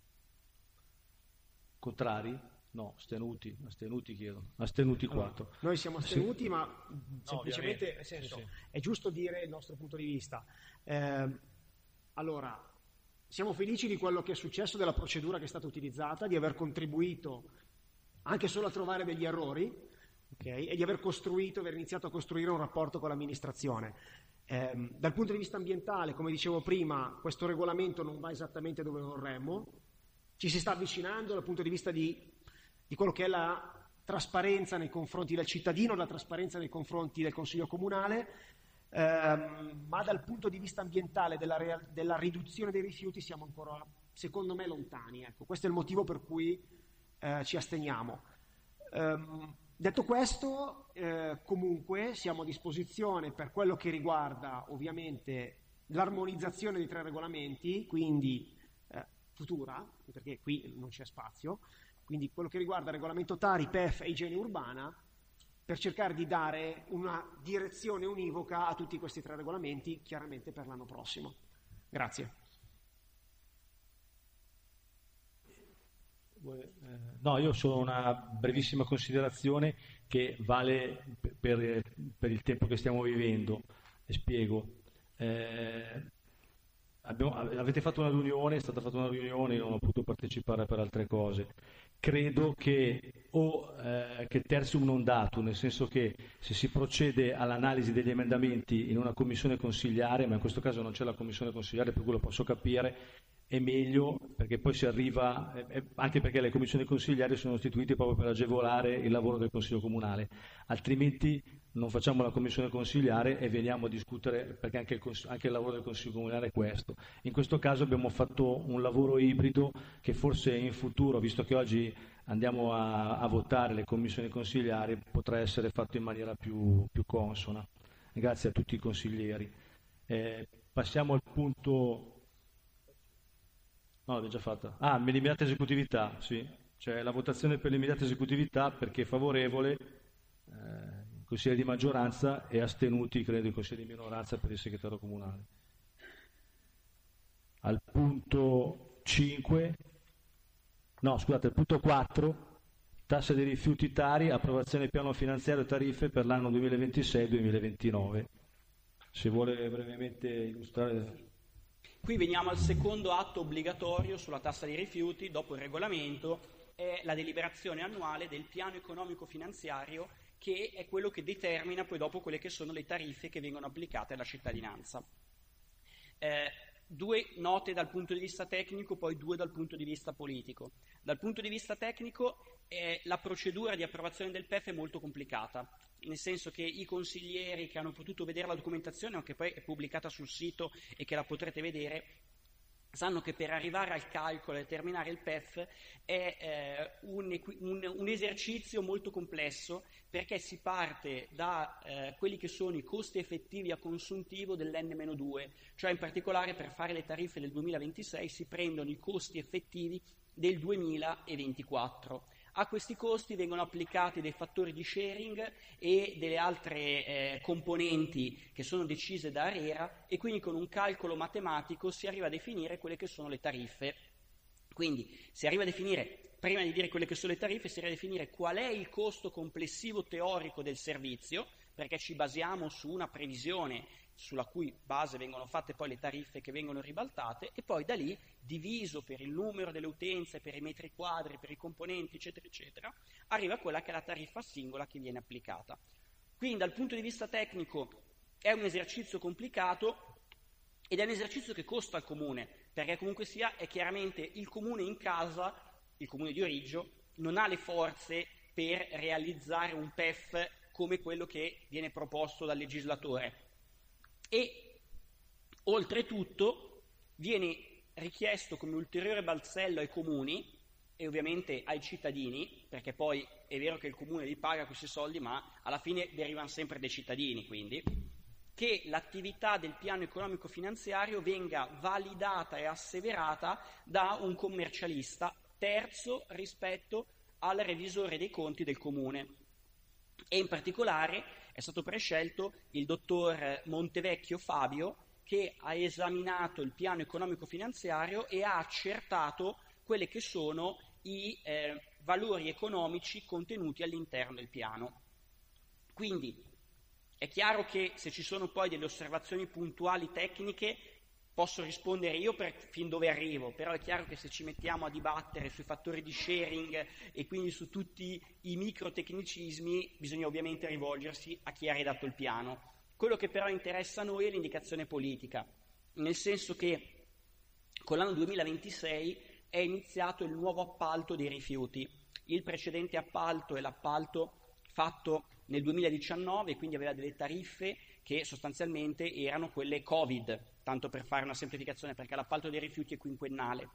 contrari? No, astenuti chiedo, astenuti 4. Noi siamo astenuti, sì. Ma semplicemente nel senso, sì. È giusto dire il nostro punto di vista. Allora, siamo felici di quello che è successo, della procedura che è stata utilizzata, di aver contribuito anche solo a trovare degli errori, okay? E di aver iniziato a costruire un rapporto con l'amministrazione. Dal punto di vista ambientale, come dicevo prima, questo regolamento non va esattamente dove vorremmo, ci si sta avvicinando dal punto di vista di quello che è la trasparenza nei confronti del cittadino, la trasparenza nei confronti del Consiglio Comunale, ma dal punto di vista ambientale della riduzione dei rifiuti siamo ancora, secondo me, lontani. Ecco, questo è il motivo per cui ci asteniamo. Detto questo, comunque siamo a disposizione per quello che riguarda ovviamente l'armonizzazione dei 3 regolamenti, quindi futura, perché qui non c'è spazio, quindi quello che riguarda il regolamento Tari, PEF e igiene urbana, per cercare di dare una direzione univoca a tutti questi 3 regolamenti, chiaramente per l'anno prossimo. Grazie. No, io ho solo una brevissima considerazione che vale per il tempo che stiamo vivendo, e spiego. Avete fatto una riunione, è stata fatta una riunione, io non ho potuto partecipare per altre cose. Credo che che tertium non datur, nel senso che se si procede all'analisi degli emendamenti in una commissione consigliare, ma in questo caso non c'è la commissione consigliare, per cui lo posso capire, è meglio, perché poi si arriva, anche perché le commissioni consigliari sono istituite proprio per agevolare il lavoro del Consiglio Comunale, altrimenti non facciamo la commissione consigliare e veniamo a discutere, perché anche il lavoro del Consiglio Comunale è questo. In questo caso abbiamo fatto un lavoro ibrido che forse in futuro, visto che oggi andiamo a votare le commissioni consigliari, potrà essere fatto in maniera più consona. Grazie a tutti i consiglieri. Passiamo al punto... No, l'abbiamo già fatta. L'immediata esecutività, sì. Cioè la votazione per l'immediata esecutività, perché è favorevole il consigliere di maggioranza e astenuti, credo, il consigliere di minoranza per il segretario comunale. Al punto 5, no scusate, al punto 4 Tassa dei rifiuti Tari, approvazione del piano finanziario e tariffe per l'anno 2026-2029. Se vuole brevemente illustrare. Qui veniamo al secondo atto obbligatorio sulla tassa dei rifiuti, dopo il regolamento, è la deliberazione annuale del piano economico finanziario, che è quello che determina poi dopo quelle che sono le tariffe che vengono applicate alla cittadinanza. Due note dal punto di vista tecnico, poi due dal punto di vista politico. Dal punto di vista tecnico la procedura di approvazione del PEF è molto complicata, nel senso che i consiglieri che hanno potuto vedere la documentazione, anche poi è pubblicata sul sito e che la potrete vedere, sanno che per arrivare al calcolo e terminare il PEF è un esercizio molto complesso, perché si parte da quelli che sono i costi effettivi a consuntivo dell'N-2, cioè in particolare per fare le tariffe del 2026 si prendono i costi effettivi del 2024. A questi costi vengono applicati dei fattori di sharing e delle altre componenti che sono decise da ARERA, e quindi con un calcolo matematico si arriva a definire quelle che sono le tariffe. Quindi si arriva a definire, prima di dire quelle che sono le tariffe, si arriva a definire qual è il costo complessivo teorico del servizio, perché ci basiamo su una previsione sulla cui base vengono fatte poi le tariffe che vengono ribaltate, e poi da lì, diviso per il numero delle utenze, per i metri quadri, per i componenti, eccetera, eccetera, arriva quella che è la tariffa singola che viene applicata. Quindi dal punto di vista tecnico è un esercizio complicato ed è un esercizio che costa al comune, perché comunque sia è chiaramente il comune in casa, il comune di Origgio, non ha le forze per realizzare un PEF come quello che viene proposto dal legislatore. E oltretutto viene richiesto come ulteriore balzello ai comuni e ovviamente ai cittadini, perché poi è vero che il comune li paga questi soldi, ma alla fine derivano sempre dai cittadini, quindi, che l'attività del piano economico finanziario venga validata e asseverata da un commercialista terzo rispetto al revisore dei conti del comune. E in particolare è stato prescelto il dottor Montevecchio Fabio, che ha esaminato il piano economico finanziario e ha accertato quelle che sono i valori economici contenuti all'interno del piano. Quindi è chiaro che se ci sono poi delle osservazioni puntuali tecniche posso rispondere io fin dove arrivo, però è chiaro che se ci mettiamo a dibattere sui fattori di sharing e quindi su tutti i microtecnicismi bisogna ovviamente rivolgersi a chi ha redatto il piano. Quello che però interessa a noi è l'indicazione politica, nel senso che con l'anno 2026 è iniziato il nuovo appalto dei rifiuti. Il precedente appalto è l'appalto fatto nel 2019, quindi aveva delle tariffe che sostanzialmente erano quelle Covid, tanto per fare una semplificazione, perché l'appalto dei rifiuti è quinquennale.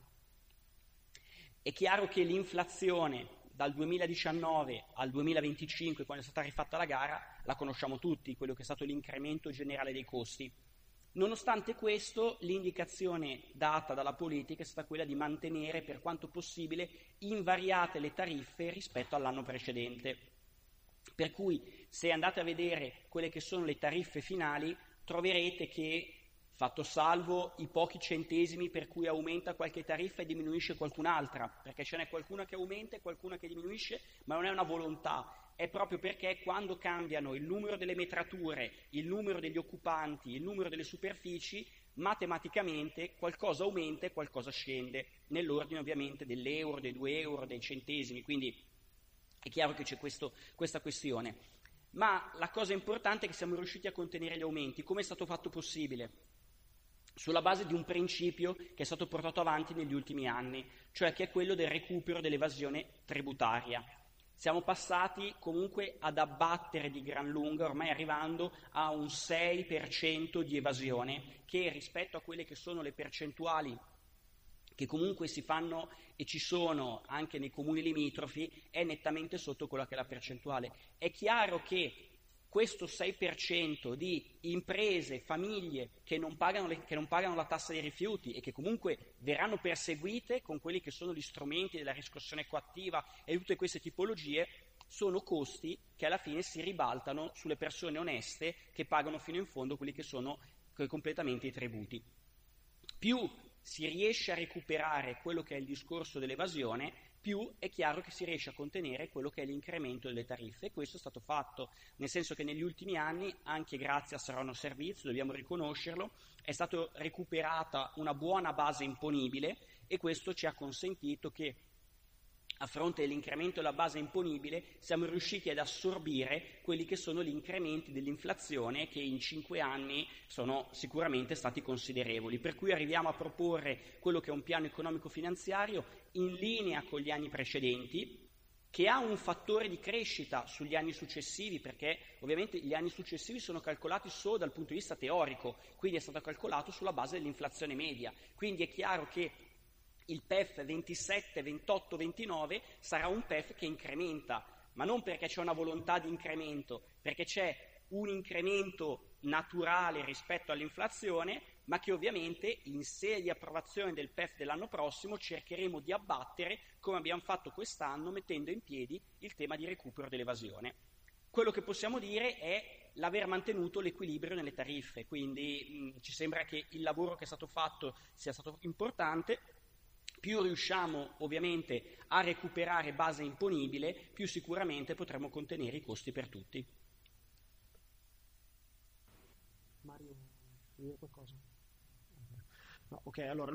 È chiaro che l'inflazione dal 2019 al 2025, quando è stata rifatta la gara, la conosciamo tutti, quello che è stato l'incremento generale dei costi. Nonostante questo, l'indicazione data dalla politica è stata quella di mantenere per quanto possibile invariate le tariffe rispetto all'anno precedente. Per cui se andate a vedere quelle che sono le tariffe finali, troverete che, fatto salvo i pochi centesimi per cui aumenta qualche tariffa e diminuisce qualcun'altra, perché ce n'è qualcuna che aumenta e qualcuna che diminuisce, ma non è una volontà, è proprio perché quando cambiano il numero delle metrature, il numero degli occupanti, il numero delle superfici, matematicamente qualcosa aumenta e qualcosa scende, nell'ordine ovviamente dell'euro, dei 2 euro, dei centesimi, quindi è chiaro che c'è questa questione. Ma la cosa importante è che siamo riusciti a contenere gli aumenti. Come è stato fatto possibile? Sulla base di un principio che è stato portato avanti negli ultimi anni, cioè che è quello del recupero dell'evasione tributaria. Siamo passati comunque ad abbattere di gran lunga, ormai arrivando a un 6% di evasione, che rispetto a quelle che sono le percentuali che comunque si fanno e ci sono anche nei comuni limitrofi, è nettamente sotto quella che è la percentuale. È chiaro che questo 6% di imprese, famiglie che non pagano la tassa dei rifiuti e che comunque verranno perseguite con quelli che sono gli strumenti della riscossione coattiva e tutte queste tipologie, sono costi che alla fine si ribaltano sulle persone oneste che pagano fino in fondo quelli che sono completamente i tributi. Più si riesce a recuperare quello che è il discorso dell'evasione, più è chiaro che si riesce a contenere quello che è l'incremento delle tariffe, e questo è stato fatto, nel senso che negli ultimi anni, anche grazie a Saronno Servizio, dobbiamo riconoscerlo, è stata recuperata una buona base imponibile, e questo ci ha consentito che, a fronte dell'incremento della base imponibile, siamo riusciti ad assorbire quelli che sono gli incrementi dell'inflazione, che in 5 anni sono sicuramente stati considerevoli, per cui arriviamo a proporre quello che è un piano economico-finanziario in linea con gli anni precedenti, che ha un fattore di crescita sugli anni successivi, perché ovviamente gli anni successivi sono calcolati solo dal punto di vista teorico, quindi è stato calcolato sulla base dell'inflazione media, quindi è chiaro che il PEF 27, 28, 29 sarà un PEF che incrementa, ma non perché c'è una volontà di incremento, perché c'è un incremento naturale rispetto all'inflazione, ma che ovviamente in sede di approvazione del PEF dell'anno prossimo cercheremo di abbattere, come abbiamo fatto quest'anno, mettendo in piedi il tema di recupero dell'evasione. Quello che possiamo dire è l'aver mantenuto l'equilibrio nelle tariffe, quindi ci sembra che il lavoro che è stato fatto sia stato importante. Più riusciamo ovviamente a recuperare base imponibile, più sicuramente potremo contenere i costi per tutti. Mario, vuoi dire qualcosa? No, ok, allora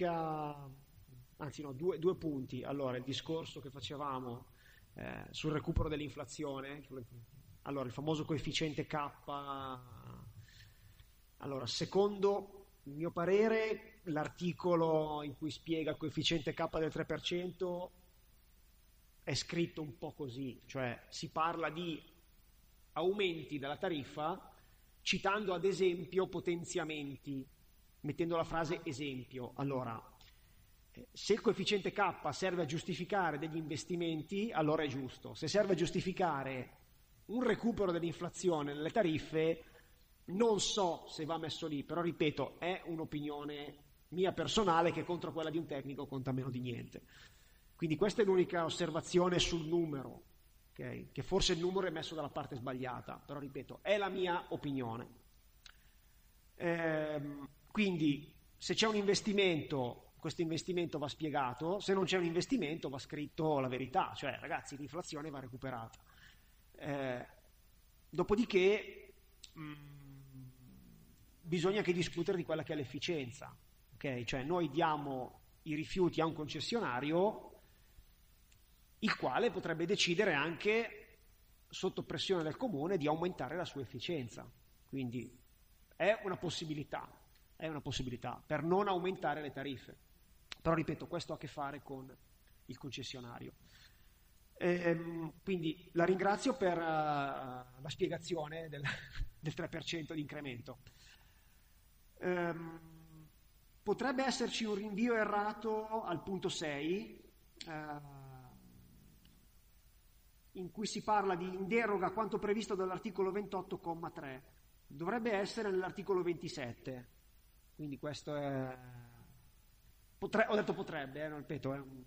due punti. Allora, il discorso che facevamo sul recupero dell'inflazione, allora il famoso coefficiente K. Allora, secondo il mio parere, l'articolo in cui spiega il coefficiente K del 3% è scritto un po' così, cioè si parla di aumenti della tariffa citando ad esempio potenziamenti, mettendo la frase esempio. Allora, se il coefficiente K serve a giustificare degli investimenti, allora è giusto. Se serve a giustificare un recupero dell'inflazione nelle tariffe, non so se va messo lì, però ripeto, è un'opinione mia personale che contro quella di un tecnico conta meno di niente. Quindi questa è l'unica osservazione sul numero, okay? Che forse il numero è messo dalla parte sbagliata, però ripeto, è la mia opinione. Quindi se c'è un investimento, questo investimento va spiegato, se non c'è un investimento va scritto la verità, cioè ragazzi l'inflazione va recuperata. Dopodiché bisogna anche discutere di quella che è l'efficienza, ok? Cioè noi diamo i rifiuti a un concessionario il quale potrebbe decidere anche sotto pressione del comune di aumentare la sua efficienza, quindi è una possibilità per non aumentare le tariffe, però ripeto, questo ha a che fare con il concessionario. Quindi la ringrazio per la spiegazione del 3% di incremento. Potrebbe esserci un rinvio errato al punto 6 in cui si parla di in deroga a quanto previsto dall'articolo 28,3, dovrebbe essere nell'articolo 27, quindi questo è ho detto potrebbe, non ripeto, è un...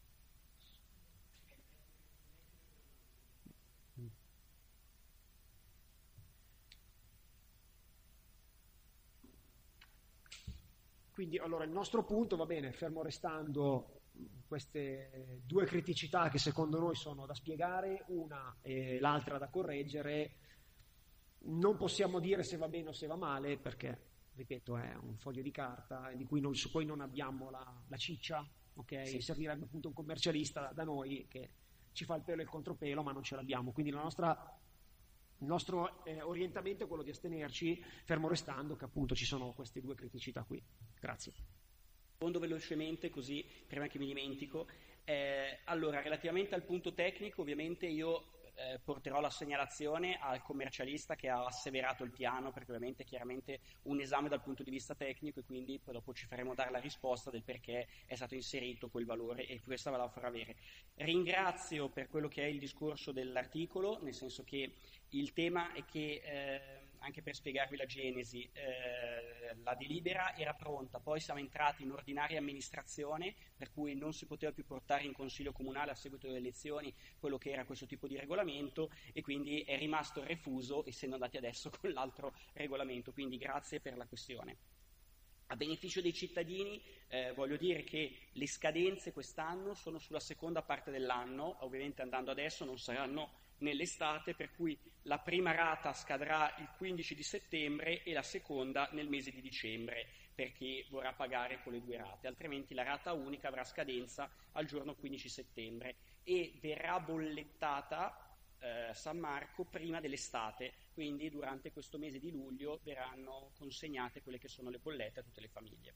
Quindi allora il nostro punto va bene, fermo restando queste due criticità che secondo noi sono da spiegare, una e l'altra da correggere, non possiamo dire se va bene o se va male perché, ripeto, è un foglio di carta su cui non abbiamo la ciccia, ok? Sì. Servirebbe appunto un commercialista da noi che ci fa il pelo e il contropelo, ma non ce l'abbiamo, quindi il nostro orientamento è quello di astenerci, fermo restando che appunto ci sono queste due criticità qui. Grazie. Rispondo velocemente così prima che mi dimentico. Allora, relativamente al punto tecnico, ovviamente io porterò la segnalazione al commercialista che ha asseverato il piano, perché ovviamente è chiaramente un esame dal punto di vista tecnico e quindi poi dopo ci faremo dare la risposta del perché è stato inserito quel valore e questa ve la farò avere. Ringrazio per quello che è il discorso dell'articolo, nel senso che il tema è che anche per spiegarvi la genesi, la delibera era pronta, poi siamo entrati in ordinaria amministrazione, per cui non si poteva più portare in consiglio comunale a seguito delle elezioni quello che era questo tipo di regolamento e quindi è rimasto refuso essendo andati adesso con l'altro regolamento, quindi grazie per la questione. A beneficio dei cittadini voglio dire che le scadenze quest'anno sono sulla seconda parte dell'anno, ovviamente andando adesso non saranno nell'estate, per cui la prima rata scadrà il 15 di settembre e la seconda nel mese di dicembre, per chi vorrà pagare con le 2 rate, altrimenti la rata unica avrà scadenza al giorno 15 settembre e verrà bollettata San Marco prima dell'estate, quindi durante questo mese di luglio verranno consegnate quelle che sono le bollette a tutte le famiglie.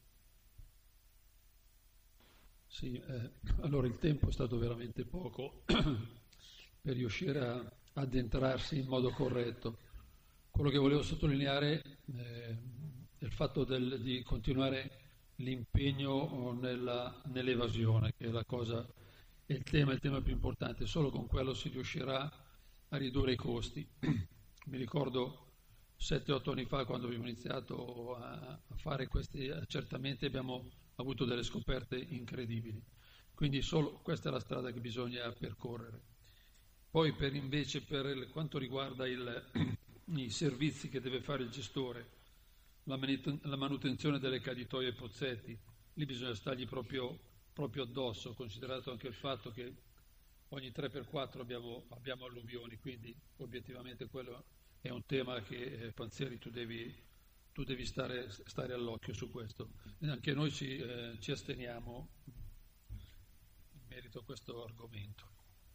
Sì, allora il tempo è stato veramente poco per riuscire a addentrarsi in modo corretto. Quello che volevo sottolineare è il fatto di continuare l'impegno nell'evasione, che è il tema più importante. Solo con quello si riuscirà a ridurre i costi. Mi ricordo 7-8 anni fa, quando abbiamo iniziato a fare questi accertamenti, abbiamo avuto delle scoperte incredibili. Quindi questa è la strada che bisogna percorrere. Poi invece per quanto riguarda i servizi che deve fare il gestore, la manutenzione delle caditoie e pozzetti, lì bisogna stargli proprio addosso, considerato anche il fatto che ogni 3x4 abbiamo alluvioni, quindi obiettivamente quello è un tema che Panzieri tu devi stare all'occhio su questo. E anche noi ci asteniamo in merito a questo argomento.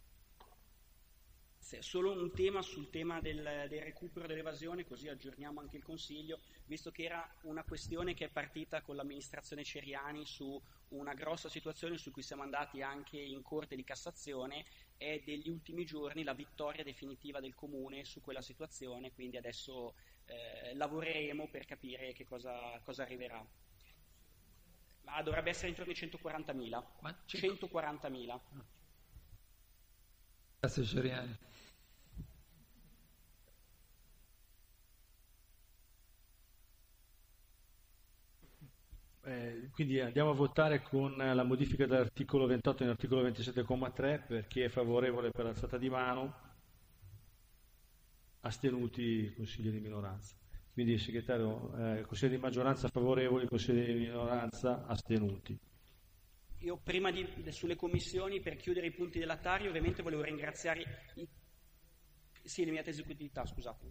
Solo un tema sul tema del recupero dell'evasione, così aggiorniamo anche il Consiglio, visto che era una questione che è partita con l'amministrazione Ceriani su una grossa situazione su cui siamo andati anche in Corte di Cassazione. È degli ultimi giorni la vittoria definitiva del Comune su quella situazione, quindi adesso lavoreremo per capire che cosa arriverà. Ma dovrebbe essere intorno ai 140.000. 140.000. Grazie Ceriani. Quindi andiamo a votare con la modifica dell'articolo 28 nell'articolo 27,3 per chi è favorevole per alzata di mano, astenuti i consiglieri di minoranza. Quindi il segretario, consiglieri di maggioranza favorevoli, consiglieri di minoranza astenuti. Io prima sulle commissioni, per chiudere i punti della Tari, ovviamente volevo ringraziare l'immediata esecutività, scusate.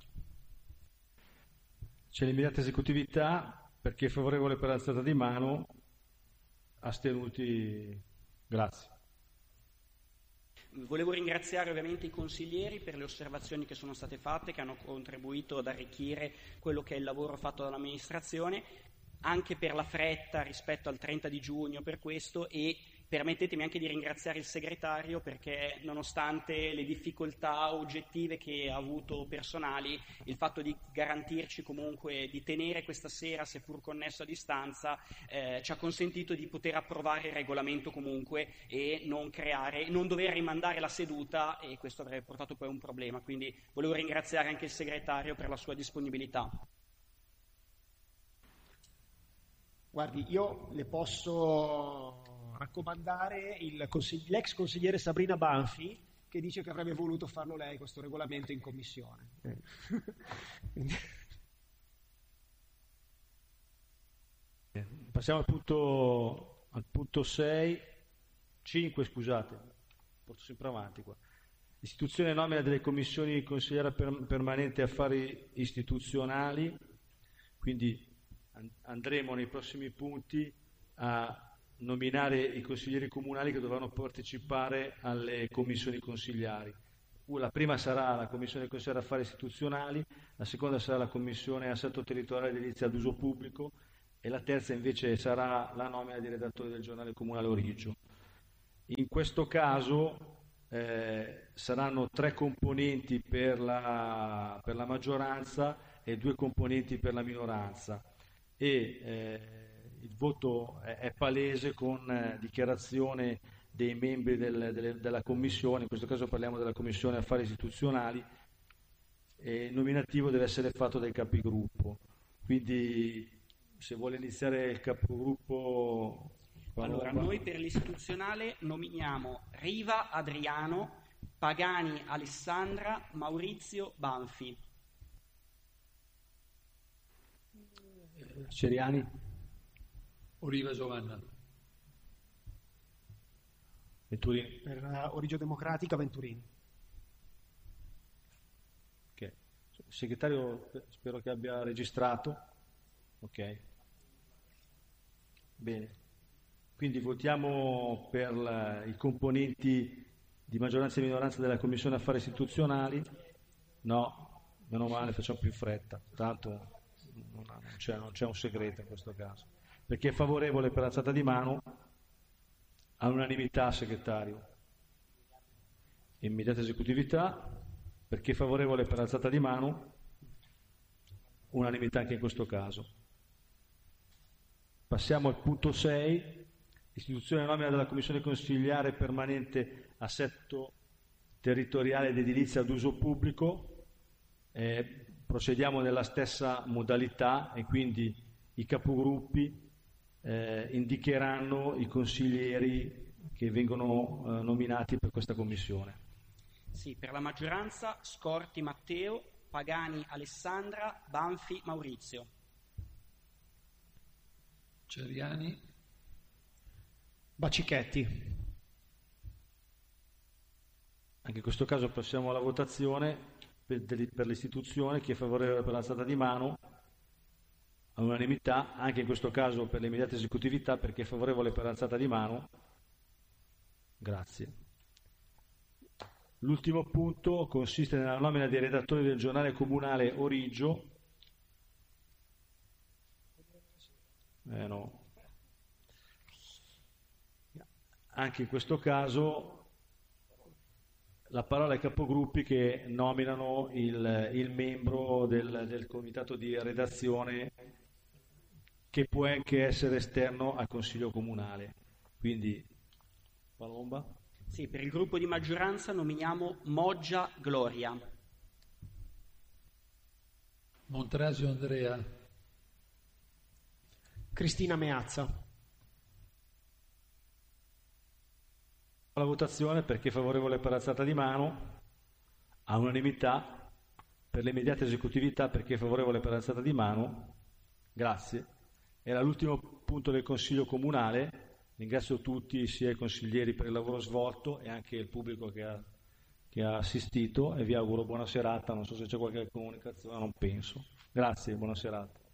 C'è l'immediata esecutività. Per chi è favorevole per alzata di mano, astenuti, grazie. Volevo ringraziare ovviamente i consiglieri per le osservazioni che sono state fatte, che hanno contribuito ad arricchire quello che è il lavoro fatto dall'amministrazione, anche per la fretta rispetto al 30 di giugno per questo, e permettetemi anche di ringraziare il segretario perché nonostante le difficoltà oggettive che ha avuto personali, il fatto di garantirci comunque di tenere questa sera, seppur connesso a distanza, ci ha consentito di poter approvare il regolamento comunque e non dover rimandare la seduta, e questo avrebbe portato poi a un problema. Quindi volevo ringraziare anche il segretario per la sua disponibilità. Guardi, io le posso raccomandare l'ex consigliere Sabrina Banfi, che dice che avrebbe voluto farlo lei questo regolamento in commissione. Passiamo al punto 5, scusate, porto sempre avanti qua. Istituzione e nomina delle commissioni consigliera permanente affari istituzionali, quindi andremo nei prossimi punti a nominare i consiglieri comunali che dovranno partecipare alle commissioni consigliari. La prima sarà la commissione consigliare affari istituzionali, la seconda sarà la commissione assetto territoriale ed edilizia ad uso pubblico e la terza invece sarà la nomina di redattori del giornale comunale Origio. In questo caso saranno 3 componenti per la maggioranza e 2 componenti per la minoranza, e il voto è palese con dichiarazione dei membri della commissione. In questo caso parliamo della commissione affari istituzionali, e il nominativo deve essere fatto dai capigruppo. Quindi se vuole iniziare il capogruppo. Allora, noi per l'istituzionale nominiamo Riva Adriano, Pagani Alessandra, Maurizio Banfi. Ceriani. Oliva Giovanna. Venturini. Per Origio Democratica Venturini. Ok. Il segretario spero che abbia registrato. Ok. Bene. Quindi votiamo per i componenti di maggioranza e minoranza della Commissione Affari Istituzionali. No, meno male, facciamo più in fretta. Tanto non c'è un segreto in questo caso. Per chi è favorevole per alzata di mano, all'unanimità, segretario. Immediata esecutività. Per chi è favorevole per alzata di mano, unanimità anche in questo caso. Passiamo al punto 6. Istituzione e nomina della Commissione Consigliare Permanente Assetto Territoriale ed Edilizia ad uso pubblico. Procediamo nella stessa modalità e quindi i capogruppi indicheranno i consiglieri che vengono nominati per questa commissione. Sì, per la maggioranza Scorti Matteo, Pagani Alessandra, Banfi Maurizio. Ceriani. Bacichetti. Anche in questo caso passiamo alla votazione per l'istituzione. Chi è favorevole per l'alzata di mano? All'unanimità, anche in questo caso per l'immediata esecutività. Per chi è favorevole per l'alzata di mano? Grazie. L'ultimo punto consiste nella nomina dei redattori del giornale comunale Origio. No. Anche in questo caso la parola ai capogruppi che nominano il membro del comitato di redazione, che può anche essere esterno al Consiglio Comunale. Quindi, Palomba? Sì, per il gruppo di maggioranza nominiamo Moggia Gloria. Montrasio Andrea. Cristina Meazza. La votazione, per chi è favorevole per alzata di mano, a unanimità. Per l'immediata esecutività, per chi è favorevole per alzata di mano, grazie. Era l'ultimo punto del Consiglio Comunale. Ringrazio tutti, sia i consiglieri per il lavoro svolto e anche il pubblico che ha assistito, e vi auguro buona serata. Non so se c'è qualche comunicazione, non penso. Grazie, buona serata.